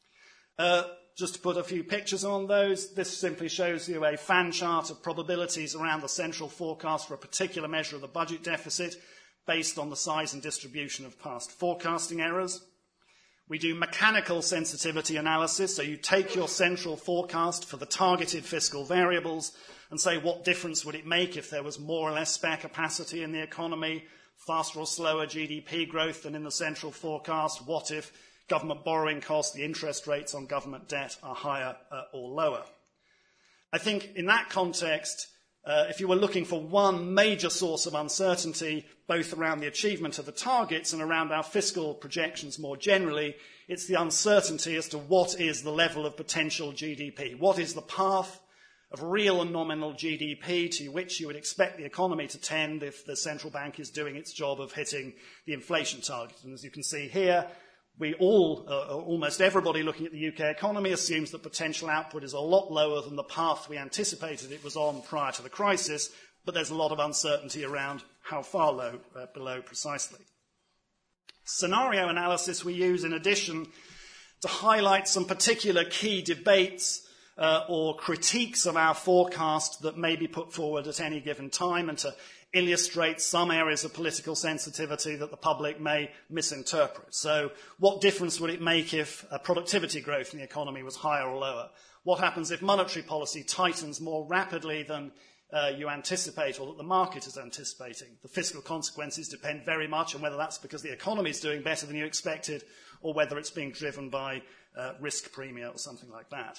Just to put a few pictures on those, this simply shows you a fan chart of probabilities around the central forecast for a particular measure of the budget deficit based on the size and distribution of past forecasting errors. We do mechanical sensitivity analysis, so you take your central forecast for the targeted fiscal variables and say what difference would it make if there was more or less spare capacity in the economy, faster or slower GDP growth than in the central forecast. What if government borrowing costs, the interest rates on government debt, are higher or lower? I think in that context, if you were looking for one major source of uncertainty, both around the achievement of the targets and around our fiscal projections more generally, it's the uncertainty as to what is the level of potential GDP. What is the path of real and nominal GDP to which you would expect the economy to tend if the central bank is doing its job of hitting the inflation target? And as you can see here, we all, almost everybody looking at the UK economy, assumes that potential output is a lot lower than the path we anticipated it was on prior to the crisis, but there's a lot of uncertainty around how far below precisely. Scenario analysis we use in addition to highlight some particular key debates or critiques of our forecast that may be put forward at any given time, and to illustrate some areas of political sensitivity that the public may misinterpret. So what difference would it make if productivity growth in the economy was higher or lower? What happens if monetary policy tightens more rapidly than you anticipate or that the market is anticipating? The fiscal consequences depend very much on whether that's because the economy is doing better than you expected or whether it's being driven by risk premia or something like that.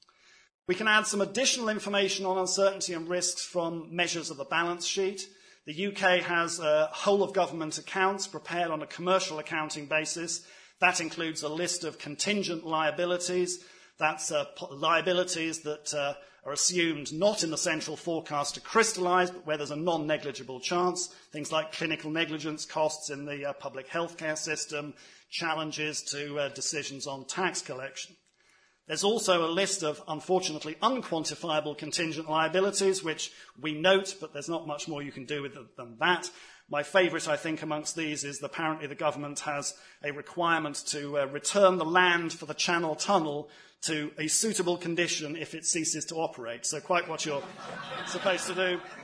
We can add some additional information on uncertainty and risks from measures of the balance sheet. The UK has whole of government accounts prepared on a commercial accounting basis. That includes a list of contingent liabilities. That's liabilities that are assumed not in the central forecast to crystallise, but where there's a non-negligible chance. Things like clinical negligence costs in the public healthcare system, challenges to decisions on tax collection. There's also a list of, unfortunately, unquantifiable contingent liabilities, which we note, but there's not much more you can do with them than that. My favourite, I think, amongst these is apparently the government has a requirement to return the land for the Channel Tunnel to a suitable condition if it ceases to operate. So quite what you're supposed to do.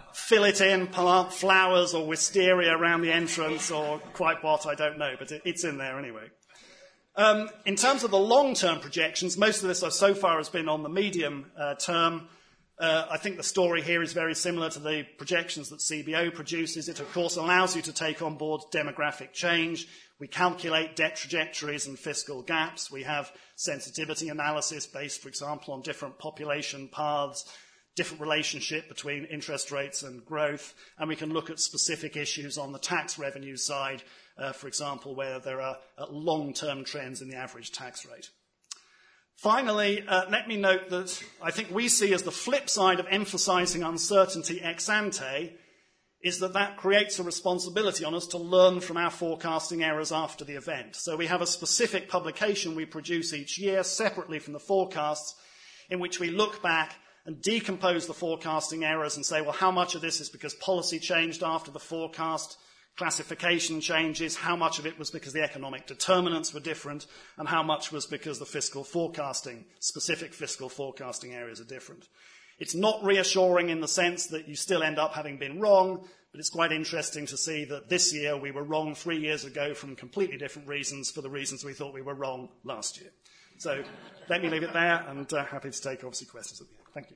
fill it in, plant flowers or wisteria around the entrance, or quite what, I don't know, but it's in there anyway. In terms of the long-term projections, most of this so far has been on the medium term. I think the story here is very similar to the projections that CBO produces. It, of course, allows you to take on board demographic change. We calculate debt trajectories and fiscal gaps. We have sensitivity analysis based, for example, on different population paths, different relationship between interest rates and growth, and we can look at specific issues on the tax revenue side, for example, where there are long-term trends in the average tax rate. Finally, let me note that I think we see as the flip side of emphasizing uncertainty ex ante is that creates a responsibility on us to learn from our forecasting errors after the event. So we have a specific publication we produce each year separately from the forecasts in which we look back and decompose the forecasting errors and say, well, how much of this is because policy changed after the forecast, classification changes, how much of it was because the economic determinants were different, and how much was because the specific fiscal forecasting areas are different. It's not reassuring in the sense that you still end up having been wrong, but it's quite interesting to see that this year we were wrong 3 years ago from completely different reasons for the reasons we thought we were wrong last year. So let me leave it there, and happy to take, obviously, questions at the end. Thank you.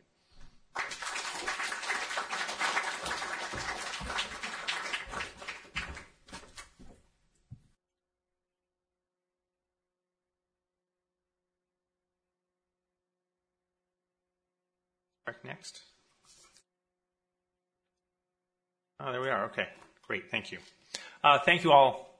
Next. Oh, there we are. Okay, great. Thank you. Thank you all.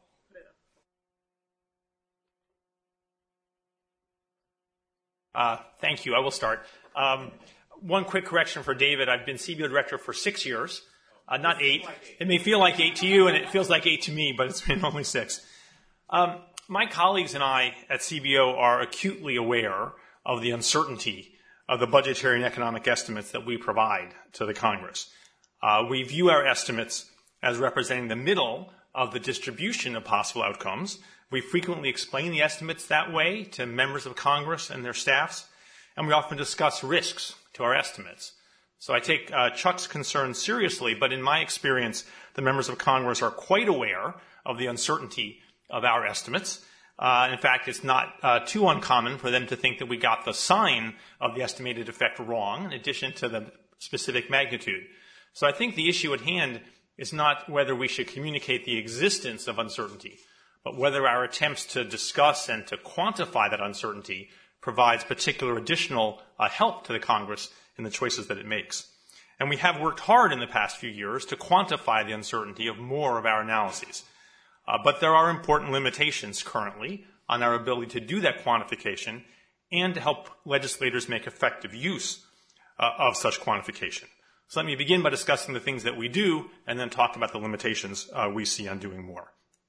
Thank you. I will start. One quick correction for David. I've been CBO director for 6 years, not 8. It may feel like 8 to you, and it feels like 8 to me, but it's been only 6. My colleagues and I at CBO are acutely aware of the uncertainty of the budgetary and economic estimates that we provide to the Congress. We view our estimates as representing the middle of the distribution of possible outcomes. We frequently explain the estimates that way to members of Congress and their staffs, and we often discuss risks to our estimates. So I take Chuck's concerns seriously, but in my experience, the members of Congress are quite aware of the uncertainty of our estimates. In fact, it's not too uncommon for them to think that we got the sign of the estimated effect wrong, in addition to the specific magnitude. So I think the issue at hand is not whether we should communicate the existence of uncertainty, but whether our attempts to discuss and to quantify that uncertainty provides particular additional help to the Congress in the choices that it makes. And we have worked hard in the past few years to quantify the uncertainty of more of our analyses. But there are important limitations currently on our ability to do that quantification and to help legislators make effective use of such quantification. So let me begin by discussing the things that we do and then talk about the limitations we see on doing more.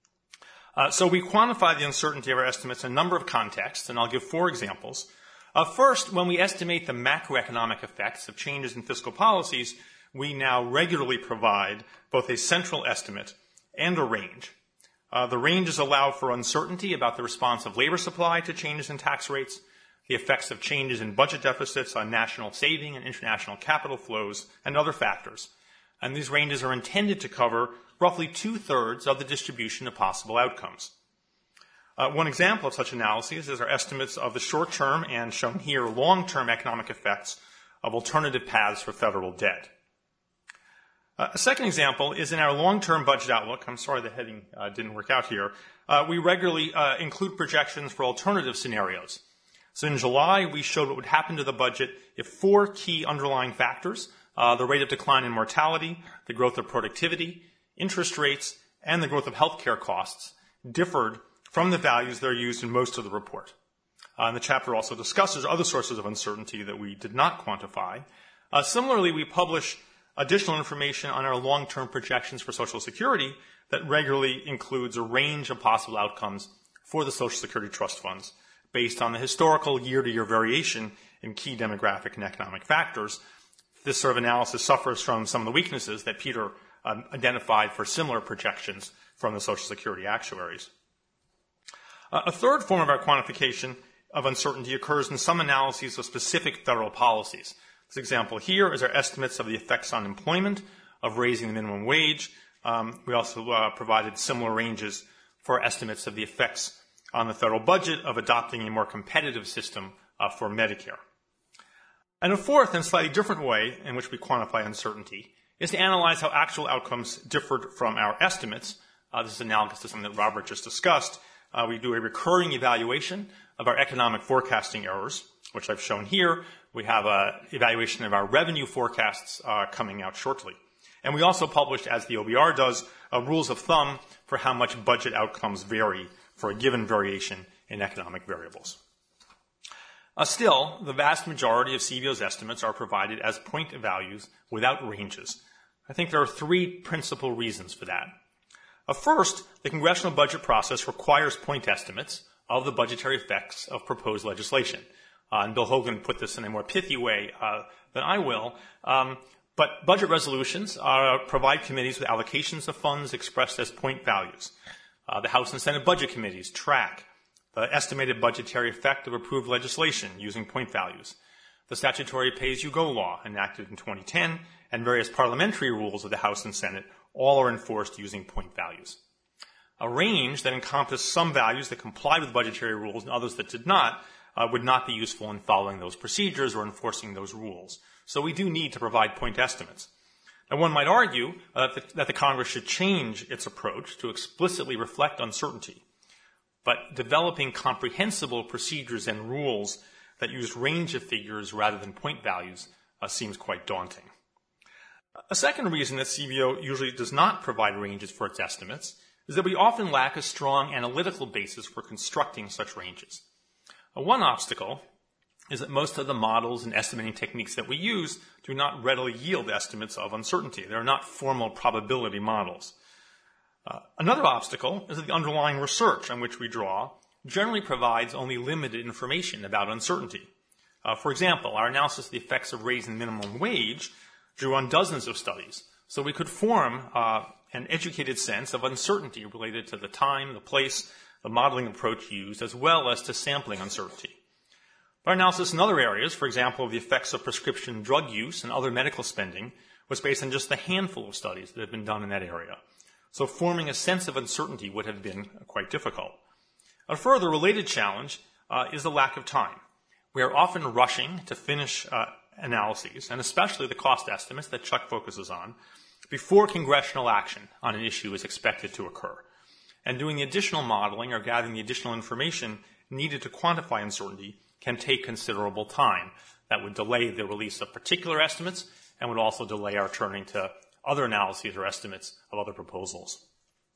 So we quantify the uncertainty of our estimates in a number of contexts, and I'll give 4 examples. First, when we estimate the macroeconomic effects of changes in fiscal policies, we now regularly provide both a central estimate and a range. The ranges allow for uncertainty about the response of labor supply to changes in tax rates, the effects of changes in budget deficits on national saving and international capital flows, and other factors. And these ranges are intended to cover roughly 2/3 of the distribution of possible outcomes. One example of such analyses is our estimates of the short-term and, shown here, long-term economic effects of alternative paths for federal debt. A second example is in our long-term budget outlook. I'm sorry the heading didn't work out here. We regularly include projections for alternative scenarios. So in July, we showed what would happen to the budget if 4 key underlying factors, the rate of decline in mortality, the growth of productivity, interest rates, and the growth of healthcare costs, differed from the values that are used in most of the report. And the chapter also discusses other sources of uncertainty that we did not quantify. Similarly, we publish additional information on our long-term projections for Social Security that regularly includes a range of possible outcomes for the Social Security trust funds based on the historical year-to-year variation in key demographic and economic factors. This sort of analysis suffers from some of the weaknesses that Peter identified for similar projections from the Social Security actuaries. A third form of our quantification of uncertainty occurs in some analyses of specific federal policies. This example here is our estimates of the effects on employment of raising the minimum wage. We also provided similar ranges for estimates of the effects on the federal budget of adopting a more competitive system for Medicare. And a fourth and slightly different way in which we quantify uncertainty is to analyze how actual outcomes differed from our estimates. This is analogous to something that Robert just discussed. We do a recurring evaluation of our economic forecasting errors, which I've shown here. We have an evaluation of our revenue forecasts coming out shortly. And we also published, as the OBR does, rules of thumb for how much budget outcomes vary for a given variation in economic variables. Still, the vast majority of CBO's estimates are provided as point values without ranges. I think there are three principal reasons for that. First, the congressional budget process requires point estimates of the budgetary effects of proposed legislation. And Bill Hogan put this in a more pithy way than I will. But budget resolutions provide committees with allocations of funds expressed as point values. The House and Senate budget committees track the estimated budgetary effect of approved legislation using point values. The statutory pay-as-you-go law enacted in 2010 and various parliamentary rules of the House and Senate all are enforced using point values. A range that encompassed some values that complied with budgetary rules and others that did not would not be useful in following those procedures or enforcing those rules. So we do need to provide point estimates. Now, one might argue that the Congress should change its approach to explicitly reflect uncertainty. But developing comprehensible procedures and rules that use range of figures rather than point values seems quite daunting. A second reason that CBO usually does not provide ranges for its estimates is that we often lack a strong analytical basis for constructing such ranges. One obstacle is that most of the models and estimating techniques that we use do not readily yield estimates of uncertainty. They're not formal probability models. Another obstacle is that the underlying research on which we draw generally provides only limited information about uncertainty. For example, our analysis of the effects of raising the minimum wage drew on dozens of studies, so we could form an educated sense of uncertainty related to the time, the place, the modeling approach used, as well as to sampling uncertainty. Our analysis in other areas, for example, of the effects of prescription drug use and other medical spending, was based on just a handful of studies that had been done in that area. So forming a sense of uncertainty would have been quite difficult. A further related challenge is the lack of time. We are often rushing to finish analyses, and especially the cost estimates that Chuck focuses on, before congressional action on an issue is expected to occur. And doing the additional modeling or gathering the additional information needed to quantify uncertainty can take considerable time. That would delay the release of particular estimates and would also delay our turning to other analyses or estimates of other proposals.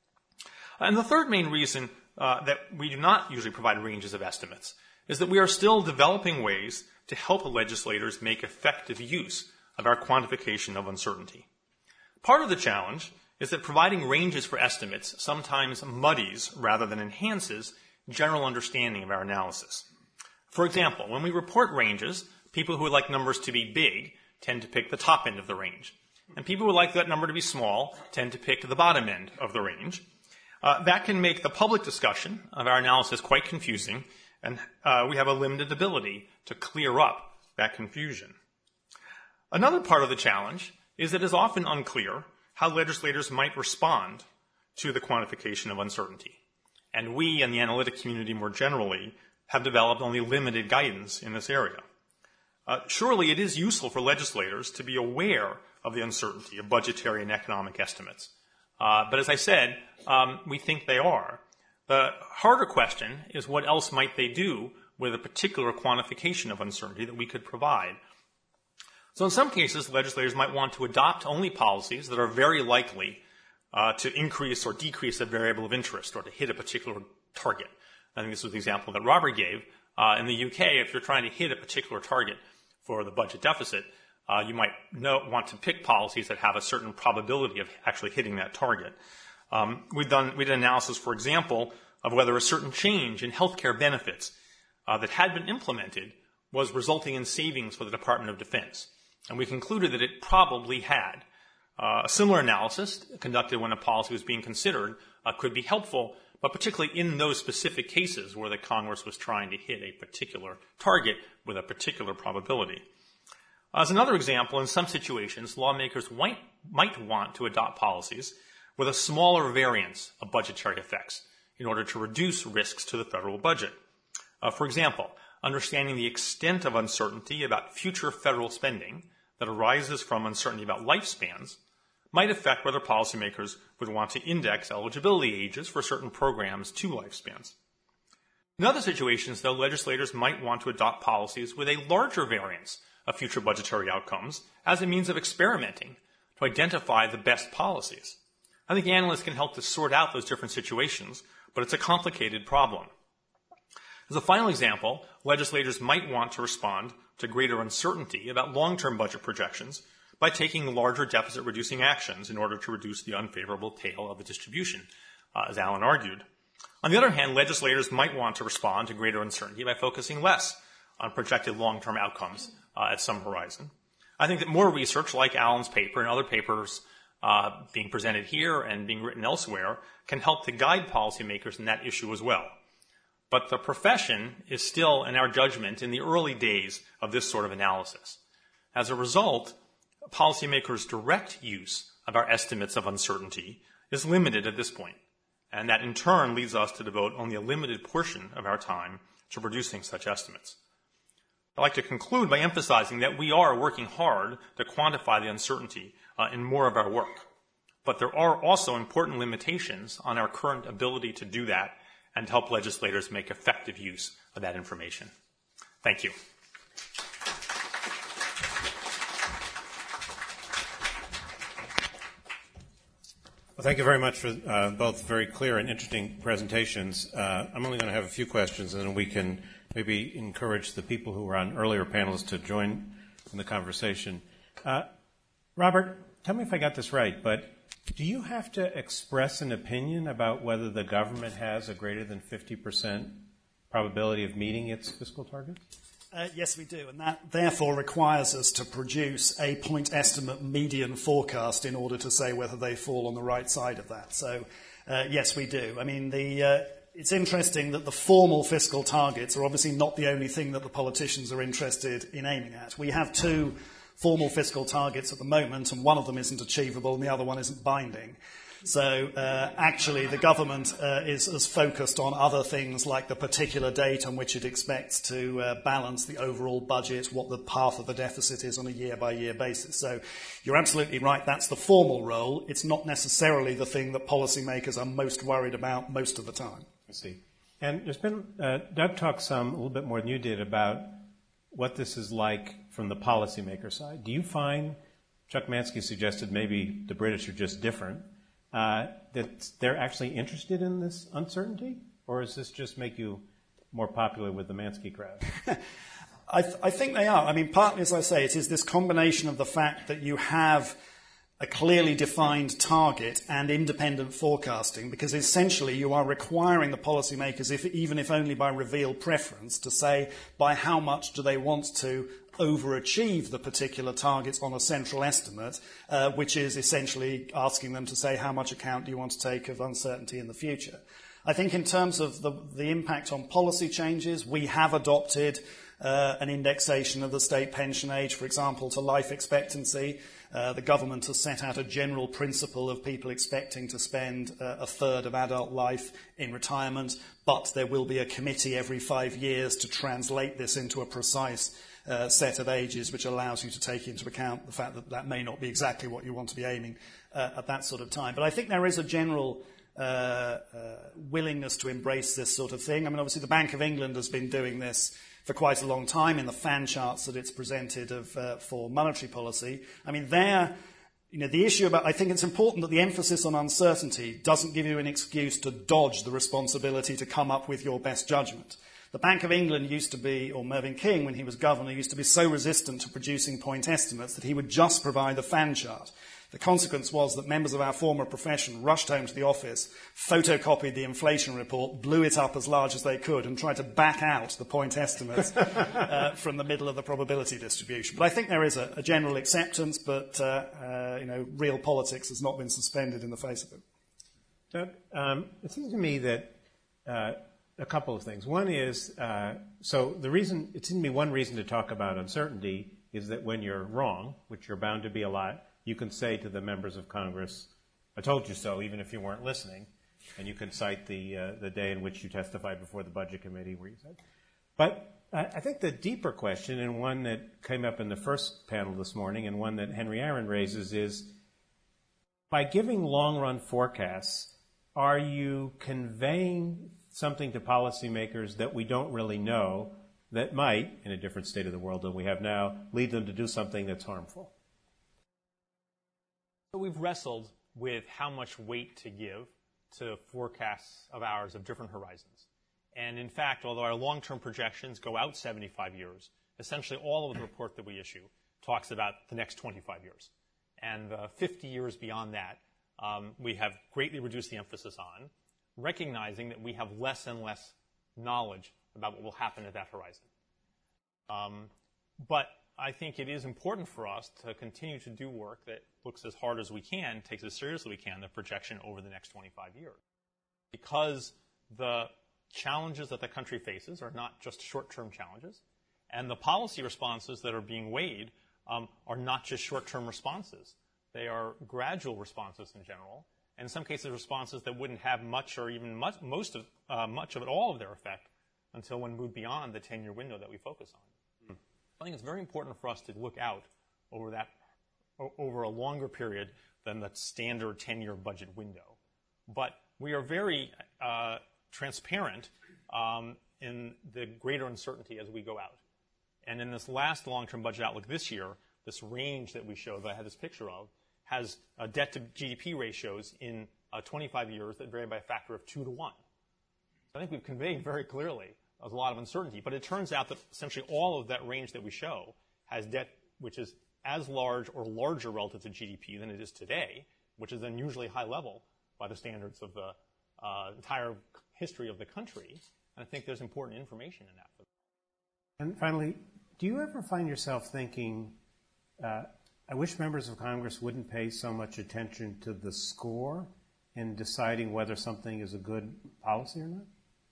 And the third main reason that we do not usually provide ranges of estimates is that we are still developing ways to help legislators make effective use of our quantification of uncertainty. Part of the challenge is that providing ranges for estimates sometimes muddies rather than enhances general understanding of our analysis. For example, when we report ranges, people who would like numbers to be big tend to pick the top end of the range. And people who would like that number to be small tend to pick the bottom end of the range. That can make the public discussion of our analysis quite confusing, and we have a limited ability to clear up that confusion. Another part of the challenge is that it is often unclear how legislators might respond to the quantification of uncertainty. And we and the analytic community more generally have developed only limited guidance in this area. Surely it is useful for legislators to be aware of the uncertainty of budgetary and economic estimates. But as I said, we think they are. The harder question is what else might they do with a particular quantification of uncertainty that we could provide. So in some cases, legislators might want to adopt only policies that are very likely to increase or decrease a variable of interest or to hit a particular target. I think this was the example that Robert gave. In the UK, if you're trying to hit a particular target for the budget deficit, you might want to pick policies that have a certain probability of actually hitting that target. We did analysis, for example, of whether a certain change in healthcare benefits that had been implemented was resulting in savings for the Department of Defense. And we concluded that it probably had. A similar analysis conducted when a policy was being considered could be helpful, but particularly in those specific cases where the Congress was trying to hit a particular target with a particular probability. As another example, in some situations, lawmakers might want to adopt policies with a smaller variance of budgetary effects in order to reduce risks to the federal budget. For example, understanding the extent of uncertainty about future federal spending that arises from uncertainty about lifespans might affect whether policymakers would want to index eligibility ages for certain programs to lifespans. In other situations, though, legislators might want to adopt policies with a larger variance of future budgetary outcomes as a means of experimenting to identify the best policies. I think analysts can help to sort out those different situations, but it's a complicated problem. As a final example, legislators might want to respond to greater uncertainty about long-term budget projections by taking larger deficit-reducing actions in order to reduce the unfavorable tail of the distribution, as Alan argued. On the other hand, legislators might want to respond to greater uncertainty by focusing less on projected long-term outcomes at some horizon. I think that more research, like Alan's paper and other papers being presented here and being written elsewhere, can help to guide policymakers in that issue as well. But the profession is still, in our judgment, in the early days of this sort of analysis. As a result, policymakers' direct use of our estimates of uncertainty is limited at this point, and that in turn leads us to devote only a limited portion of our time to producing such estimates. I'd like to conclude by emphasizing that we are working hard to quantify the uncertainty in more of our work, but there are also important limitations on our current ability to do that and to help legislators make effective use of that information. Thank you. Well, thank you very much for both very clear and interesting presentations. I'm only going to have a few questions, and then we can maybe encourage the people who were on earlier panels to join in the conversation. Robert, tell me if I got this right, but do you have to express an opinion about whether the government has a greater than 50% probability of meeting its fiscal targets? Yes, we do, and that therefore requires us to produce a point estimate median forecast in order to say whether they fall on the right side of that. So, yes, we do. I mean, it's interesting that the formal fiscal targets are obviously not the only thing that the politicians are interested in aiming at. We have two formal fiscal targets at the moment, and one of them isn't achievable and the other one isn't binding. So actually the government is as focused on other things like the particular date on which it expects to balance the overall budget, what the path of the deficit is on a year-by-year basis. So you're absolutely right, that's the formal role. It's not necessarily the thing that policymakers are most worried about most of the time. I see. And there's been, Doug talked a little bit more than you did about what this is like from the policymaker side. Do you find, Chuck Mansky suggested maybe the British are just different, that they're actually interested in this uncertainty? Or does this just make you more popular with the Mansky crowd? I think they are. I mean, partly, as I say, it is this combination of the fact that you have a clearly defined target and independent forecasting, because essentially you are requiring the policymakers, even if only by revealed preference, to say by how much do they want to overachieve the particular targets on a central estimate, which is essentially asking them to say how much account do you want to take of uncertainty in the future. I think in terms of the impact on policy changes, we have adopted an indexation of the state pension age, for example, to life expectancy. The government has set out a general principle of people expecting to spend a third of adult life in retirement, but there will be a committee every 5 years to translate this into a precise set of ages, which allows you to take into account the fact that that may not be exactly what you want to be aiming at that sort of time. But I think there is a general willingness to embrace this sort of thing. I mean, obviously the Bank of England has been doing this for quite a long time in the fan charts that it's presented for monetary policy. I mean, the issue about, I think it's important that the emphasis on uncertainty doesn't give you an excuse to dodge the responsibility to come up with your best judgment. The Bank of England used to be, or Mervyn King, when he was governor, used to be so resistant to producing point estimates that he would just provide the fan chart. The consequence was that members of our former profession rushed home to the office, photocopied the inflation report, blew it up as large as they could, and tried to back out the point estimates from the middle of the probability distribution. But I think there is a general acceptance, but real politics has not been suspended in the face of it. Doug, it seems to me that a couple of things. One is, it seems to me one reason to talk about uncertainty is that when you're wrong, which you're bound to be a lot, you can say to the members of Congress, I told you so, even if you weren't listening, and you can cite the day in which you testified before the Budget Committee where you said. But I think the deeper question, and one that came up in the first panel this morning, and one that Henry Aaron raises, is by giving long-run forecasts, are you conveying something to policymakers that we don't really know that might, in a different state of the world than we have now, lead them to do something that's harmful? So we've wrestled with how much weight to give to forecasts of ours of different horizons. And in fact, although our long-term projections go out 75 years, essentially all of the report that we issue talks about the next 25 years. And 50 years beyond that, we have greatly reduced the emphasis on, recognizing that we have less and less knowledge about what will happen at that horizon. But I think it is important for us to continue to do work that looks as hard as we can, takes as seriously as we can, the projection over the next 25 years. Because the challenges that the country faces are not just short-term challenges, and the policy responses that are being weighed are not just short-term responses. They are gradual responses in general, and in some cases responses that wouldn't have much or even much of it all of their effect until one moved beyond the 10-year window that we focus on. I think it's very important for us to look out over a longer period than the standard 10-year budget window. But we are very transparent in the greater uncertainty as we go out. And in this last long-term budget outlook this year, this range that we showed, that I had this picture of, has debt to GDP ratios in 25 years that vary by a factor of 2 to 1. So I think we've conveyed very clearly there's a lot of uncertainty. But it turns out that essentially all of that range that we show has debt which is as large or larger relative to GDP than it is today, which is unusually high level by the standards of the entire history of the country. And I think there's important information in that. And finally, do you ever find yourself thinking, I wish members of Congress wouldn't pay so much attention to the score in deciding whether something is a good policy or not?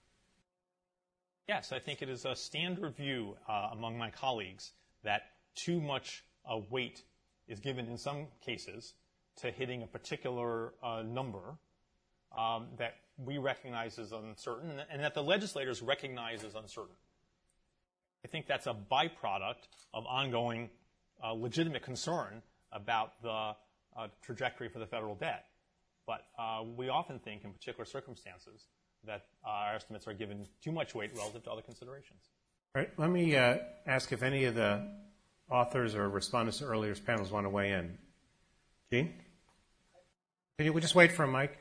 Yes, I think it is a standard view among my colleagues that too much weight is given in some cases to hitting a particular number that we recognize as uncertain and that the legislators recognize as uncertain. I think that's a byproduct of ongoing legitimate concern about the trajectory for the federal debt. But we often think in particular circumstances that our estimates are given too much weight relative to other considerations. All right, let me ask if any of the authors or respondents to earlier panels want to weigh in. Gene? Can we just wait for a mic?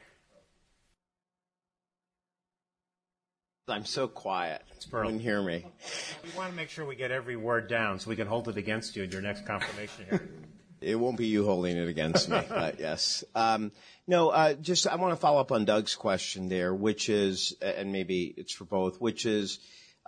I'm so quiet. You couldn't hear me. We want to make sure we get every word down so we can hold it against you in your next confirmation hearing. It won't be you holding it against me, but yes. Just I want to follow up on Doug's question there, which is, and maybe it's for both, which is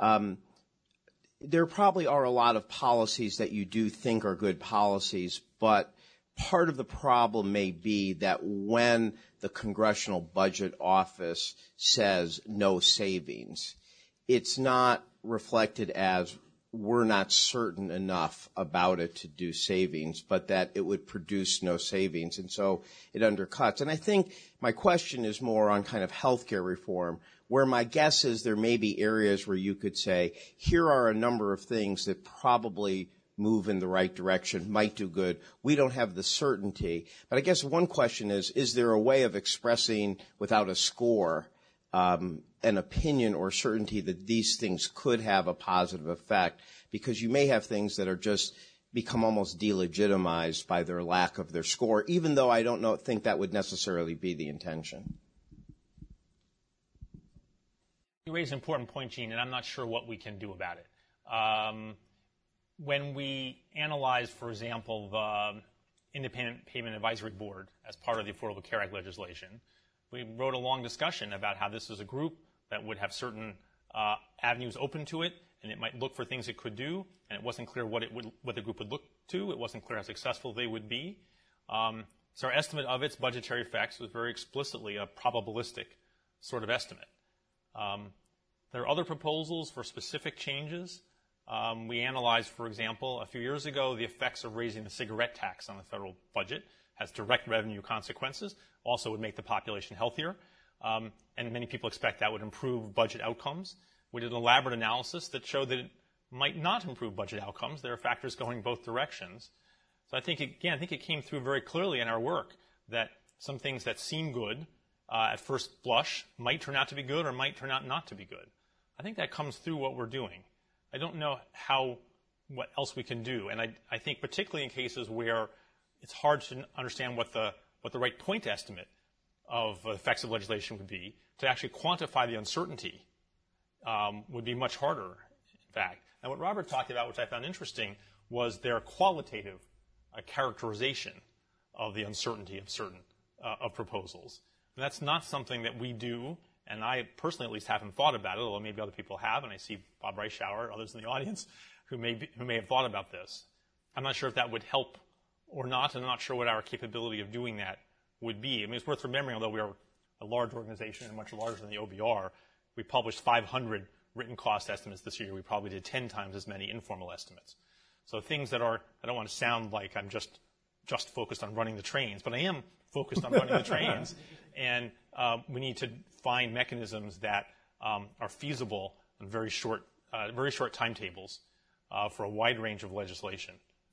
there probably are a lot of policies that you do think are good policies, but part of the problem may be that when the Congressional Budget Office says no savings, it's not reflected as we're not certain enough about it to do savings, but that it would produce no savings, and so it undercuts. And I think my question is more on kind of healthcare reform, where my guess is there may be areas where you could say, here are a number of things that probably move in the right direction, might do good. We don't have the certainty. But I guess one question is there a way of expressing without a score an opinion or certainty that these things could have a positive effect? Because you may have things that are just become almost delegitimized by their lack of their score, even though I don't think that would necessarily be the intention. You raise an important point, Gene, and I'm not sure what we can do about it. When we analyzed, for example, the Independent Payment Advisory Board as part of the Affordable Care Act legislation, we wrote a long discussion about how this is a group that would have certain avenues open to it, and it might look for things it could do, and it wasn't clear what the group would look to. It wasn't clear how successful they would be. So our estimate of its budgetary effects was very explicitly a probabilistic sort of estimate. There are other proposals for specific changes We analyzed, for example, a few years ago, the effects of raising the cigarette tax on the federal budget has direct revenue consequences, also would make the population healthier, and many people expect that would improve budget outcomes. We did an elaborate analysis that showed that it might not improve budget outcomes. There are factors going both directions. So I think it came through very clearly in our work that some things that seem good at first blush might turn out to be good or might turn out not to be good. I think that comes through what we're doing. I don't know what else we can do. And I think particularly in cases where it's hard to understand what the right point estimate of the effects of legislation would be, to actually quantify the uncertainty would be much harder, in fact. And what Robert talked about, which I found interesting, was their qualitative characterization of the uncertainty of certain of proposals. And that's not something that we do, and I personally at least haven't thought about it, although maybe other people have, and I see Bob Reischauer, others in the audience, who may have thought about this. I'm not sure if that would help or not, and I'm not sure what our capability of doing that would be. I mean, it's worth remembering, although we are a large organization and much larger than the OBR, we published 500 written cost estimates this year. We probably did 10 times as many informal estimates. So things that are, I don't want to sound like I'm just focused on running the trains, but I am focused on running the trains. And we need to find mechanisms that are feasible on very short timetables for a wide range of legislation.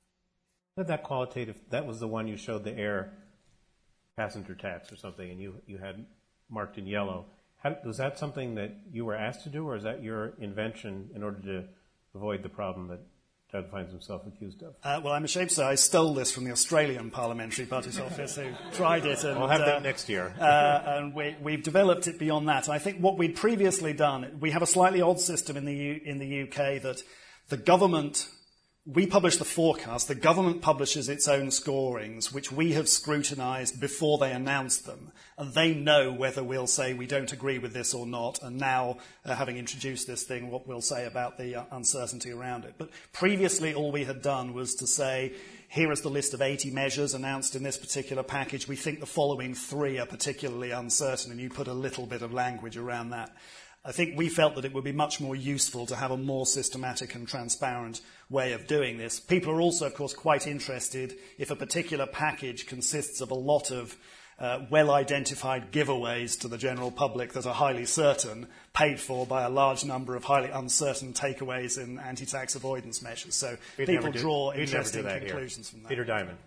That qualitative, that was the one you showed, the air passenger tax or something, and you had marked in yellow. Was that something that you were asked to do, or is that your invention in order to avoid the problem that Doug finds himself accused of? Well, I'm ashamed to say I stole this from the Australian Parliamentary Budget Office, who tried it. And, we'll have that next year. And we've developed it beyond that. I think what we'd previously done, we have a slightly odd system in the UK that the government, we publish the forecast, the government publishes its own scorings, which we have scrutinised before they announce them, and they know whether we'll say we don't agree with this or not, and now, having introduced this thing, what we'll say about the uncertainty around it. But previously all we had done was to say, here is the list of 80 measures announced in this particular package. We think the following 3 are particularly uncertain, and you put a little bit of language around that. I think we felt that it would be much more useful to have a more systematic and transparent way of doing this. People are also, of course, quite interested if a particular package consists of a lot of well-identified giveaways to the general public that are highly certain, paid for by a large number of highly uncertain takeaways in anti-tax avoidance measures. So people draw interesting conclusions from that. Peter Diamond.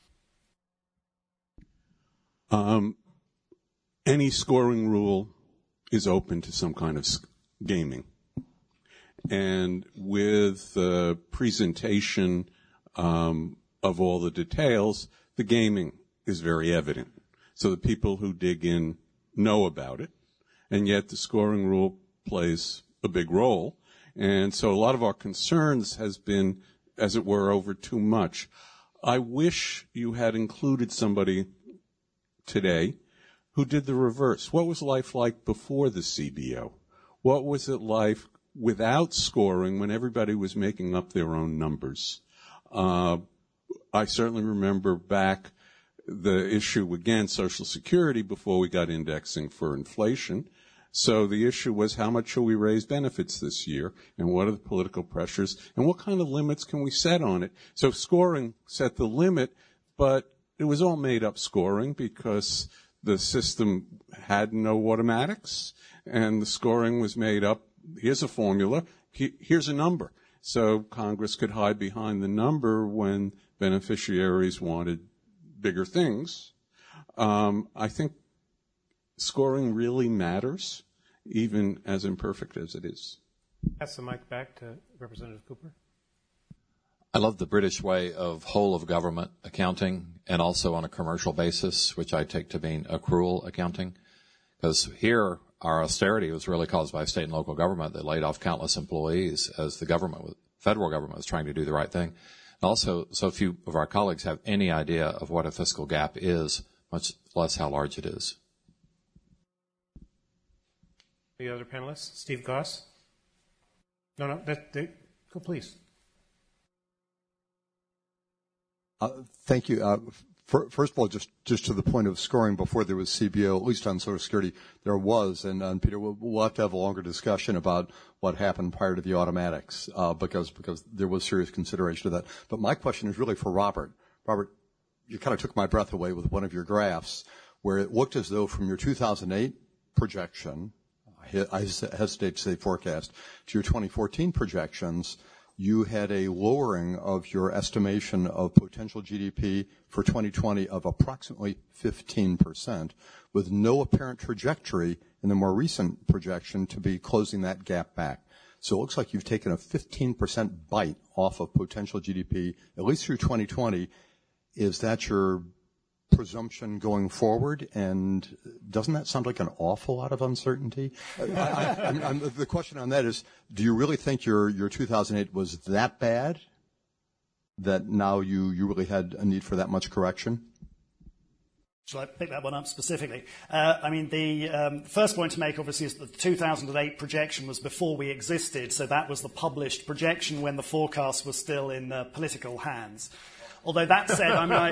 Any scoring rule is open to some kind of gaming. And with the presentation of all the details, the gaming is very evident. So the people who dig in know about it, and yet the scoring rule plays a big role. And so a lot of our concerns has been, as it were, over too much. I wish you had included somebody today who did the reverse. What was life like before the CBO? What was it like without scoring when everybody was making up their own numbers? I certainly remember back the issue against Social Security before we got indexing for inflation. So the issue was, how much shall we raise benefits this year, and what are the political pressures, and what kind of limits can we set on it? So scoring set the limit, but it was all made-up scoring because the system had no automatics, and the scoring was made up. Here's a formula. Here's a number. So Congress could hide behind the number when beneficiaries wanted bigger things. I think scoring really matters, even as imperfect as it is. Pass the mic back to Representative Cooper. I love the British way of whole of government accounting, and also on a commercial basis, which I take to mean accrual accounting. Because here, our austerity was really caused by state and local government that laid off countless employees as the federal government was trying to do the right thing. And also, so few of our colleagues have any idea of what a fiscal gap is, much less how large it is. The other panelists, Steve Goss. No, go please. Thank you. First of all, just to the point of scoring, before there was CBO, at least on Social Security, there was, and Peter, we'll have to have a longer discussion about what happened prior to the automatics, because there was serious consideration of that. But my question is really for Robert. Robert, you kind of took my breath away with one of your graphs, where it looked as though from your 2008 projection, I hesitate to say forecast, to your 2014 projections, you had a lowering of your estimation of potential GDP for 2020 of approximately 15%, with no apparent trajectory in the more recent projection to be closing that gap back. So it looks like you've taken a 15% bite off of potential GDP, at least through 2020. Is that your presumption going forward? And doesn't that sound like an awful lot of uncertainty? The question on that is, do you really think your 2008 was that bad that now you really had a need for that much correction? Shall I pick that one up specifically? The first point to make, obviously, is that the 2008 projection was before we existed, so that was the published projection when the forecast was still in political hands. Although that said,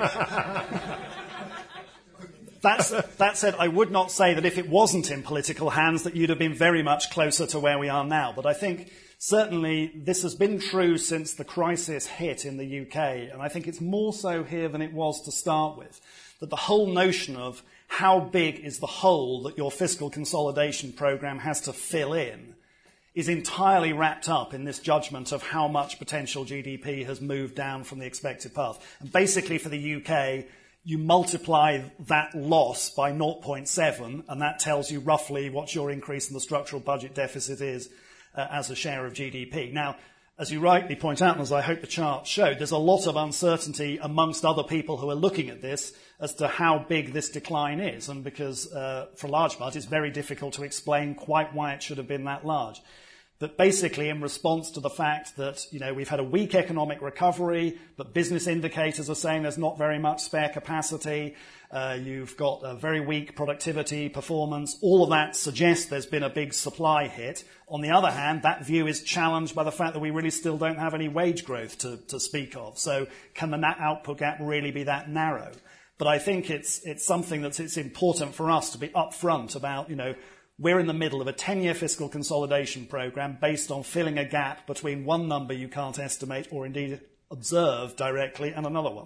that said, I would not say that if it wasn't in political hands that you'd have been very much closer to where we are now. But I think certainly this has been true since the crisis hit in the UK, and I think it's more so here than it was to start with, that the whole notion of how big is the hole that your fiscal consolidation program has to fill in is entirely wrapped up in this judgment of how much potential GDP has moved down from the expected path. And basically for the UK, you multiply that loss by 0.7, and that tells you roughly what your increase in the structural budget deficit is as a share of GDP. Now, as you rightly point out, and as I hope the chart showed, there's a lot of uncertainty amongst other people who are looking at this as to how big this decline is, and because for a large part it's very difficult to explain quite why it should have been that large. But basically in response to the fact that, we've had a weak economic recovery, but business indicators are saying there's not very much spare capacity, you've got a very weak productivity performance, all of that suggests there's been a big supply hit. On the other hand, that view is challenged by the fact that we really still don't have any wage growth to speak of. So can the net output gap really be that narrow? But I think it's something it's important for us to be upfront about, we're in the middle of a 10-year fiscal consolidation program based on filling a gap between one number you can't estimate or indeed observe directly and another one.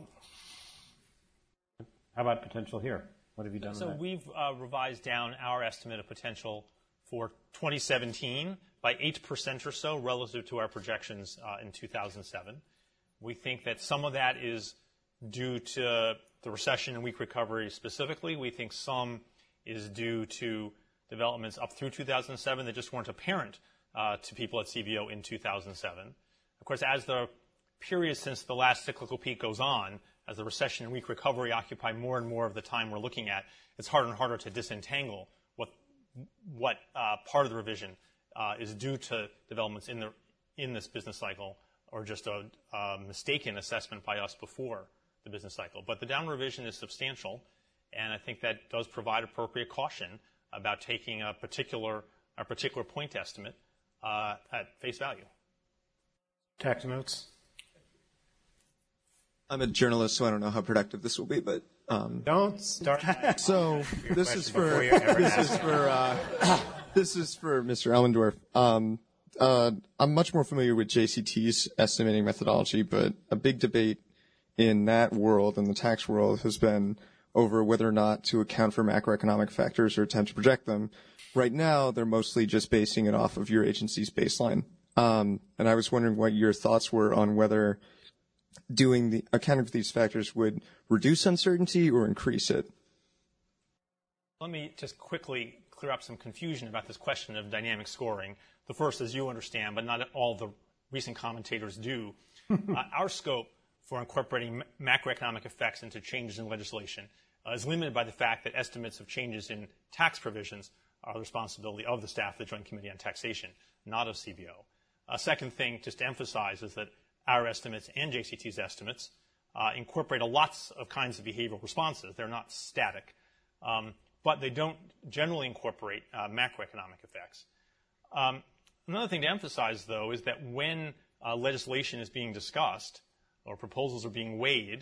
How about potential here? What have you done? So we've revised down our estimate of potential for 2017 by 8% or so relative to our projections in 2007. We think that some of that is due to the recession and weak recovery specifically. We think some is due to developments up through 2007 that just weren't apparent to people at CBO in 2007. Of course, as the period since the last cyclical peak goes on, as the recession and weak recovery occupy more and more of the time we're looking at, it's harder and harder to disentangle what part of the revision is due to developments in this business cycle or just a mistaken assessment by us before the business cycle. But the down revision is substantial, and I think that does provide appropriate caution about taking a particular point estimate at face value. Tax notes. I'm a journalist, so I don't know how productive this will be, but don't start. So this is for Mr. Ellendorf. I'm much more familiar with JCT's estimating methodology, but a big debate in that world, in the tax world, has been over whether or not to account for macroeconomic factors or attempt to project them. Right now, they're mostly just basing it off of your agency's baseline. And I was wondering what your thoughts were on whether doing the accounting for these factors would reduce uncertainty or increase it. Let me just quickly clear up some confusion about this question of dynamic scoring. The first, as you understand, but not all the recent commentators do, our scope for incorporating macroeconomic effects into changes in legislation is limited by the fact that estimates of changes in tax provisions are the responsibility of the staff of the Joint Committee on Taxation, not of CBO. A second thing just to emphasize is that our estimates and JCT's estimates incorporate lots of kinds of behavioral responses. They're not static, but they don't generally incorporate macroeconomic effects. Another thing to emphasize, though, is that when legislation is being discussed or proposals are being weighed,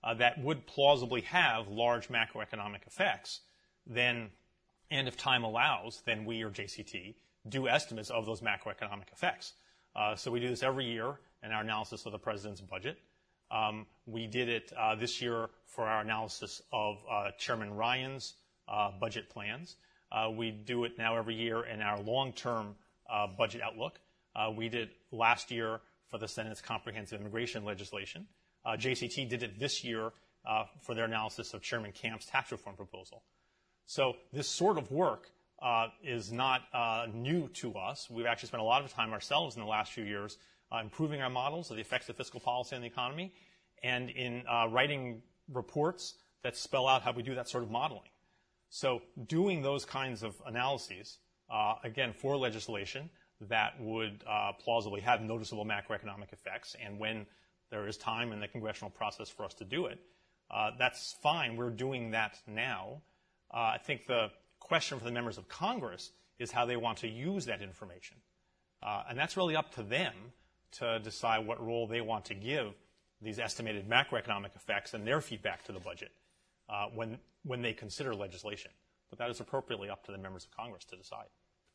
that would plausibly have large macroeconomic effects, then, and if time allows, then we or JCT do estimates of those macroeconomic effects. So we do this every year in our analysis of the president's budget. We did it this year for our analysis of Chairman Ryan's budget plans. We do it now every year in our long-term budget outlook. We did it last year for the Senate's comprehensive immigration legislation. JCT did it this year for their analysis of Chairman Camp's tax reform proposal. So this sort of work is not new to us. We've actually spent a lot of time ourselves in the last few years improving our models of the effects of fiscal policy on the economy and in writing reports that spell out how we do that sort of modeling. So doing those kinds of analyses, again, for legislation that would plausibly have noticeable macroeconomic effects, and when there is time in the congressional process for us to do it, that's fine. We're doing that now. I think the question for the members of Congress is how they want to use that information. And that's really up to them to decide what role they want to give these estimated macroeconomic effects and their feedback to the budget when they consider legislation. But that is appropriately up to the members of Congress to decide.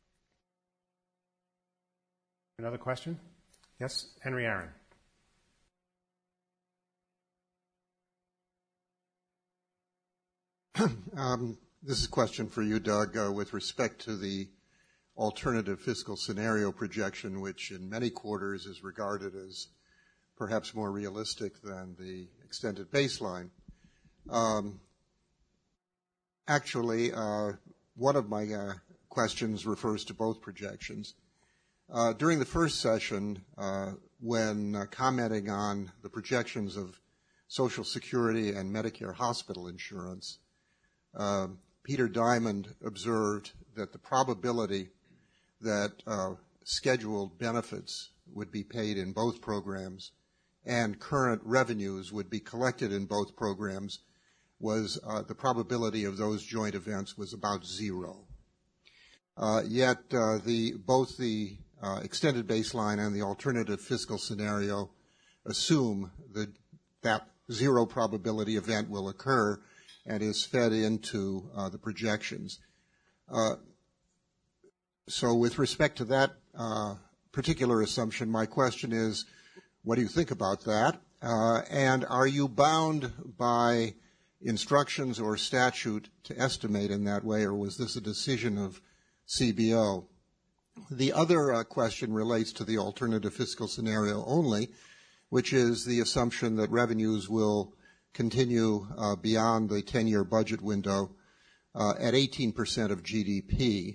Another question? Yes, Henry Aaron. This is a question for you, Doug, with respect to the alternative fiscal scenario projection, which in many quarters is regarded as perhaps more realistic than the extended baseline. Actually, one of my questions refers to both projections. During the first session, when commenting on the projections of Social Security and Medicare hospital insurance, Peter Diamond observed that the probability that scheduled benefits would be paid in both programs and current revenues would be collected in both programs was the probability of those joint events was about 0. Yet both the extended baseline and the alternative fiscal scenario assume that 0 probability event will occur and is fed into the projections. So with respect to that particular assumption, my question is, what do you think about that? And are you bound by instructions or statute to estimate in that way, or was this a decision of CBO? The other question relates to the alternative fiscal scenario only, which is the assumption that revenues will continue beyond the 10-year budget window at 18% of GDP,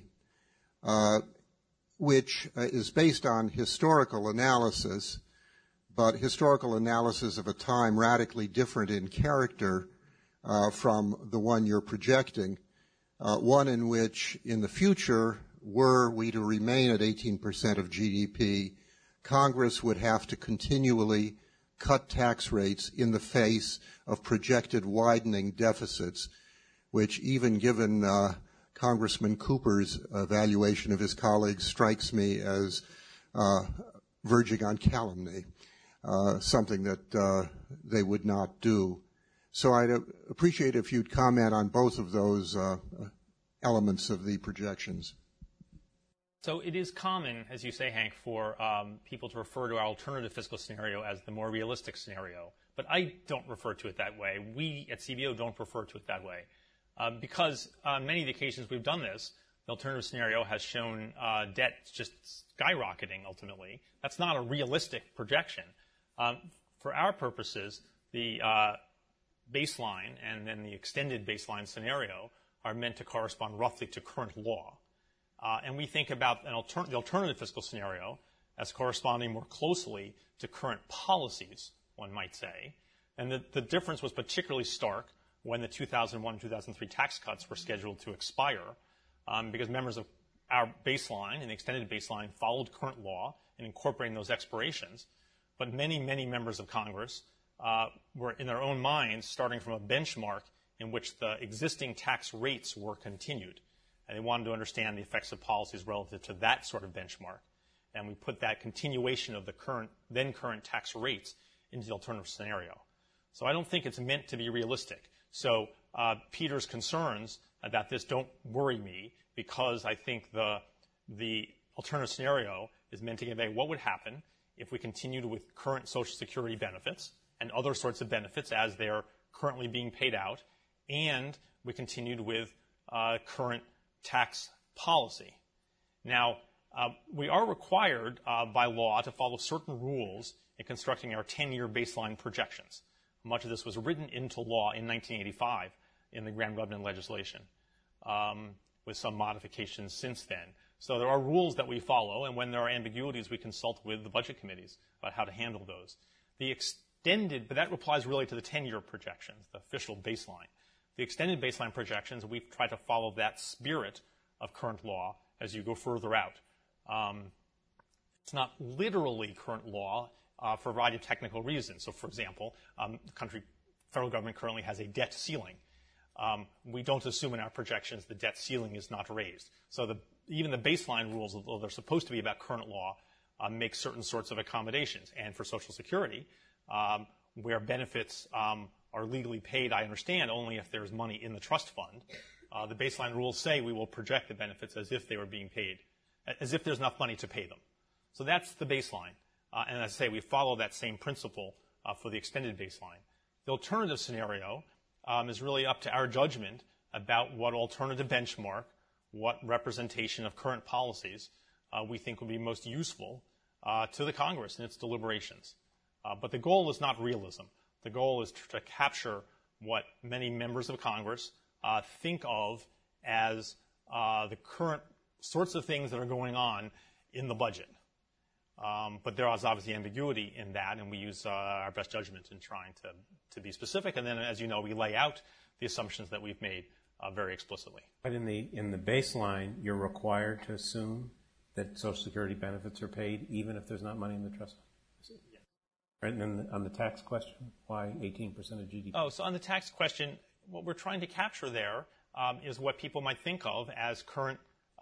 which is based on historical analysis, but historical analysis of a time radically different in character from the one you're projecting, one in which in the future, were we to remain at 18% of GDP, Congress would have to continually cut tax rates in the face of projected widening deficits, which even given Congressman Cooper's evaluation of his colleagues strikes me as verging on calumny, something that they would not do. So I'd appreciate if you'd comment on both of those elements of the projections. So it is common, as you say, Hank, for people to refer to our alternative fiscal scenario as the more realistic scenario. But I don't refer to it that way. We at CBO don't refer to it that way. Because on many of the occasions we've done this, the alternative scenario has shown debt just skyrocketing ultimately. That's not a realistic projection. For our purposes, the baseline and then the extended baseline scenario are meant to correspond roughly to current law. And we think about the alternative fiscal scenario as corresponding more closely to current policies, one might say. And the difference was particularly stark when the 2001-2003 tax cuts were scheduled to expire, because members of our baseline and the extended baseline followed current law in incorporating those expirations. But many, many members of Congress were in their own minds starting from a benchmark in which the existing tax rates were continued. And they wanted to understand the effects of policies relative to that sort of benchmark. And we put that continuation of the then current tax rates into the alternative scenario. So I don't think it's meant to be realistic. So Peter's concerns about this don't worry me, because I think the alternative scenario is meant to convey what would happen if we continued with current Social Security benefits and other sorts of benefits as they're currently being paid out, and we continued with current tax policy. Now, we are required by law to follow certain rules in constructing our 10-year baseline projections. Much of this was written into law in 1985 in the Gramm-Rudman legislation, with some modifications since then. So there are rules that we follow, and when there are ambiguities, we consult with the budget committees about how to handle those. The extended, but that applies really to the 10-year projections, the official baseline. The extended baseline projections, we've tried to follow that spirit of current law as you go further out. It's not literally current law for a variety of technical reasons. So, for example, the federal government currently has a debt ceiling. We don't assume in our projections the debt ceiling is not raised. So even the baseline rules, although they're supposed to be about current law, make certain sorts of accommodations. And for Social Security, where benefits are legally paid, I understand, only if there's money in the trust fund, the baseline rules say we will project the benefits as if they were being paid, as if there's enough money to pay them. So that's the baseline. And as I say, we follow that same principle for the extended baseline. The alternative scenario is really up to our judgment about what alternative benchmark, what representation of current policies we think will be most useful to the Congress in its deliberations. But the goal is not realism. The goal is to capture what many members of Congress think of as the current sorts of things that are going on in the budget. But there is obviously ambiguity in that, and we use our best judgment in trying to be specific. And then, as you know, we lay out the assumptions that we've made very explicitly. But in the baseline, you're required to assume that Social Security benefits are paid even if there's not money in the trust fund? Yes. Right, and then on the tax question, why 18% of GDP? Oh, so on the tax question, what we're trying to capture there is what people might think of as current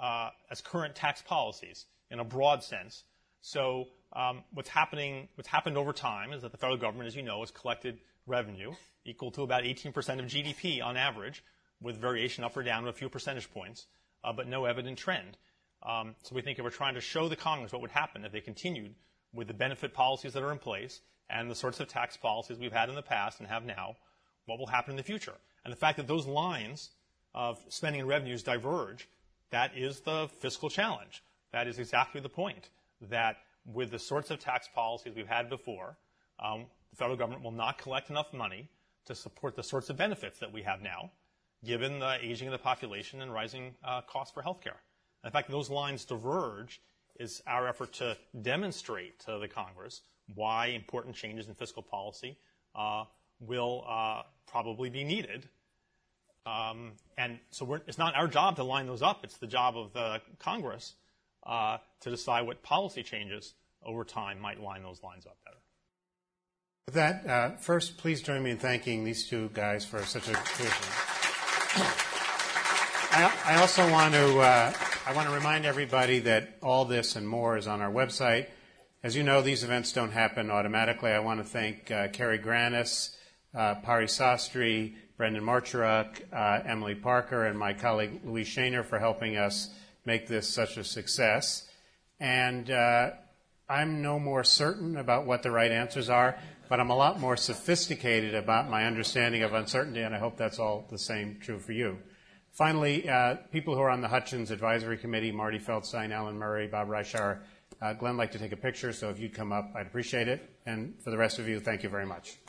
tax policies in a broad sense. So what's happened over time is that the federal government, as you know, has collected revenue equal to about 18% of GDP on average, with variation up or down of a few percentage points, but no evident trend. So we think if we're trying to show the Congress what would happen if they continued with the benefit policies that are in place and the sorts of tax policies we've had in the past and have now, what will happen in the future. And the fact that those lines of spending and revenues diverge, that is the fiscal challenge. That is exactly the point, that with the sorts of tax policies we've had before, the federal government will not collect enough money to support the sorts of benefits that we have now, given the aging of the population and rising costs for health care. In fact, those lines diverge is our effort to demonstrate to the Congress why important changes in fiscal policy will probably be needed. And so it's not our job to line those up. It's the job of the Congress to decide what policy changes over time might line those lines up better. With that, first, please join me in thanking these two guys for such a vision. I also want to remind everybody that all this and more is on our website. As you know, these events don't happen automatically. I want to thank Kerry Granis, Pari Sastry, Brendan Marchuruk, Emily Parker, and my colleague Louise Shaner for helping us make this such a success. And I'm no more certain about what the right answers are, but I'm a lot more sophisticated about my understanding of uncertainty, and I hope that's all the same true for you. Finally, people who are on the Hutchins Advisory Committee, Marty Feldstein, Alan Murray, Bob Reichauer, Glenn, like to take a picture, so if you'd come up, I'd appreciate it. And for the rest of you, thank you very much.